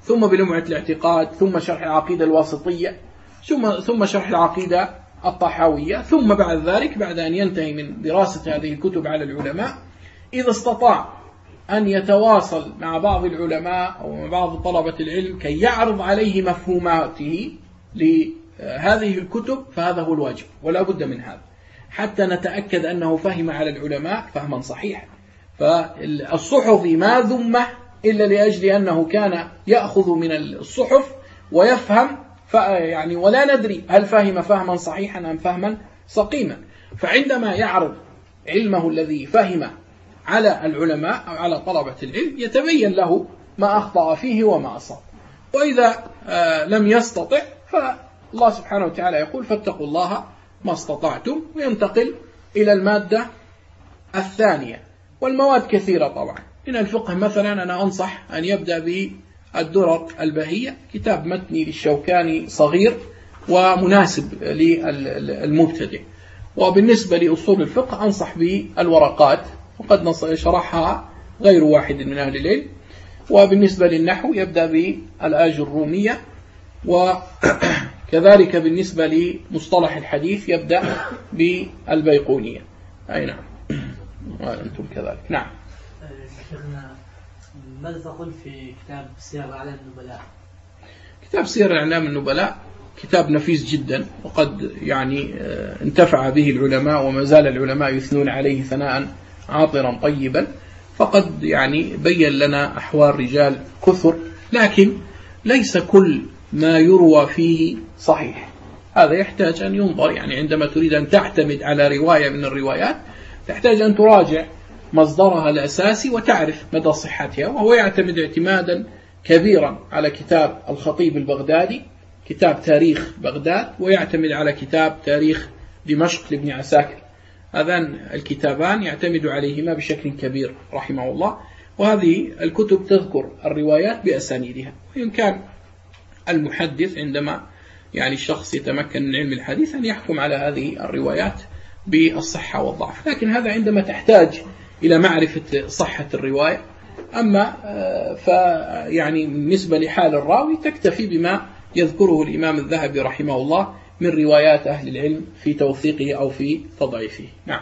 ثم بلمعة الاعتقاد، ثم شرح العقيدة الواسطية، ثم ثم شرح العقيدة الطحاوية، ثم بعد ذلك بعد أن ينتهي من دراسة هذه الكتب على العلماء إذا استطاع أن يتواصل مع بعض العلماء أو مع بعض طلبة العلم كي يعرض عليه مفهوماته لهذه الكتب فهذا هو الواجب ولا بد من هذا حتى نتأكد أنه فهم على العلماء فهما صحيحا. فالصحف ما ذمه إلا لأجل أنه كان يأخذ من الصحف ويفهم يعني ولا ندري هل فهم فهما صحيحا أم فهما سقيما. فعندما يعرض علمه الذي فهم على العلماء أو على طلبة العلم يتبين له ما أخطأ فيه وما أصاب. وإذا لم يستطع فالله سبحانه وتعالى يقول فاتقوا الله ما استطعتم، وينتقل إلى المادة الثانية. والمواد كثيرة طبعا. من الفقه مثلا أنا أنصح أن يبدأ بالدرر البهية، كتاب متني للشوكاني صغير ومناسب للمبتدئ. وبالنسبة لأصول الفقه أنصح بالورقات وقد شرحها غير واحد من أهل العلم. وبالنسبة للنحو يبدأ بالآج الرومية، وكذلك بالنسبة لمصطلح الحديث يبدأ بالبيقونية. أي نعم وأنتم كذلك. نعم. شيخنا ماذا تقول في كتاب سير أعلام النبلاء؟ كتاب سير أعلام النبلاء كتاب نفيس جدا، وقد يعني انتفع به العلماء وما زال العلماء يثنون عليه ثناء عاطرا طيبا. فقد يعني بين لنا أحوال رجال كثر، لكن ليس كل ما يروى فيه صحيح. هذا يحتاج أن ينظر، يعني عندما تريد أن تعتمد على رواية من الروايات تحتاج أن تراجع مصدرها الأساسي وتعرف مدى صحتها. وهو يعتمد اعتمادا كبيرا على كتاب الخطيب البغدادي كتاب تاريخ بغداد، ويعتمد على كتاب تاريخ دمشق لابن عساكر. هذان الكتابان يعتمد عليهما بشكل كبير رحمه الله. وهذه الكتب تذكر الروايات بأسانيدها. وإن كان المحدث عندما يعني الشخص يتمكن من علم الحديث أن يحكم على هذه الروايات بالصحة والضعف، لكن هذا عندما تحتاج إلى معرفة صحة الرواية. أما فيعني بالنسبة لحال الراوي تكتفي بما يذكره الإمام الذهبي رحمه الله من روايات أهل العلم في توثيقه أو في تضعيفه. نعم.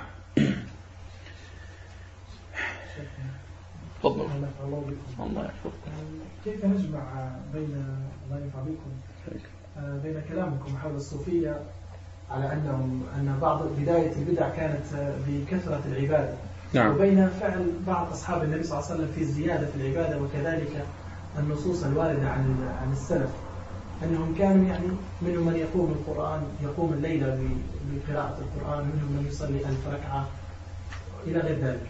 تفضل. الله يحفظكم. كيف نجمع بين الله ينفع بكم بين كلامكم حول الصوفية على أنهم أن بعض بداية البدع كانت بكثرة العبادة، نعم، وبين فعل بعض أصحاب النبي صلى الله عليه وسلم في زيادة العبادة، وكذلك النصوص الواردة عن عن السلف أنهم كانوا يعني منهم من يقوم القرآن يقوم الليلة بقراءة القرآن، منهم من يصلي ألف ركعة إلى غير ذلك.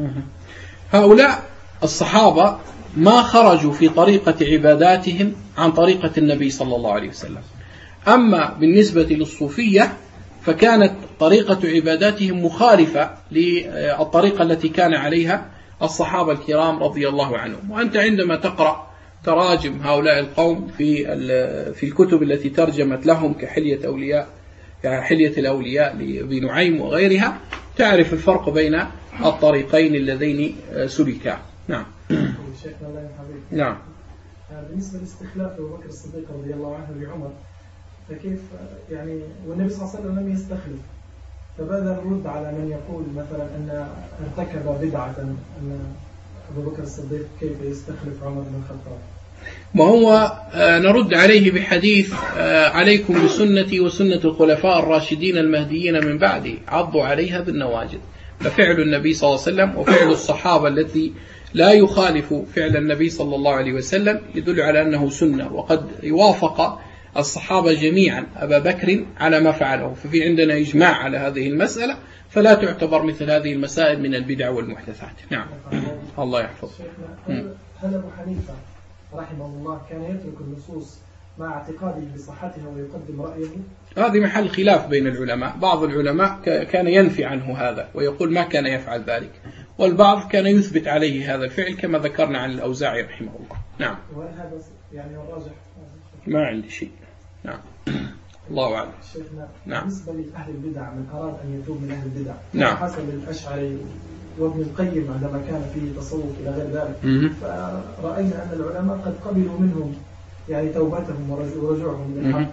هؤلاء الصحابة ما خرجوا في طريقة عباداتهم عن طريقة النبي صلى الله عليه وسلم. أما بالنسبة للصوفية فكانت طريقة عباداتهم مخالفة للطريقة التي كان عليها الصحابة الكرام رضي الله عنهم. وأنت عندما تقرأ تراجم هؤلاء القوم في في الكتب التي ترجمت لهم كحلية أولياء كحلية الأولياء لابن نعيم وغيرها تعرف الفرق بين الطريقين اللذين سلكا. نعم. شيخنا الله يحفظك. نعم. بالنسبة لاستخلاف أبو بكر الصديق رضي الله عنه بعمر، فكيف يعني والنبي صلى الله عليه وسلم لم يستخلف، فماذا نرد على من يقول مثلا أن ارتكب بدعة أن أبو بكر الصديق كيف يستخلف عمر بن الخطاب؟ ما هو نرد عليه بحديث عليكم بسنتي وسنة الخلفاء الراشدين المهديين من بعدي عضوا عليها بالنواجذ. ففعل النبي صلى الله عليه وسلم وفعل الصحابة التي لا يخالف فعل النبي صلى الله عليه وسلم يدل على أنه سنة، وقد يوافق الصحابة جميعا أبا بكر على ما فعله. ففي عندنا إجماع على هذه المسألة، فلا تعتبر مثل هذه المسائل من البدع والمحدثات. نعم. الله يحفظ. هل أبو حنيفة رحمه الله كان يترك النصوص مع اعتقاده بصحتها ويقدم رأيه؟ هذه محل خلاف بين العلماء. بعض العلماء كان ينفي عنه هذا ويقول ما كان يفعل ذلك، والبعض كان يثبت عليه هذا الفعل كما ذكرنا عن الأوزاعي رحمه الله. نعم. وهذا يعني الراجح ما عندي شيء. نعم. الله أعلم. شيخنا نعم. بالنسبة لأهل البدع من أراد أن يتوب من أهل البدع، نعم، حصل الأشعري وابن القيم عندما كان في تصوف إلى غير ذلك، فرأينا أن العلماء قد قبلوا منهم يعني توبتهم ورجوعهم للحق.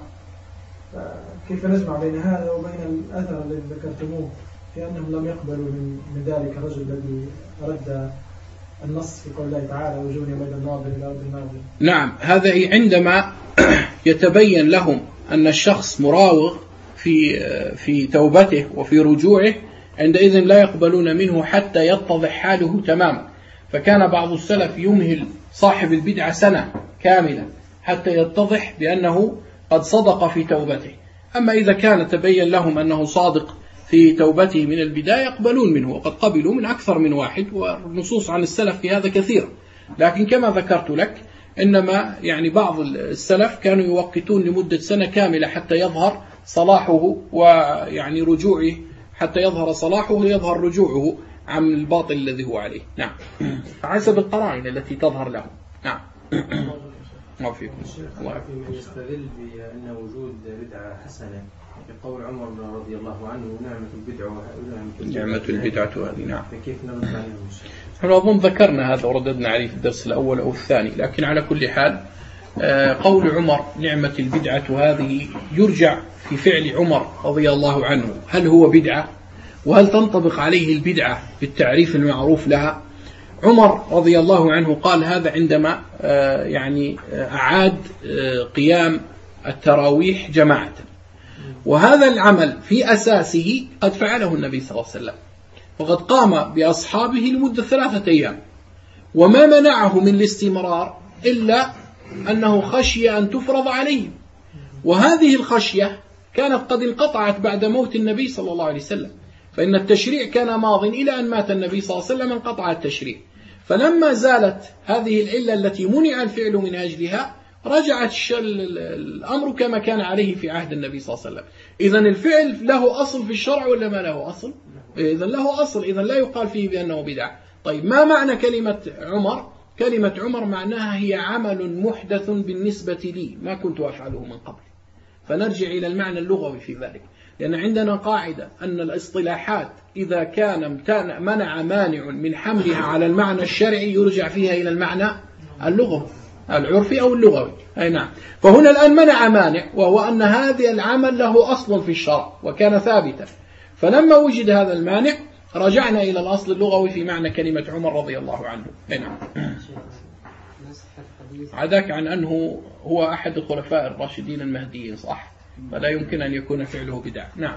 فكيف نجمع بين هذا وبين الأثر الذي ذكرتموه في أنهم لم يقبلوا من, من ذلك الرجل الذي رد النص في قول الله تعالى وجوه يومئذ ناظر إلى أرض الناظر؟ نعم، هذا عندما يتبين لهم أن الشخص مراوغ في في توبته وفي رجوعه، عندئذ لا يقبلون منه حتى يتضح حاله تماما. فكان بعض السلف يمهل صاحب البدعة سنة كاملة حتى يتضح بأنه قد صدق في توبته. أما إذا كان تبين لهم أنه صادق في توبته من البداية يقبلون منه، وقد قبلوا من أكثر من واحد، والنصوص عن السلف في هذا كثيرة. لكن كما ذكرت لك، إنما يعني بعض السلف كانوا يوقتون لمدة سنة كاملة حتى يظهر صلاحه ويعني رجوعه، حتى يظهر صلاحه ويظهر رجوعه عن الباطل الذي هو عليه. نعم، حسب القرائن التي تظهر له. نعم. ما فيكم الله في من يستدل بأن وجود بدعة حسنة بقول عمر رضي الله عنه نعمة البدعة نعمة البدعة هذه. نعم، فكيف نرد عليهم؟ نحن أظن ذكرنا هذا ورددنا عليه في الدرس الأول أو الثاني، لكن على كل حال قول عمر نعمة البدعة هذه يرجع في فعل عمر رضي الله عنه، هل هو بدعة؟ وهل تنطبق عليه البدعة بالتعريف المعروف لها؟ عمر رضي الله عنه قال هذا عندما يعني أعاد قيام التراويح جماعة، وهذا العمل في أساسه قد فعله النبي صلى الله عليه وسلم، وقد قام بأصحابه لمدة ثلاثة أيام، وما منعه من الاستمرار إلا أنه خشي أن تفرض عليهم، وهذه الخشية كانت قد انقطعت بعد موت النبي صلى الله عليه وسلم، فإن التشريع كان ماض إلى أن مات النبي صلى الله عليه وسلم انقطع التشريع. فلما زالت هذه العلة التي منع الفعل من أجلها رجعت الأمر كما كان عليه في عهد النبي صلى الله عليه وسلم. إذن الفعل له أصل في الشرع ولا ما له أصل؟ إذن له أصل، إذن لا يقال فيه بأنه بدعة. طيب، ما معنى كلمة عمر؟ كلمة عمر معناها هي عمل محدث بالنسبة لي ما كنت أفعله من قبل. فنرجع إلى المعنى اللغوي في ذلك، لأن عندنا قاعدة أن الاصطلاحات إذا كان منع مانع من حملها على المعنى الشرعي يرجع فيها إلى المعنى اللغوي العرفي أو اللغوي. أي نعم. فهنا الآن منع مانع، وهو أن هذا العمل له أصل في الشرع وكان ثابتا، فلما وجد هذا المانع رجعنا إلى الأصل اللغوي في معنى كلمة عمر رضي الله عنه. أي نعم. عداك عن أنه هو أحد الخلفاء الراشدين المهديين، صح؟ فلا يمكن أن يكون فعله بدعة. نعم.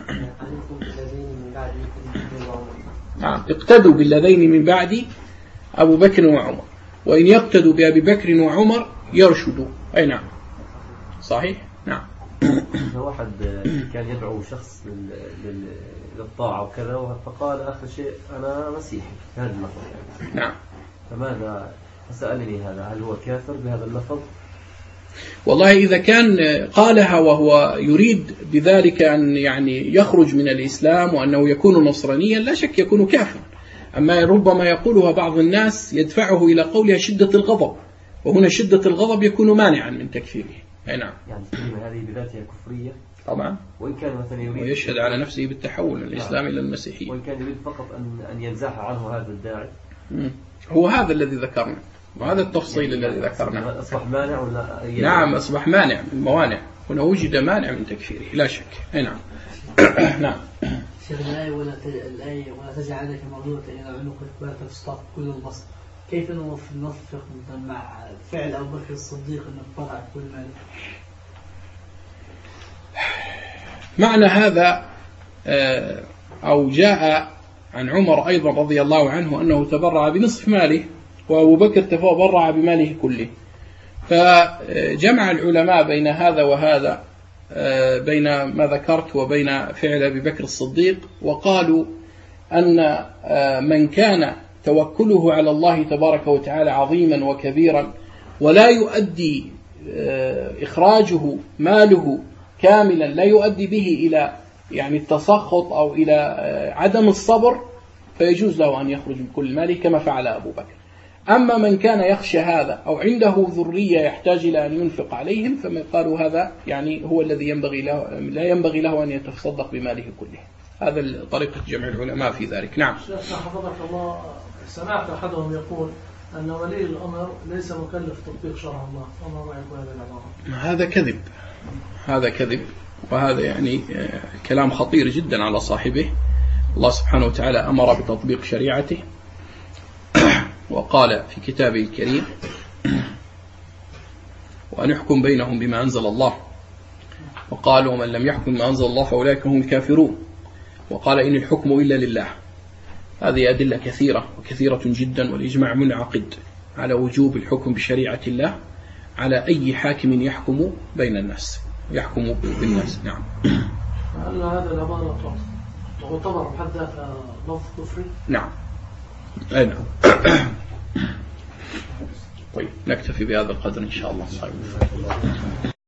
نعم، اقتدوا بالذين من بعد أبو بكر وعمر، وإن يقتدوا بأبي بكر وعمر يرشدوا. أي نعم، صحيح. نعم. واحد كان يدعو شخص للطاعة وكذا، فقال آخر شيء أنا مسيحي، هذا اللفظ يعني. نعم. فماذا سألني هذا؟ هل هو كافر بهذا اللفظ؟ والله إذا كان قالها وهو يريد بذلك أن يعني يخرج من الإسلام وأنه يكون نصرانيا لا شك يكون كافرا. أما ربما يقولها بعض الناس يدفعه إلى قولها شدة الغضب، وهنا شدة الغضب يكون مانعا من تكفيره. أي نعم. يعني الكلمة هذه بذاتها كفرية طبعا، وإن كان مثلا يريد ويشهد على نفسه بالتحول من الإسلام إلى المسيحية، وإن كان يريد فقط أن أن ينزح عنه هذا الداعي. هو هذا الذي ذكرنا، وهذا التفصيل الذي ذكرناه. أصبح مانع ولا؟ نعم، أصبح مانع من الموانع، هنا وجد مانع من تكفيره لا شك. أي نعم. نعم. شيخ، الآية ولا الآية ولا تجعلك مردودة إلى عنقك ولا تستطيع كل البسط، كيف نوفق مع فعل أبو بكر الصديق أن اقتطع كل مال؟ معنى هذا أو جاء عن عمر أيضا رضي الله عنه أنه تبرع بنصف ماله، وأبو بكر تبرع بماله كله. فجمع العلماء بين هذا وهذا، بين ما ذكرت وبين فعل أبي بكر الصديق، وقالوا أن من كان توكله على الله تبارك وتعالى عظيما وكبيرا ولا يؤدي إخراجه ماله كاملا، لا يؤدي به إلى يعني التسخط أو إلى عدم الصبر، فيجوز له أن يخرج بكل ماله كما فعل أبو بكر. أما من كان يخشى هذا أو عنده ذرية يحتاج إلى أن ينفق عليهم، فما قالوا هذا يعني هو الذي ينبغي له، لا ينبغي له أن يتصدق بماله كله. هذا طريقة جمع العلماء في ذلك. نعم. شيخنا حفظك الله، سمعت أحدهم يقول أن ولي الأمر ليس مكلف تطبيق شرع الله، فما رأيك بهذه العبارة؟ هذا كذب، هذا كذب، وهذا يعني كلام خطير جدا على صاحبه. الله سبحانه وتعالى أمر بتطبيق شريعته وقال في كتابه الكريم وأن يحكم بينهم بما أنزل الله، وقال ومن لم يحكم بما أنزل الله فأولئك هم الكافرون، وقال إن الحكم إلا لله. هذه أدلة كثيرة وكثيرة جدا، والإجماع منعقد على وجوب الحكم بشريعة الله على أي حاكم يحكم بين الناس، يحكم بالناس. نعم. هل هذا العبارة تعتبر بحد ذاتها لفظ كفري؟ نعم. أي نعم. طيب نكتفي بهذا القدر إن شاء الله.